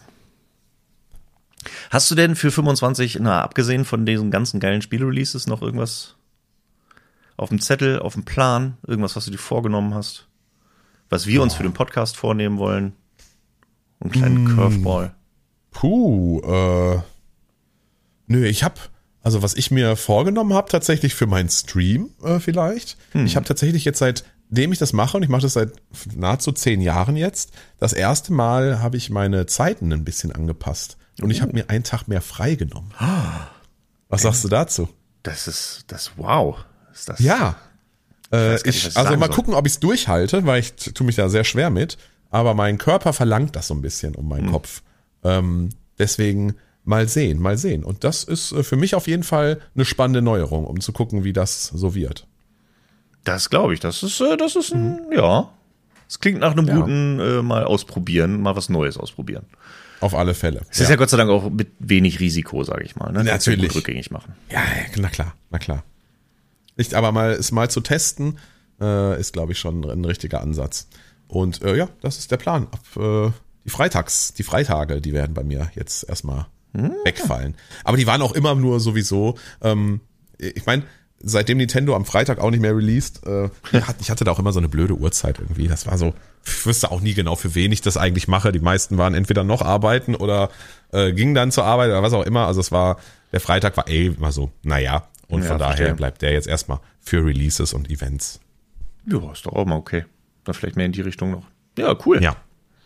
Hast du denn für fünfundzwanzig, na, abgesehen von diesen ganzen geilen Spielreleases, noch irgendwas auf dem Zettel, auf dem Plan? Irgendwas, was du dir vorgenommen hast? Was wir uns für den Podcast vornehmen wollen? Einen kleinen Mm. Curveball. Puh, äh, nö, ich habe, also was ich mir vorgenommen habe, tatsächlich für meinen Stream äh, vielleicht. Hm. Ich habe tatsächlich jetzt, seitdem ich das mache, und ich mache das seit nahezu zehn Jahren jetzt, das erste Mal habe ich meine Zeiten ein bisschen angepasst. Und ich habe mir einen Tag mehr frei genommen. Was sagst du dazu? Das ist, das, wow. Ist das, Ja. Äh, weiß gar nicht, was ich, ich also sagen mal soll. gucken, ob ich es durchhalte, weil ich t- tue mich da sehr schwer mit. Aber mein Körper verlangt das so ein bisschen um meinen Hm. Kopf. Ähm, deswegen mal sehen, mal sehen. Und das ist äh, für mich auf jeden Fall eine spannende Neuerung, um zu gucken, wie das so wird. Das glaube ich. Das ist, äh, das ist ein, ja. Es klingt nach einem Ja. guten äh, mal ausprobieren, mal was Neues ausprobieren. Auf alle Fälle. Es ist ja Gott sei Dank auch mit wenig Risiko, sage ich mal. Ne? Kannst du Natürlich. gut rückgängig machen. Ja, ja, na klar, na klar. Nicht, aber mal es mal zu testen, äh, ist, glaube ich, schon ein richtiger Ansatz. Und äh, ja, das ist der Plan. Ab, äh, die Freitags, die Freitage, die werden bei mir jetzt erstmal Hm. wegfallen. Aber die waren auch immer nur sowieso, ähm, ich meine, seitdem Nintendo am Freitag auch nicht mehr released, äh, ich hatte da auch immer so eine blöde Uhrzeit irgendwie. Das war so, ich wüsste auch nie genau, für wen ich das eigentlich mache. Die meisten waren entweder noch arbeiten oder äh, gingen dann zur Arbeit oder was auch immer. Also es war, der Freitag war eh immer so, naja. Und Ja, von daher verstehe. bleibt der jetzt erstmal für Releases und Events. Ja, ist doch auch mal okay. Dann vielleicht mehr in die Richtung noch. Ja, cool. Ja.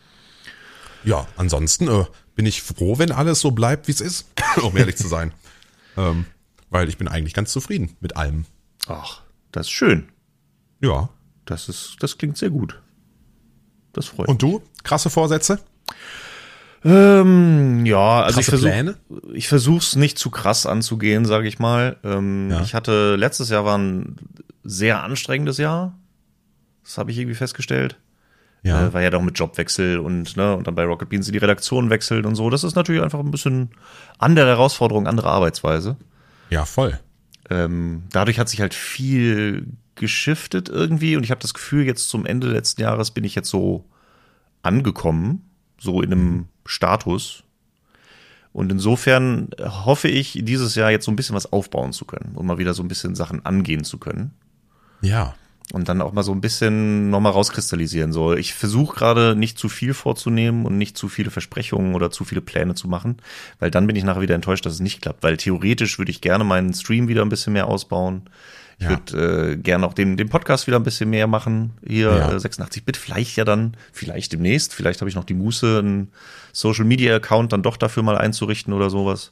Ja, ansonsten äh, bin ich froh, wenn alles so bleibt, wie es ist, um ehrlich zu sein. Ähm, weil ich bin eigentlich ganz zufrieden mit allem. Ach, das ist schön. Ja. Das ist, das klingt sehr gut. Das freut Und du? Krasse Vorsätze? mich. Ähm, ja, also ich Krasse versuche Pläne? ich versuch's nicht zu krass anzugehen, sage ich mal. Ähm, Ja. Ich hatte, letztes Jahr war ein sehr anstrengendes Jahr. Das habe ich irgendwie festgestellt. Ja. Äh, war ja doch mit Jobwechsel und, ne, und dann bei Rocket Beans in die Redaktion wechselt und so. Das ist natürlich einfach ein bisschen andere Herausforderung, andere Arbeitsweise. Ja, voll. Ähm, dadurch hat sich halt viel geschiftet irgendwie und ich habe das Gefühl, jetzt zum Ende letzten Jahres bin ich jetzt so angekommen, so in einem Status. Und insofern hoffe ich, dieses Jahr jetzt so ein bisschen was aufbauen zu können und mal wieder so ein bisschen Sachen angehen zu können. Ja. Und dann auch mal so ein bisschen nochmal rauskristallisieren. So, ich versuche gerade nicht zu viel vorzunehmen und nicht zu viele Versprechungen oder zu viele Pläne zu machen, weil dann bin ich nachher wieder enttäuscht, dass es nicht klappt. Weil theoretisch würde ich gerne meinen Stream wieder ein bisschen mehr ausbauen. Ich Ja. würde äh, gerne auch den, den Podcast wieder ein bisschen mehr machen. Hier Ja. äh, sechsundachtzig Bit, vielleicht ja dann, vielleicht demnächst. Vielleicht habe ich noch die Muße, einen Social-Media-Account dann doch dafür mal einzurichten oder sowas.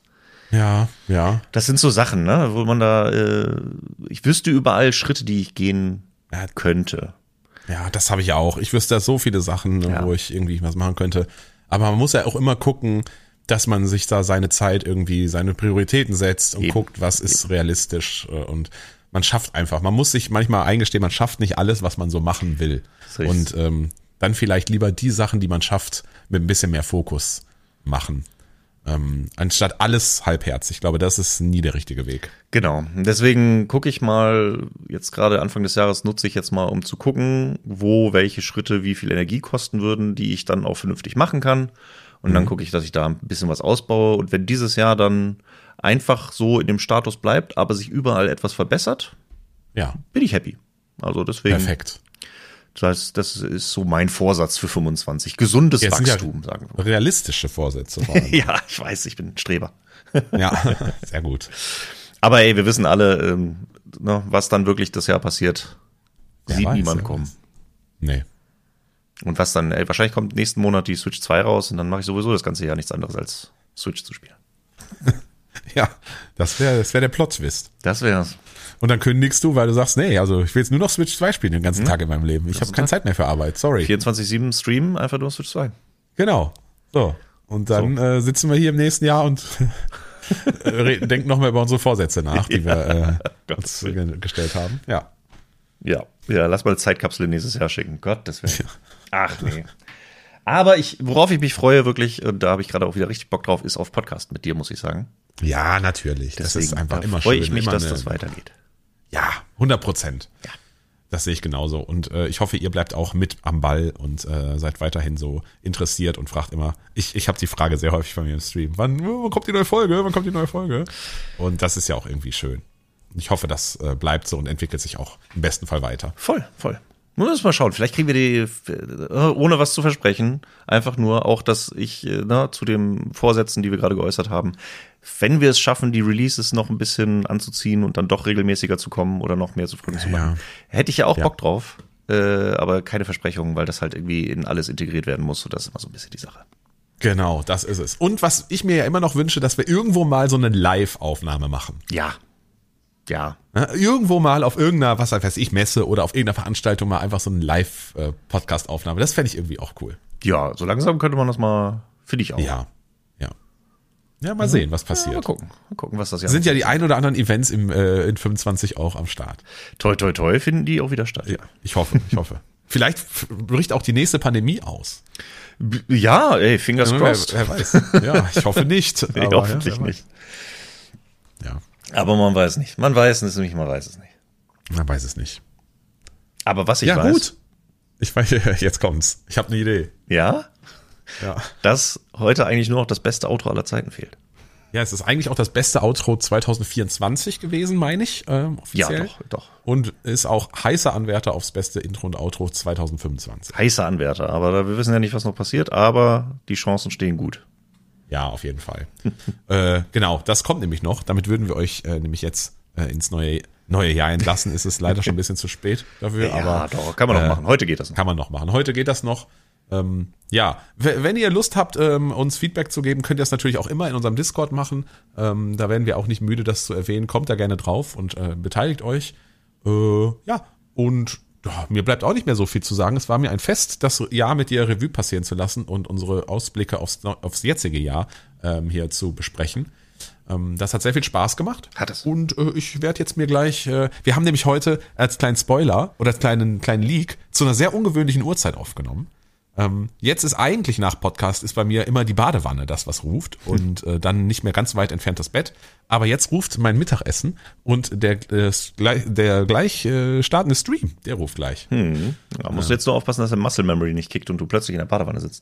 Ja, ja. Das sind so Sachen, ne, wo man da, äh, ich wüsste überall Schritte, die ich gehen Ja. könnte. Ja, das habe ich auch. Ich wüsste so viele Sachen, Ja. wo ich irgendwie was machen könnte. Aber man muss ja auch immer gucken, dass man sich da seine Zeit irgendwie, seine Prioritäten setzt und Eben. guckt, was ist realistisch. Und man schafft einfach. Man muss sich manchmal eingestehen, man schafft nicht alles, was man so machen will. Das ist richtig. Und ähm, dann vielleicht lieber die Sachen, die man schafft, mit ein bisschen mehr Fokus machen. Ähm, anstatt alles halbherzig. Ich glaube, das ist nie der richtige Weg. Genau. Deswegen gucke ich mal, jetzt gerade Anfang des Jahres nutze ich jetzt mal, um zu gucken, wo welche Schritte wie viel Energie kosten würden, die ich dann auch vernünftig machen kann. Und dann gucke ich, dass ich da ein bisschen was ausbaue. Und wenn dieses Jahr dann einfach so in dem Status bleibt, aber sich überall etwas verbessert, Ja, bin ich happy. Also deswegen, perfekt. das, das ist so mein Vorsatz für fünfundzwanzig. Gesundes Jetzt sind ja Wachstum, sagen wir mal. realistische Vorsätze vor allem. Ja, ich weiß, ich bin ein Streber. Ja, sehr gut. Aber ey, wir wissen alle, ähm, ne, was dann wirklich das Jahr passiert, Wer sieht weiß, niemand wer kommen. weiß. Nee. Und was dann, ey, wahrscheinlich kommt nächsten Monat die Switch zwei raus und dann mache ich sowieso das ganze Jahr nichts anderes als Switch zu spielen. Ja, das wäre das wär der Plot-Twist. Das wär's. Und dann kündigst du, weil du sagst, nee, also ich will jetzt nur noch Switch zwei spielen den ganzen Hm? Tag in meinem Leben. Ich habe keine Zeit mehr für Arbeit, sorry. vierundzwanzig sieben Stream, einfach nur Switch zwei. Genau. So. Und dann So. Äh, sitzen wir hier im nächsten Jahr und re- denken nochmal über unsere Vorsätze nach, die wir äh, uns ge- gestellt haben. Ja. Ja, ja, lass mal eine Zeitkapsel nächstes Jahr schicken. Gott, das wäre. Ach nee. Aber ich, worauf ich mich freue wirklich, und da habe ich gerade auch wieder richtig Bock drauf, ist auf Podcast mit dir, muss ich sagen. Ja, natürlich. Das ist einfach da immer freue schön. ich mich, immer dass eine- das weitergeht. Ja, hundert Prozent. Ja. Das sehe ich genauso. Und äh, ich hoffe, ihr bleibt auch mit am Ball und äh, seid weiterhin so interessiert und fragt immer. Ich, ich habe die Frage sehr häufig bei mir im Stream. Wann, wann kommt die neue Folge? Wann kommt die neue Folge? Und das ist ja auch irgendwie schön. Ich hoffe, das äh, bleibt so und entwickelt sich auch im besten Fall weiter. Voll, voll. Nur müssen wir schauen. Vielleicht kriegen wir die, äh, ohne was zu versprechen, einfach nur auch, dass ich äh, na, zu den Vorsätzen, die wir gerade geäußert haben, wenn wir es schaffen, die Releases noch ein bisschen anzuziehen und dann doch regelmäßiger zu kommen oder noch mehr zu Folgen zu machen, hätte ich ja auch Ja. Bock drauf. Äh, aber keine Versprechungen, weil das halt irgendwie in alles integriert werden muss. Und das ist immer so ein bisschen die Sache. Genau, das ist es. Und was ich mir ja immer noch wünsche, dass wir irgendwo mal so eine Live-Aufnahme machen. Ja. Ja. Ja, irgendwo mal auf irgendeiner, was weiß ich, Messe oder auf irgendeiner Veranstaltung mal einfach so eine Live-Podcast-Aufnahme. Das fände ich irgendwie auch cool. Ja, so langsam könnte man das mal, finde ich auch. Ja, ja. Ja, mal sehen, was Ja, passiert. mal gucken. Mal gucken, was das Jahr Sind ja die ein oder anderen Events im äh, in fünfundzwanzig auch am Start. Toi, toi, toi, finden die auch wieder statt. Ja, ich hoffe, ich hoffe. Vielleicht f- bricht auch die nächste Pandemie aus. Ja, ey, fingers Wer, crossed. wer weiß. Ja, ich hoffe nicht. Nee, aber, hoffentlich ja, wer nicht. weiß. Ja, Aber man weiß nicht. Man weiß es nicht, man weiß es nicht. man weiß es nicht. Aber was ich ja, weiß, gut. Ich weiß, jetzt kommt's. Ich habe eine Idee. ja, Ja. dass heute eigentlich nur noch das beste Outro aller Zeiten fehlt. Ja, es ist eigentlich auch das beste Outro zwanzig vierundzwanzig gewesen, meine ich, ähm, Ja, offiziell. doch, doch. Und ist auch heißer Anwärter aufs beste Intro und Outro zwanzig fünfundzwanzig. Heißer Anwärter, aber da, wir wissen ja nicht, was noch passiert, aber die Chancen stehen gut. Ja, auf jeden Fall. äh, genau, das kommt nämlich noch. Damit würden wir euch äh, nämlich jetzt äh, ins neue neue Jahr entlassen. Ist es leider schon ein bisschen zu spät dafür, Ja, aber doch, kann man äh, noch machen. Heute geht das noch. kann man noch machen. Heute geht das noch. Ähm, ja, w- wenn ihr Lust habt, ähm, uns Feedback zu geben, könnt ihr das natürlich auch immer in unserem Discord machen. Ähm, da werden wir auch nicht müde, das zu erwähnen. Kommt da gerne drauf und äh, beteiligt euch. Äh, ja, und ja, mir bleibt auch nicht mehr so viel zu sagen. Es war mir ein Fest, das Jahr mit dir Revue passieren zu lassen und unsere Ausblicke aufs, aufs jetzige Jahr ähm, hier zu besprechen. Ähm, das hat sehr viel Spaß gemacht. Hat es. Und äh, ich werde jetzt mir gleich, äh, wir haben nämlich heute als kleinen Spoiler oder als kleinen, kleinen Leak zu einer sehr ungewöhnlichen Uhrzeit aufgenommen. Ähm, jetzt ist eigentlich nach Podcast ist bei mir immer die Badewanne das, was ruft und äh, dann nicht mehr ganz weit entfernt das Bett. Aber jetzt ruft mein Mittagessen und der, äh, der gleich äh, startende Stream, der ruft gleich. Hm. Da musst du jetzt nur aufpassen, dass der Muscle Memory nicht kickt und du plötzlich in der Badewanne sitzt.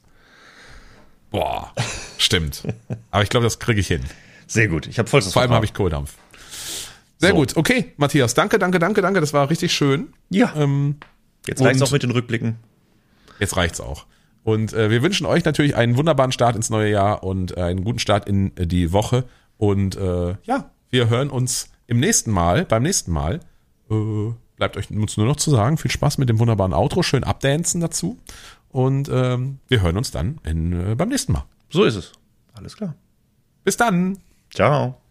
Boah, stimmt. Aber ich glaube, das kriege ich hin. Sehr gut. Ich habe vollstes Vor allem Vertrauen. habe ich Kohldampf. Sehr So. gut. Okay, Matthias, danke, danke, danke, danke. Das war richtig schön. Ja. Ähm, Jetzt reicht's und- auch mit den Rückblicken. Jetzt reicht's auch. Und äh, wir wünschen euch natürlich einen wunderbaren Start ins neue Jahr und äh, einen guten Start in äh, die Woche. Und äh, ja, wir hören uns im nächsten Mal, beim nächsten Mal. Äh, bleibt euch uns nur noch zu sagen, viel Spaß mit dem wunderbaren Outro, schön abdancen dazu. Und ähm, wir hören uns dann in, äh, beim nächsten Mal. So ist es. Alles klar. Bis dann. Ciao.